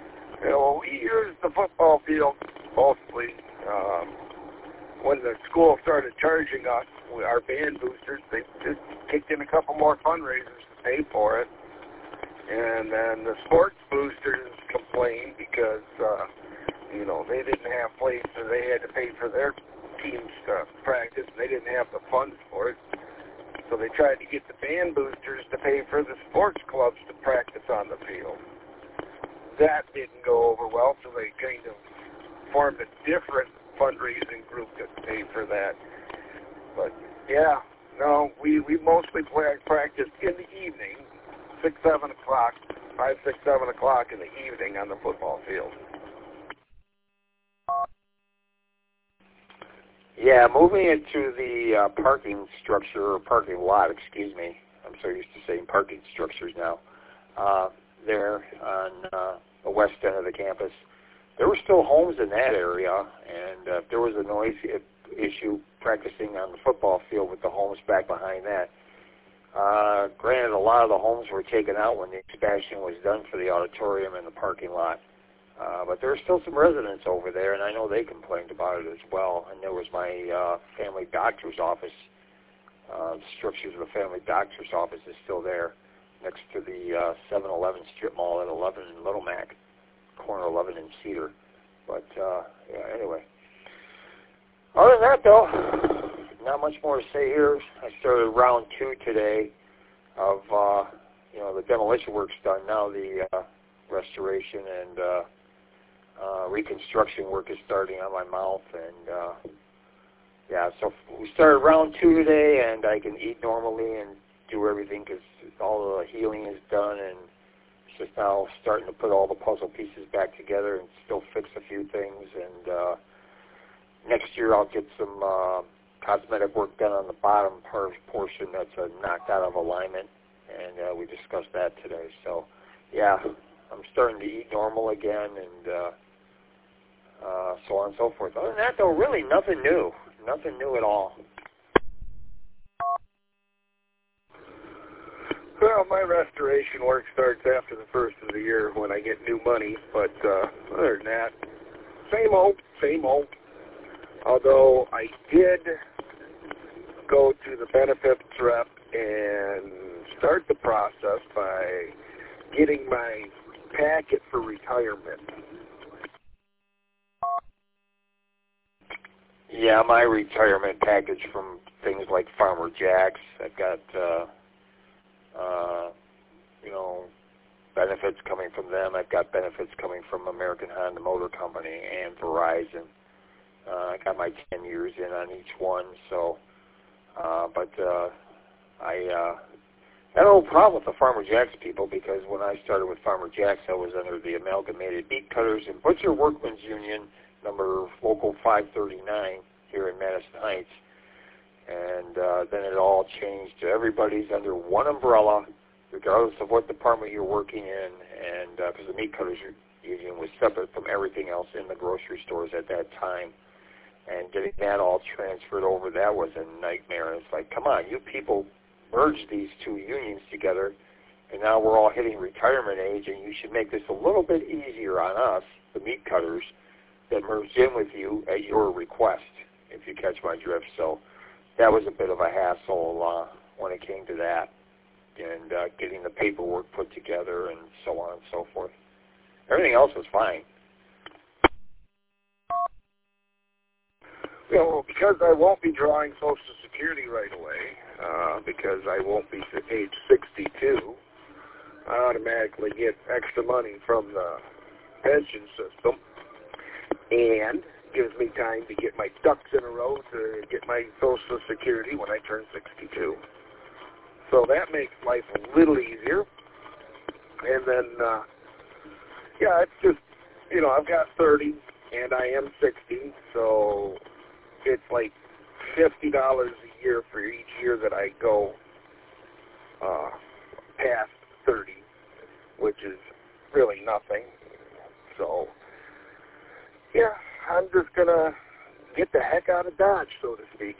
used the football field mostly. When the school started charging us our band boosters, they just kicked in a couple more fundraisers to pay for it. And then the sports boosters complained because, they didn't have places. They had to pay for their teams to practice, and they didn't have the funds for it. So they tried to get the band boosters to pay for the sports clubs to practice on the field. That didn't go over well, so they kind of formed a different fundraising group that paid for that. But, yeah, no, we mostly practiced in the evening, 6, 7 o'clock, 5, 6, 7 o'clock in the evening on the football field. Yeah, moving into the parking structure, or parking lot, excuse me. I'm so used to saying parking structures now. There on the west end of the campus, there were still homes in that area, and there was a noise issue practicing on the football field with the homes back behind that. Granted, a lot of the homes were taken out when the expansion was done for the auditorium and the parking lot. But there are still some residents over there, and I know they complained about it as well. And there was my family doctor's office. The structures of the family doctor's office is still there next to the 7-Eleven strip mall at 11 in Little Mac, corner 11 in Cedar. But, anyway. Other than that, though, not much more to say here. I started round 2 today of, the demolition work's done. Now the restoration and reconstruction work is starting on my mouth, and so we started round 2 today, and I can eat normally and do everything because all the healing is done, and it's just now starting to put all the puzzle pieces back together and still fix a few things. And next year I'll get some cosmetic work done on the bottom portion that's knocked out of alignment, and we discussed that today. So, yeah, I'm starting to eat normal again, and so on and so forth. Other than that, though, really nothing new. Nothing new at all. Well, my restoration work starts after the first of the year when I get new money, but other than that, same old. Although I did go to the benefits rep and start the process by getting my packet for retirement. Yeah, my retirement package from things like Farmer Jack's. I've got, benefits coming from them. I've got benefits coming from American Honda Motor Company and Verizon. I got my 10 years in on each one, so, I had a little problem with the Farmer Jack's people because when I started with Farmer Jack's, I was under the Amalgamated Meat Cutters and Butcher Workmen's Union, number Local 539 here in Madison Heights. And then it all changed to everybody's under one umbrella, regardless of what department you're working in, and because the Meat Cutters Union was separate from everything else in the grocery stores at that time. And getting that all transferred over, that was a nightmare. It's like, come on, you people merged these two unions together, and now we're all hitting retirement age, and you should make this a little bit easier on us, the meat cutters, that merged in with you at your request, if you catch my drift. So that was a bit of a hassle when it came to that, and getting the paperwork put together and so on and so forth. Everything else was fine. Well, because I won't be drawing Social Security right away, because I won't be age 62, I automatically get extra money from the pension system, and gives me time to get my ducks in a row to get my Social Security when I turn 62. So that makes life a little easier. And then, it's just, I've got 30, and I am 60, so it's like $50 a year for each year that I go past 30, which is really nothing. So, yeah, I'm just going to get the heck out of Dodge, so to speak.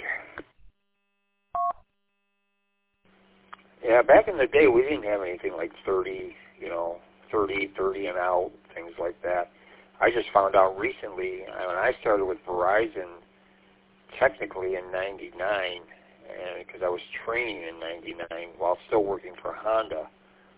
Yeah, back in the day, we didn't have anything like 30 and out, things like that. I just found out recently when I started with Verizon, technically in '99, and because I was training in '99 while still working for Honda.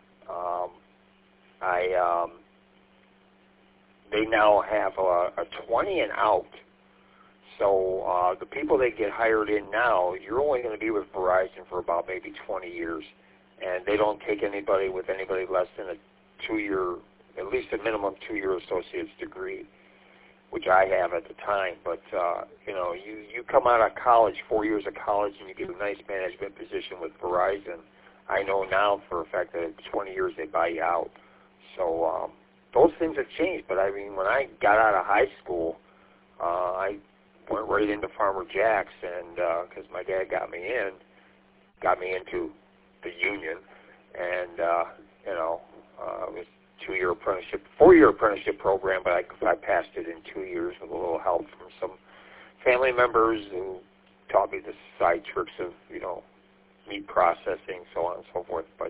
They now have a 20 and out. So the people that get hired in now, you're only going to be with Verizon for about maybe 20 years, and they don't take anybody with anybody less than a 2-year, at least a minimum 2-year associate's degree, which I have at the time. But you come out of college, 4 years of college, and you get a nice management position with Verizon. I know now for a fact that in 20 years they buy you out. So those things have changed. But I mean, when I got out of high school, I went right into Farmer Jack's, and because my dad got me into the union, and it was 2-year apprenticeship, 4-year apprenticeship program, but I passed it in 2 years with a little help from some family members who taught me the side tricks of meat processing, so on and so forth. But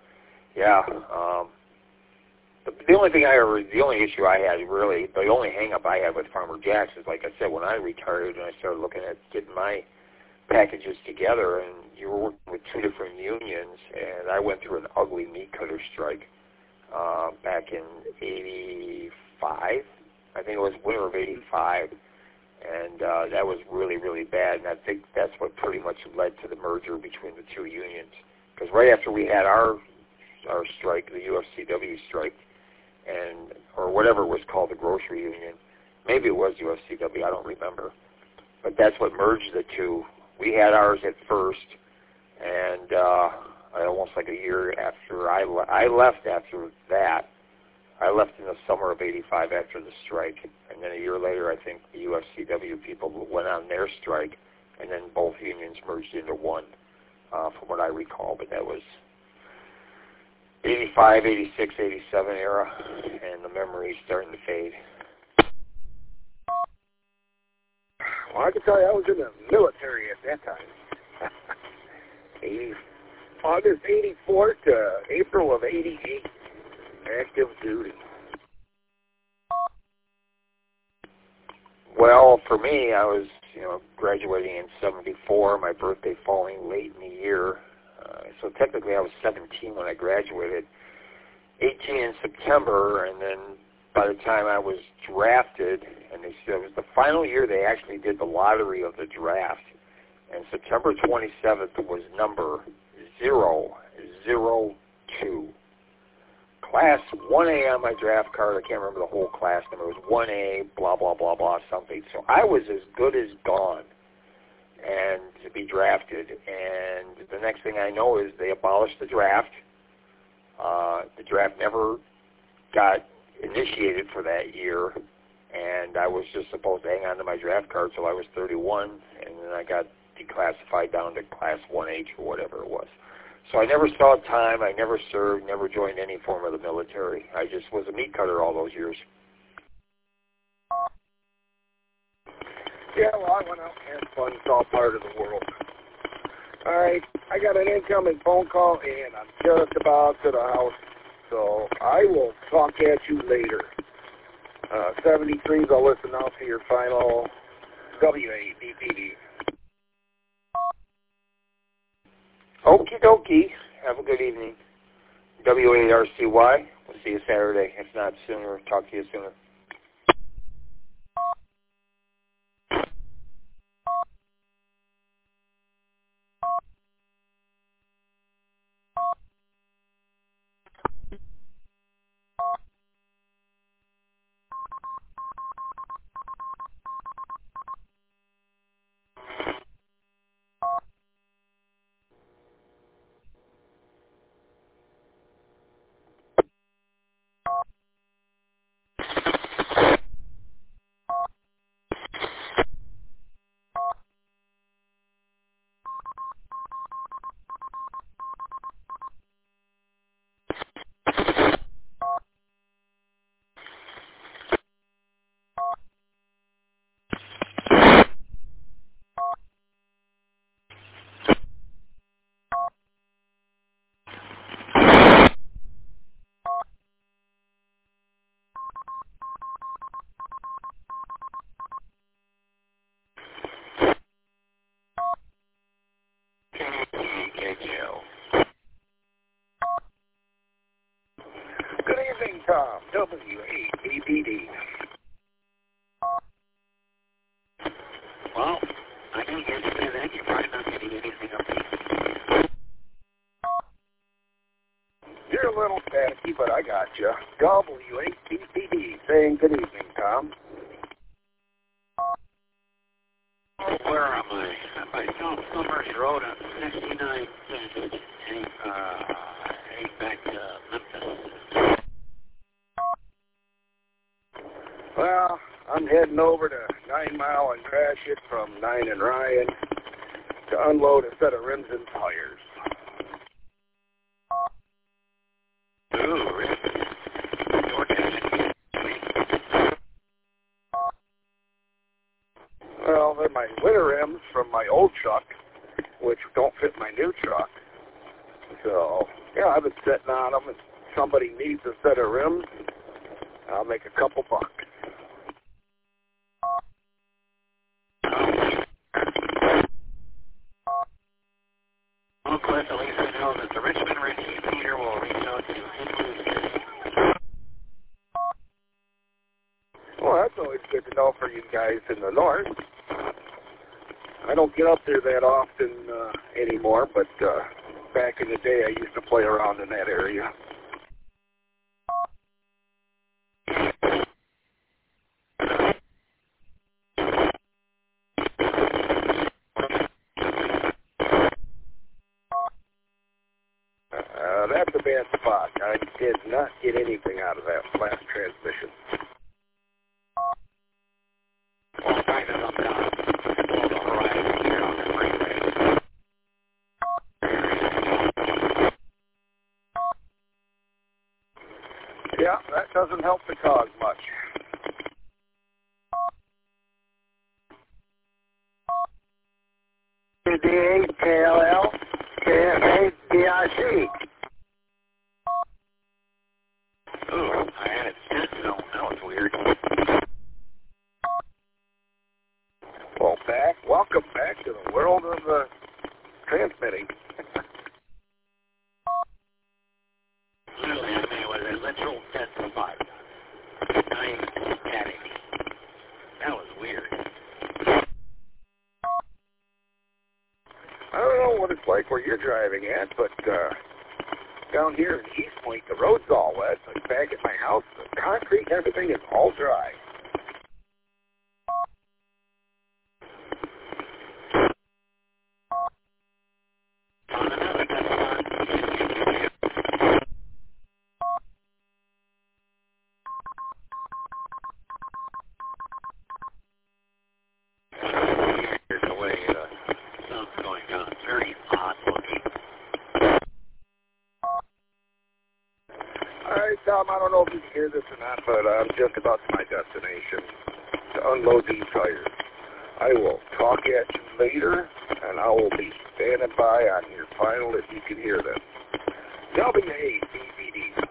the only issue I had, really, the only hang-up I had with Farmer Jack's is, like I said, when I retired and I started looking at getting my packages together, and you were working with 2 different unions, and I went through an ugly meat cutter strike back in '85. I think it was winter of '85, and that was really, really bad, and I think that's what pretty much led to the merger between the 2 unions. Because right after we had our strike, the UFCW strike, or whatever it was called, the grocery union. Maybe it was UFCW, I don't remember. But that's what merged the 2. We had ours at first, and almost like a year after I left after that. I left in the summer of '85 after the strike, and then a year later I think the UFCW people went on their strike, and then both unions merged into one, from what I recall. But that was '85, '86, '87 era, and the memory's starting to fade. Well, I can tell you I was in the military at that time. August '84 to April of '88, active duty. Well, for me, I was, graduating in '74, my birthday falling late in the year. So technically I was 17 when I graduated, 18 in September, and then by the time I was drafted, and they said it was the final year they actually did the lottery of the draft, and September 27th was number 002. Class 1A on my draft card, I can't remember the whole class number, it was 1A, blah, blah, blah, blah, something. So I was as good as gone and to be drafted, and the next thing I know is they abolished the draft. The draft never got initiated for that year, and I was just supposed to hang on to my draft card till I was 31, and then I got declassified down to Class 1H or whatever it was. So I never saw time, I never served, never joined any form of the military. I just was a meat cutter all those years. Yeah, well, I went out and had fun. It's all part of the world. All right, I got an incoming phone call, and I'm just about to the house, so I will talk at you later. 73s, I'll listen out to your final WADPD. Okie dokie. Have a good evening. W8RCY. We'll see you Saturday. If not sooner, talk to you sooner. Tom, W8BBD. Well, I didn't get to say that. You're probably not getting anything up here. You're a little staticky, but I got you. W8BBD, saying good evening, Tom. Where am I? I'm by South Summers Road on 69, heading back to Memphis. Well, I'm heading over to 9 Mile and Gratiot from 9 and Ryan to unload a set of rims and tires. Ooh, really? Well, they're my winter rims from my old truck, which don't fit my new truck. So, yeah, I've been sitting on them. If somebody needs a set of rims, I'll make a couple bucks. Well, Cliff, at least I know that the Richmond Richie Peter will reach out to Inclusive. Well, that's always good to know for you guys in the north. I don't get up there that often anymore, but back in the day I used to play around in that area. That's a bad spot. I did not get anything out of that last transmission. Well, kind of up down below the horizon here on the freeway. Yeah, that doesn't help the cause much. D-A-K-L-L, K-F-A-D-I-C. Ooh, I had it set, so that was weird. Well, welcome back to the world of transmitting. Literally, I mean, it was a literal test of fire. Not even static. That was weird. I don't know what it's like where you're driving at, but down here in East Point, the road's all wet. But back at my house, the concrete and everything is all dry. The way sun's going down, it's very odd looking. All right, Tom, I don't know if you can hear this or not, but I'm just about to my destination to unload these tires. I will talk at you later, and I will be standing by on your final if you can hear them. W8BBD.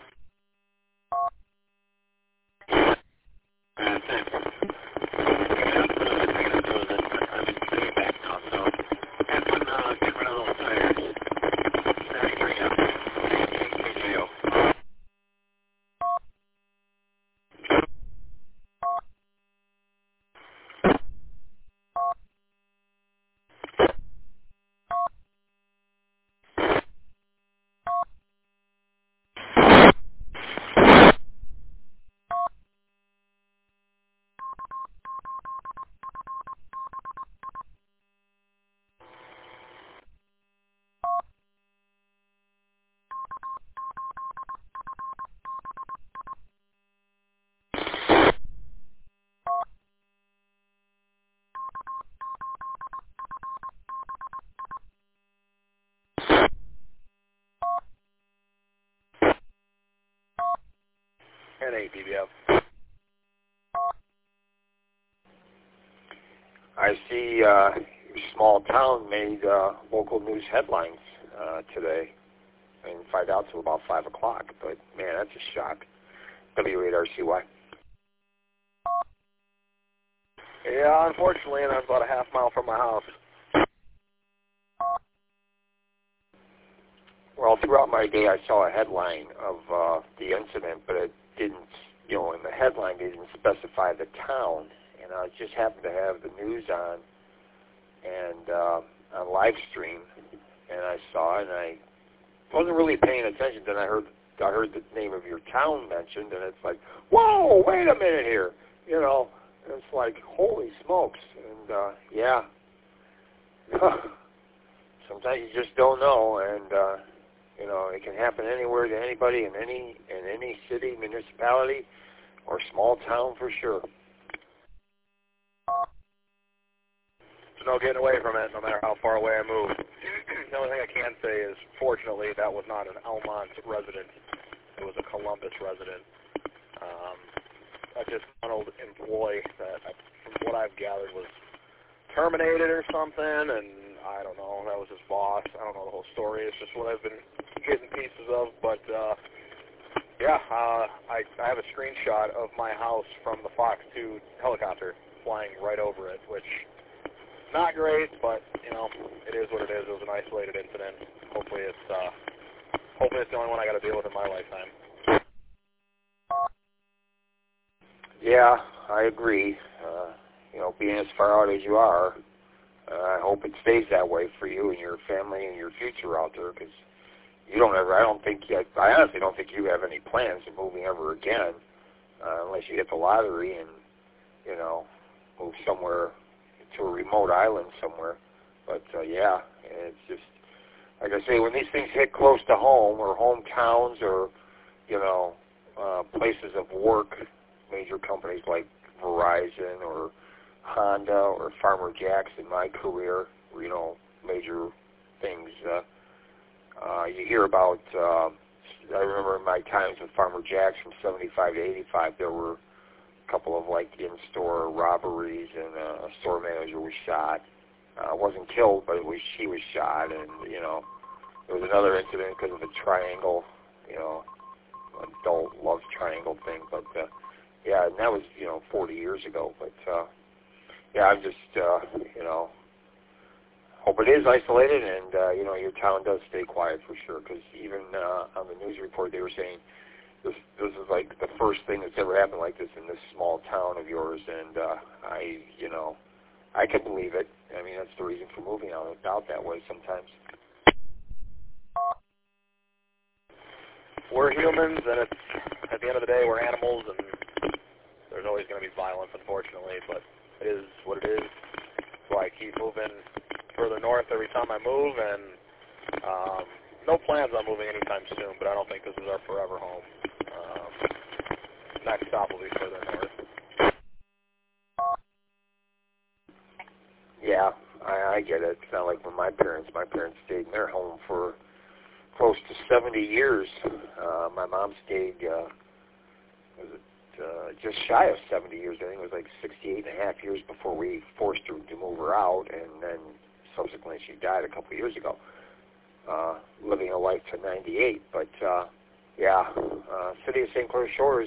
NADBF. I see your small town made local news headlines today. I didn't find out till about 5 o'clock, but man, that's a shock. W8RCY. Yeah, unfortunately, and I'm about a half mile from my house. Well, throughout my day, I saw a headline of the incident, but it didn't, you know, in the headline, they didn't specify the town. And I just happened to have the news on and on live stream, and I saw it, and I wasn't really paying attention. Then I heard the name of your town mentioned, and it's like, whoa, wait a minute here, you know. And it's like, holy smokes, and yeah. Sometimes you just don't know, and you know, it can happen anywhere to anybody in any city, municipality, or small town for sure. So no getting away from it, no matter how far away I move. The only thing I can say is, fortunately, that was not an Elmont resident. It was a Columbus resident. A disgruntled employee that, from what I've gathered, was terminated or something, and I don't know, that was his boss. I don't know the whole story. It's just what I've been getting pieces of, but yeah, I have a screenshot of my house from the Fox 2 helicopter flying right over it, which not great, but you know, it is what it is. It was an isolated incident. Hopefully it's the only one I got to deal with in my lifetime. Yeah, I agree. You know, being as far out as you are, I hope it stays that way for you and your family and your future out there, because I honestly don't think you have any plans of moving ever again, unless you hit the lottery and, you know, move somewhere to a remote island somewhere. But yeah, it's just, like I say, when these things hit close to home or hometowns or, you know, places of work, major companies like Verizon or Honda or Farmer Jack's in my career, you know, major things. You hear about, I remember in my times with Farmer Jack's from 75 to 85, there were a couple of like in-store robberies, and a store manager was shot. Wasn't killed, but she was shot, and, you know, there was another incident because of a triangle, you know, adult love triangle thing, but yeah, and that was, you know, 40 years ago, but yeah, I'm just, you know, hope it is isolated, and, you know, your town does stay quiet for sure, because even on the news report they were saying this is like the first thing that's ever happened like this in this small town of yours, and you know, I can believe it. I mean, that's the reason for moving out that way sometimes. We're humans, and it's, at the end of the day, we're animals, and there's always going to be violence, unfortunately, but it is what it is. So I keep moving further north every time I move, and no plans on moving anytime soon, but I don't think this is our forever home. Next stop will be further north. Yeah, I get it. It's not like when my parents stayed in their home for close to 70 years. My mom stayed, just shy of 70 years. I think it was like 68 and a half years before we forced her to move her out, and then subsequently she died a couple of years ago, living a life to 98. But yeah, city of St. Clair Shores,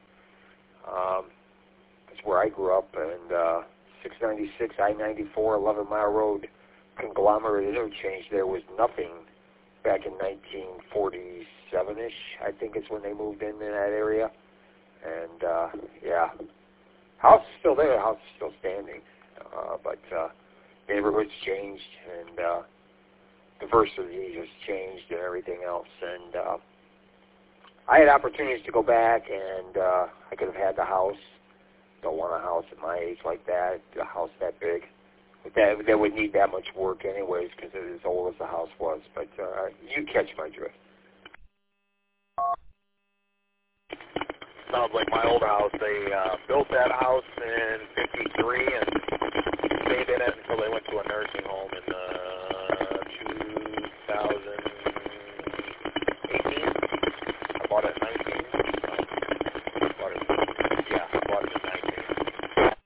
that's where I grew up, and 696, I-94, 11-mile road, conglomerate interchange. There was nothing back in 1947-ish, I think it's when they moved in that area. And, yeah, house is still there, house is still standing, but neighborhoods changed, and diversity has changed and everything else. And I had opportunities to go back, and I could have had the house. Don't want a house at my age like that, a house that big. But that would need that much work anyways, because it is as old as the house was. But you catch my drift. Sounds like my old house. They built that house in '53 and stayed in it until they went to a nursing home in 2018. I bought it in 19. I bought it in 19.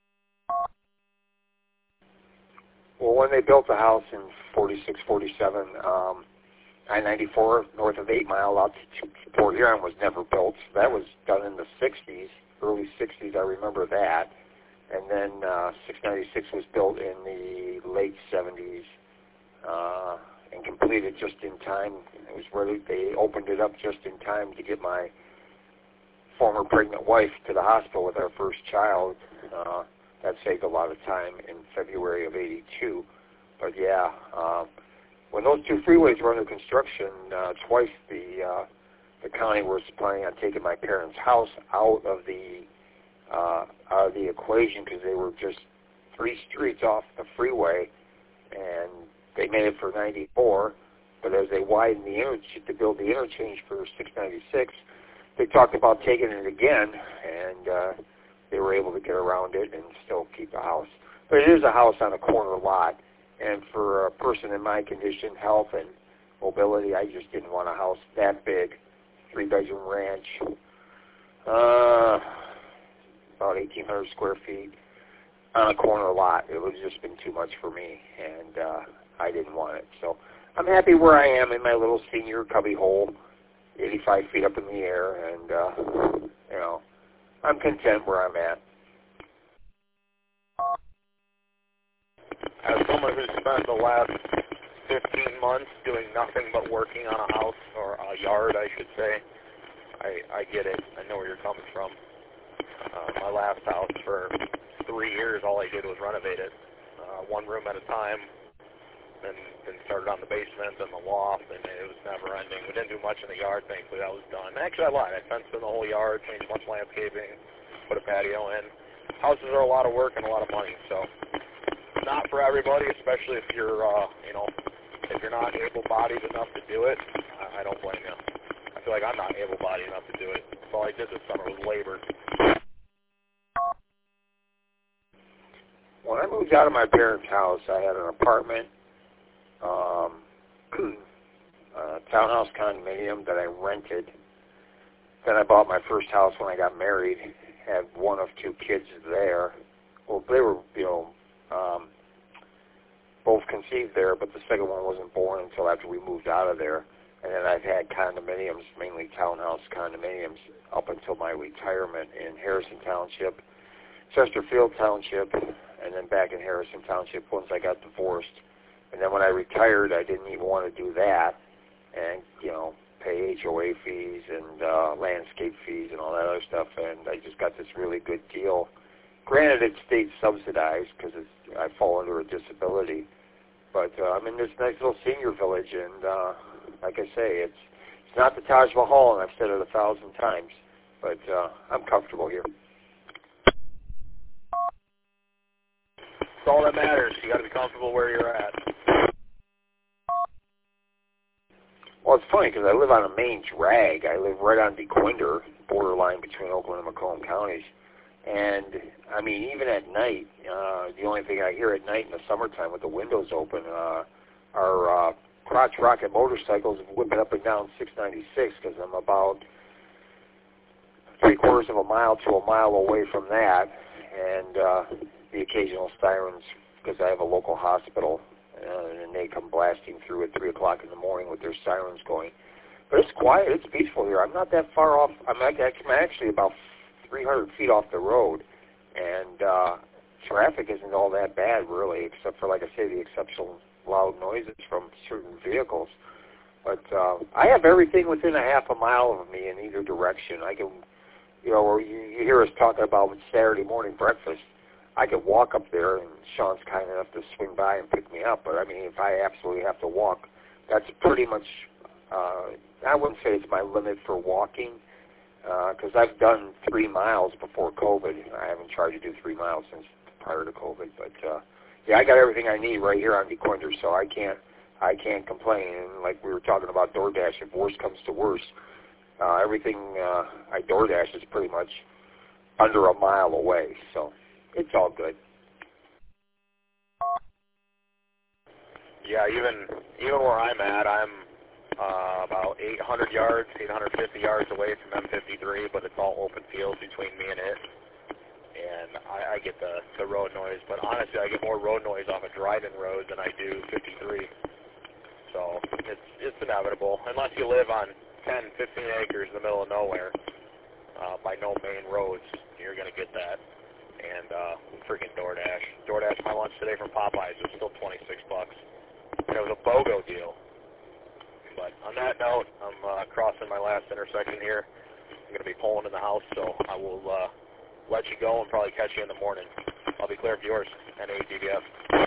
Well, when they built the house in 46, 47, I-94 north of 8 Mile out to Port Huron was never built. That was done in the 60s, early 60s, I remember that. And then 696 was built in the late 70s and completed made it just in time. It was where they opened it up just in time to get my former pregnant wife to the hospital with our first child. That saved a lot of time in February of '82. But yeah, when those two freeways were under construction, twice the county was planning on taking my parents' house out of the equation because they were just 3 streets off the freeway, and they made it for 94. But as they widened to build the interchange for 696, they talked about taking it again, and they were able to get around it and still keep the house. But it is a house on a corner lot, and for a person in my condition, health and mobility, I just didn't want a house that big. 3-bedroom ranch, about 1,800 square feet on a corner lot. It would have just been too much for me, and I didn't want it. So I'm happy where I am in my little senior cubby hole, 85 feet up in the air, and I'm content where I'm at. As someone who spent the last 15 months doing nothing but working on a house, or a yard, I should say, I get it. I know where you're coming from. My last house, for 3 years, all I did was renovate it, one room at a time, and then started on the basement and the loft, and it was never ending. We didn't do much in the yard, thankfully. That was done. Actually, I lied. I fenced in the whole yard, changed a bunch of landscaping, put a patio in. Houses are a lot of work and a lot of money, so not for everybody, especially if you're, if you're not able-bodied enough to do it. I don't blame you. I feel like I'm not able-bodied enough to do it. So all I did this summer was labor. When I moved out of my parents' house, I had an apartment, townhouse condominium that I rented. Then I bought my first house when I got married, had one of 2 kids there. Well, they were, both conceived there, but the second one wasn't born until after we moved out of there. And then I've had condominiums, mainly townhouse condominiums, up until my retirement in Harrison Township, Chesterfield Township, and then back in Harrison Township once I got divorced. And then when I retired, I didn't even want to do that and, pay HOA fees and landscape fees and all that other stuff. And I just got this really good deal. Granted, it's state subsidized because I fall under a disability. But I'm in this nice little senior village, and like I say, it's not the Taj Mahal, and I've said it 1,000 times. But I'm comfortable here. That's all that matters. You got to be comfortable where you're at. Well, it's funny because I live on a main drag. I live right on DeQuinder, borderline between Oakland and Macomb counties. And, I mean, even at night, the only thing I hear at night in the summertime with the windows open are crotch rocket motorcycles whipping up and down 696 because I'm about 3/4 of a mile to a mile away from that. And the occasional sirens because I have a local hospital, and they come blasting through at 3 o'clock in the morning with their sirens going. But it's quiet. It's peaceful here. I'm not that far off. I'm actually about 300 feet off the road, and traffic isn't all that bad, really, except for, like I say, the exceptional loud noises from certain vehicles. But I have everything within a half a mile of me in either direction. I can, or you hear us talking about Saturday morning breakfast. I could walk up there, and Sean's kind enough to swing by and pick me up. But, I mean, if I absolutely have to walk, that's pretty much, I wouldn't say it's my limit for walking, because I've done 3 miles before COVID. I haven't tried to do 3 miles since prior to COVID. But, yeah, I got everything I need right here on DeQuinder, so I can't complain. And like we were talking about DoorDash, if worse comes to worse, everything I DoorDash is pretty much under a mile away, so it's all good. Yeah, even where I'm at, I'm about 800 yards, 850 yards away from M53, but it's all open field between me and it. And I get the road noise, but honestly, I get more road noise off a drive-in road than I do 53. So it's inevitable. Unless you live on 10, 15 acres in the middle of nowhere, by no main roads, you're going to get that. And freaking DoorDash. DoorDash my lunch today from Popeyes was still $26. And it was a BOGO deal. on that note, I'm crossing my last intersection here. I'm going to be pulling in the house, so I will let you go and probably catch you in the morning. I'll be clear for yours, NADBF.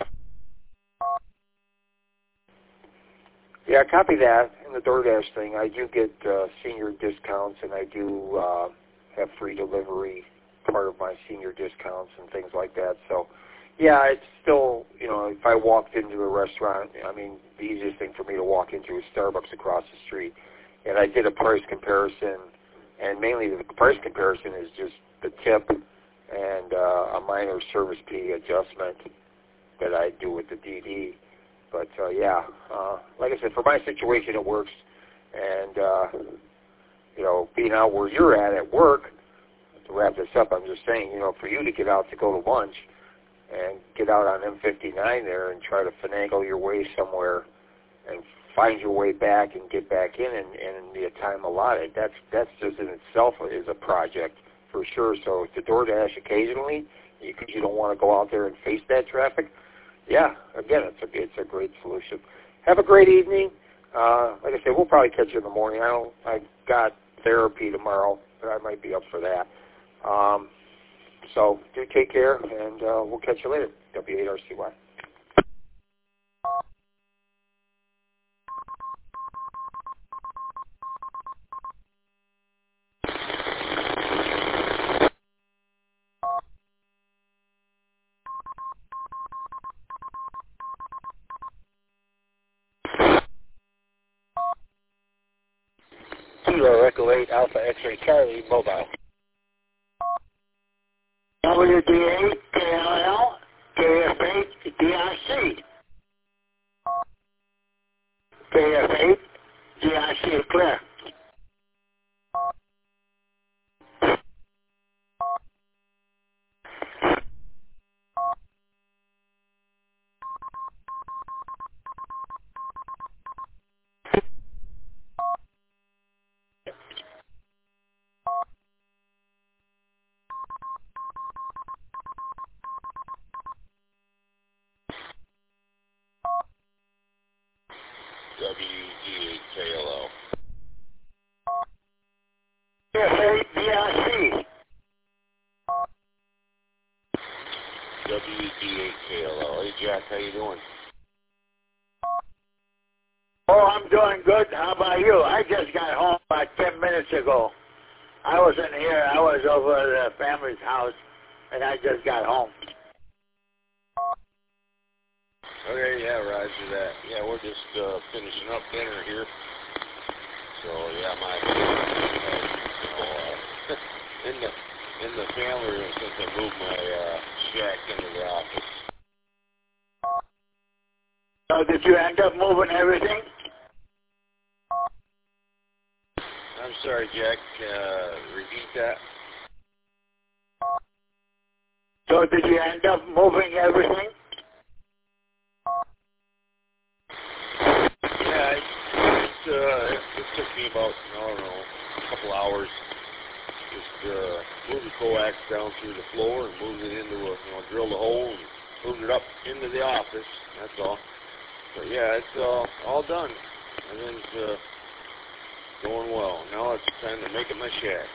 Yeah, copy that. In the DoorDash thing, I do get senior discounts, and I do have free delivery, part of my senior discounts and things like that. So, yeah, it's still, if I walked into a restaurant, I mean, the easiest thing for me to walk into is Starbucks across the street. And I did a price comparison, and mainly the price comparison is just the tip and a minor service fee adjustment that I do with the DD. But, like I said, for my situation, it works. And, being out where you're at work, to wrap this up, I'm just saying, for you to get out to go to lunch and get out on M59 there and try to finagle your way somewhere and find your way back and get back in the time allotted, that's just in itself is a project for sure. So to DoorDash occasionally, because you don't want to go out there and face that traffic, yeah, again, it's a great solution. Have a great evening. Like I said, we'll probably catch you in the morning. I got therapy tomorrow, but I might be up for that. So do take care, and we'll catch you later. W8RCY. Kilo Echo 8 Alpha X-Ray Charlie mobile. WD8 KLL KF8 DIC. KF8 DIC clear. WD8KLL. KF8 DIC. WD8KLL. Hey, Jack, how you doing? Oh, I'm doing good. How about you? I just got home about 10 minutes ago. I wasn't here. I was over at the family's house, and I just got home. Okay, yeah, roger that. Yeah, we're just finishing up dinner here. So, yeah, in the family room since I moved my shack into the office. So did you end up moving everything? I'm sorry, Jack. Repeat that. So did you end up moving everything? Yeah, it took me about, a couple hours. Just moved the coax down through the floor and moved it into drilled a hole and moved it up into the office. That's all. But yeah, it's all done. Everything's going well. Now it's time to make it my shack.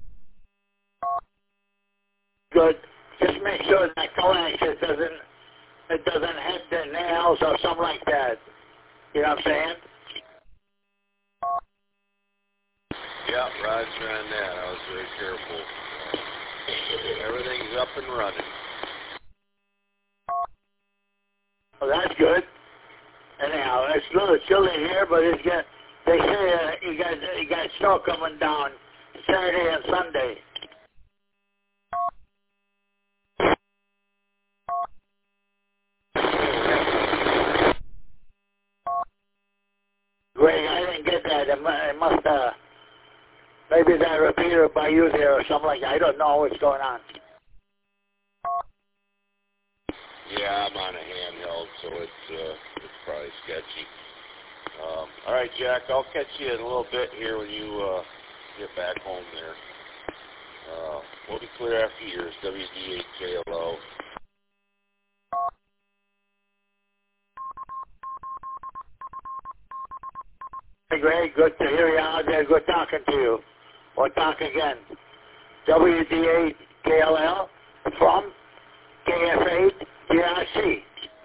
Good. Just make sure that coax it doesn't hit the nails or something like that. You know what I'm saying? Yeah, roger on that. I was very careful. Everything's up and running. Well, that's good. Anyhow, it's a little chilly here, but they say you got snow coming down Saturday and Sunday. Greg, I didn't get that. It must, maybe that repeater by you there or something like that. I don't know what's going on. Yeah, I'm on a handheld, so it's probably sketchy. All right, Jack, I'll catch you in a little bit here when you get back home there. We'll be clear after yours, WD8KLO. Greg, good to hear you out there. Good talking to you. We'll talk again. WD8 KLL from KF8 GRC.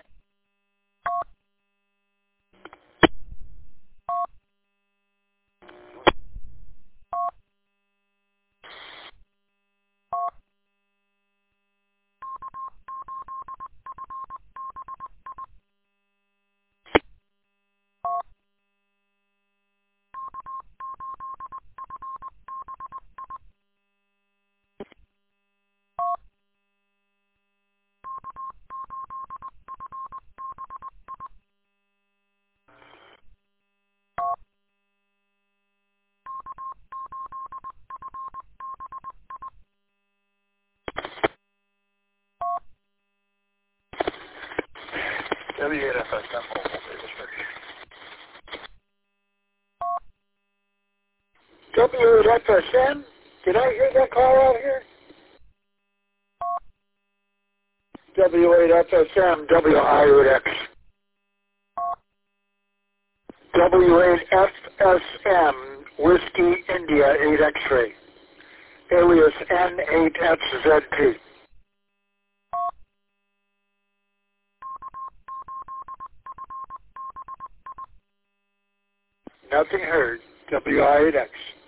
W8FSM, did I hear that call out here? W8FSM, W8X. W8FSM, Whiskey India 8 X-ray, alias N8FZT. Nothing heard, WI8X.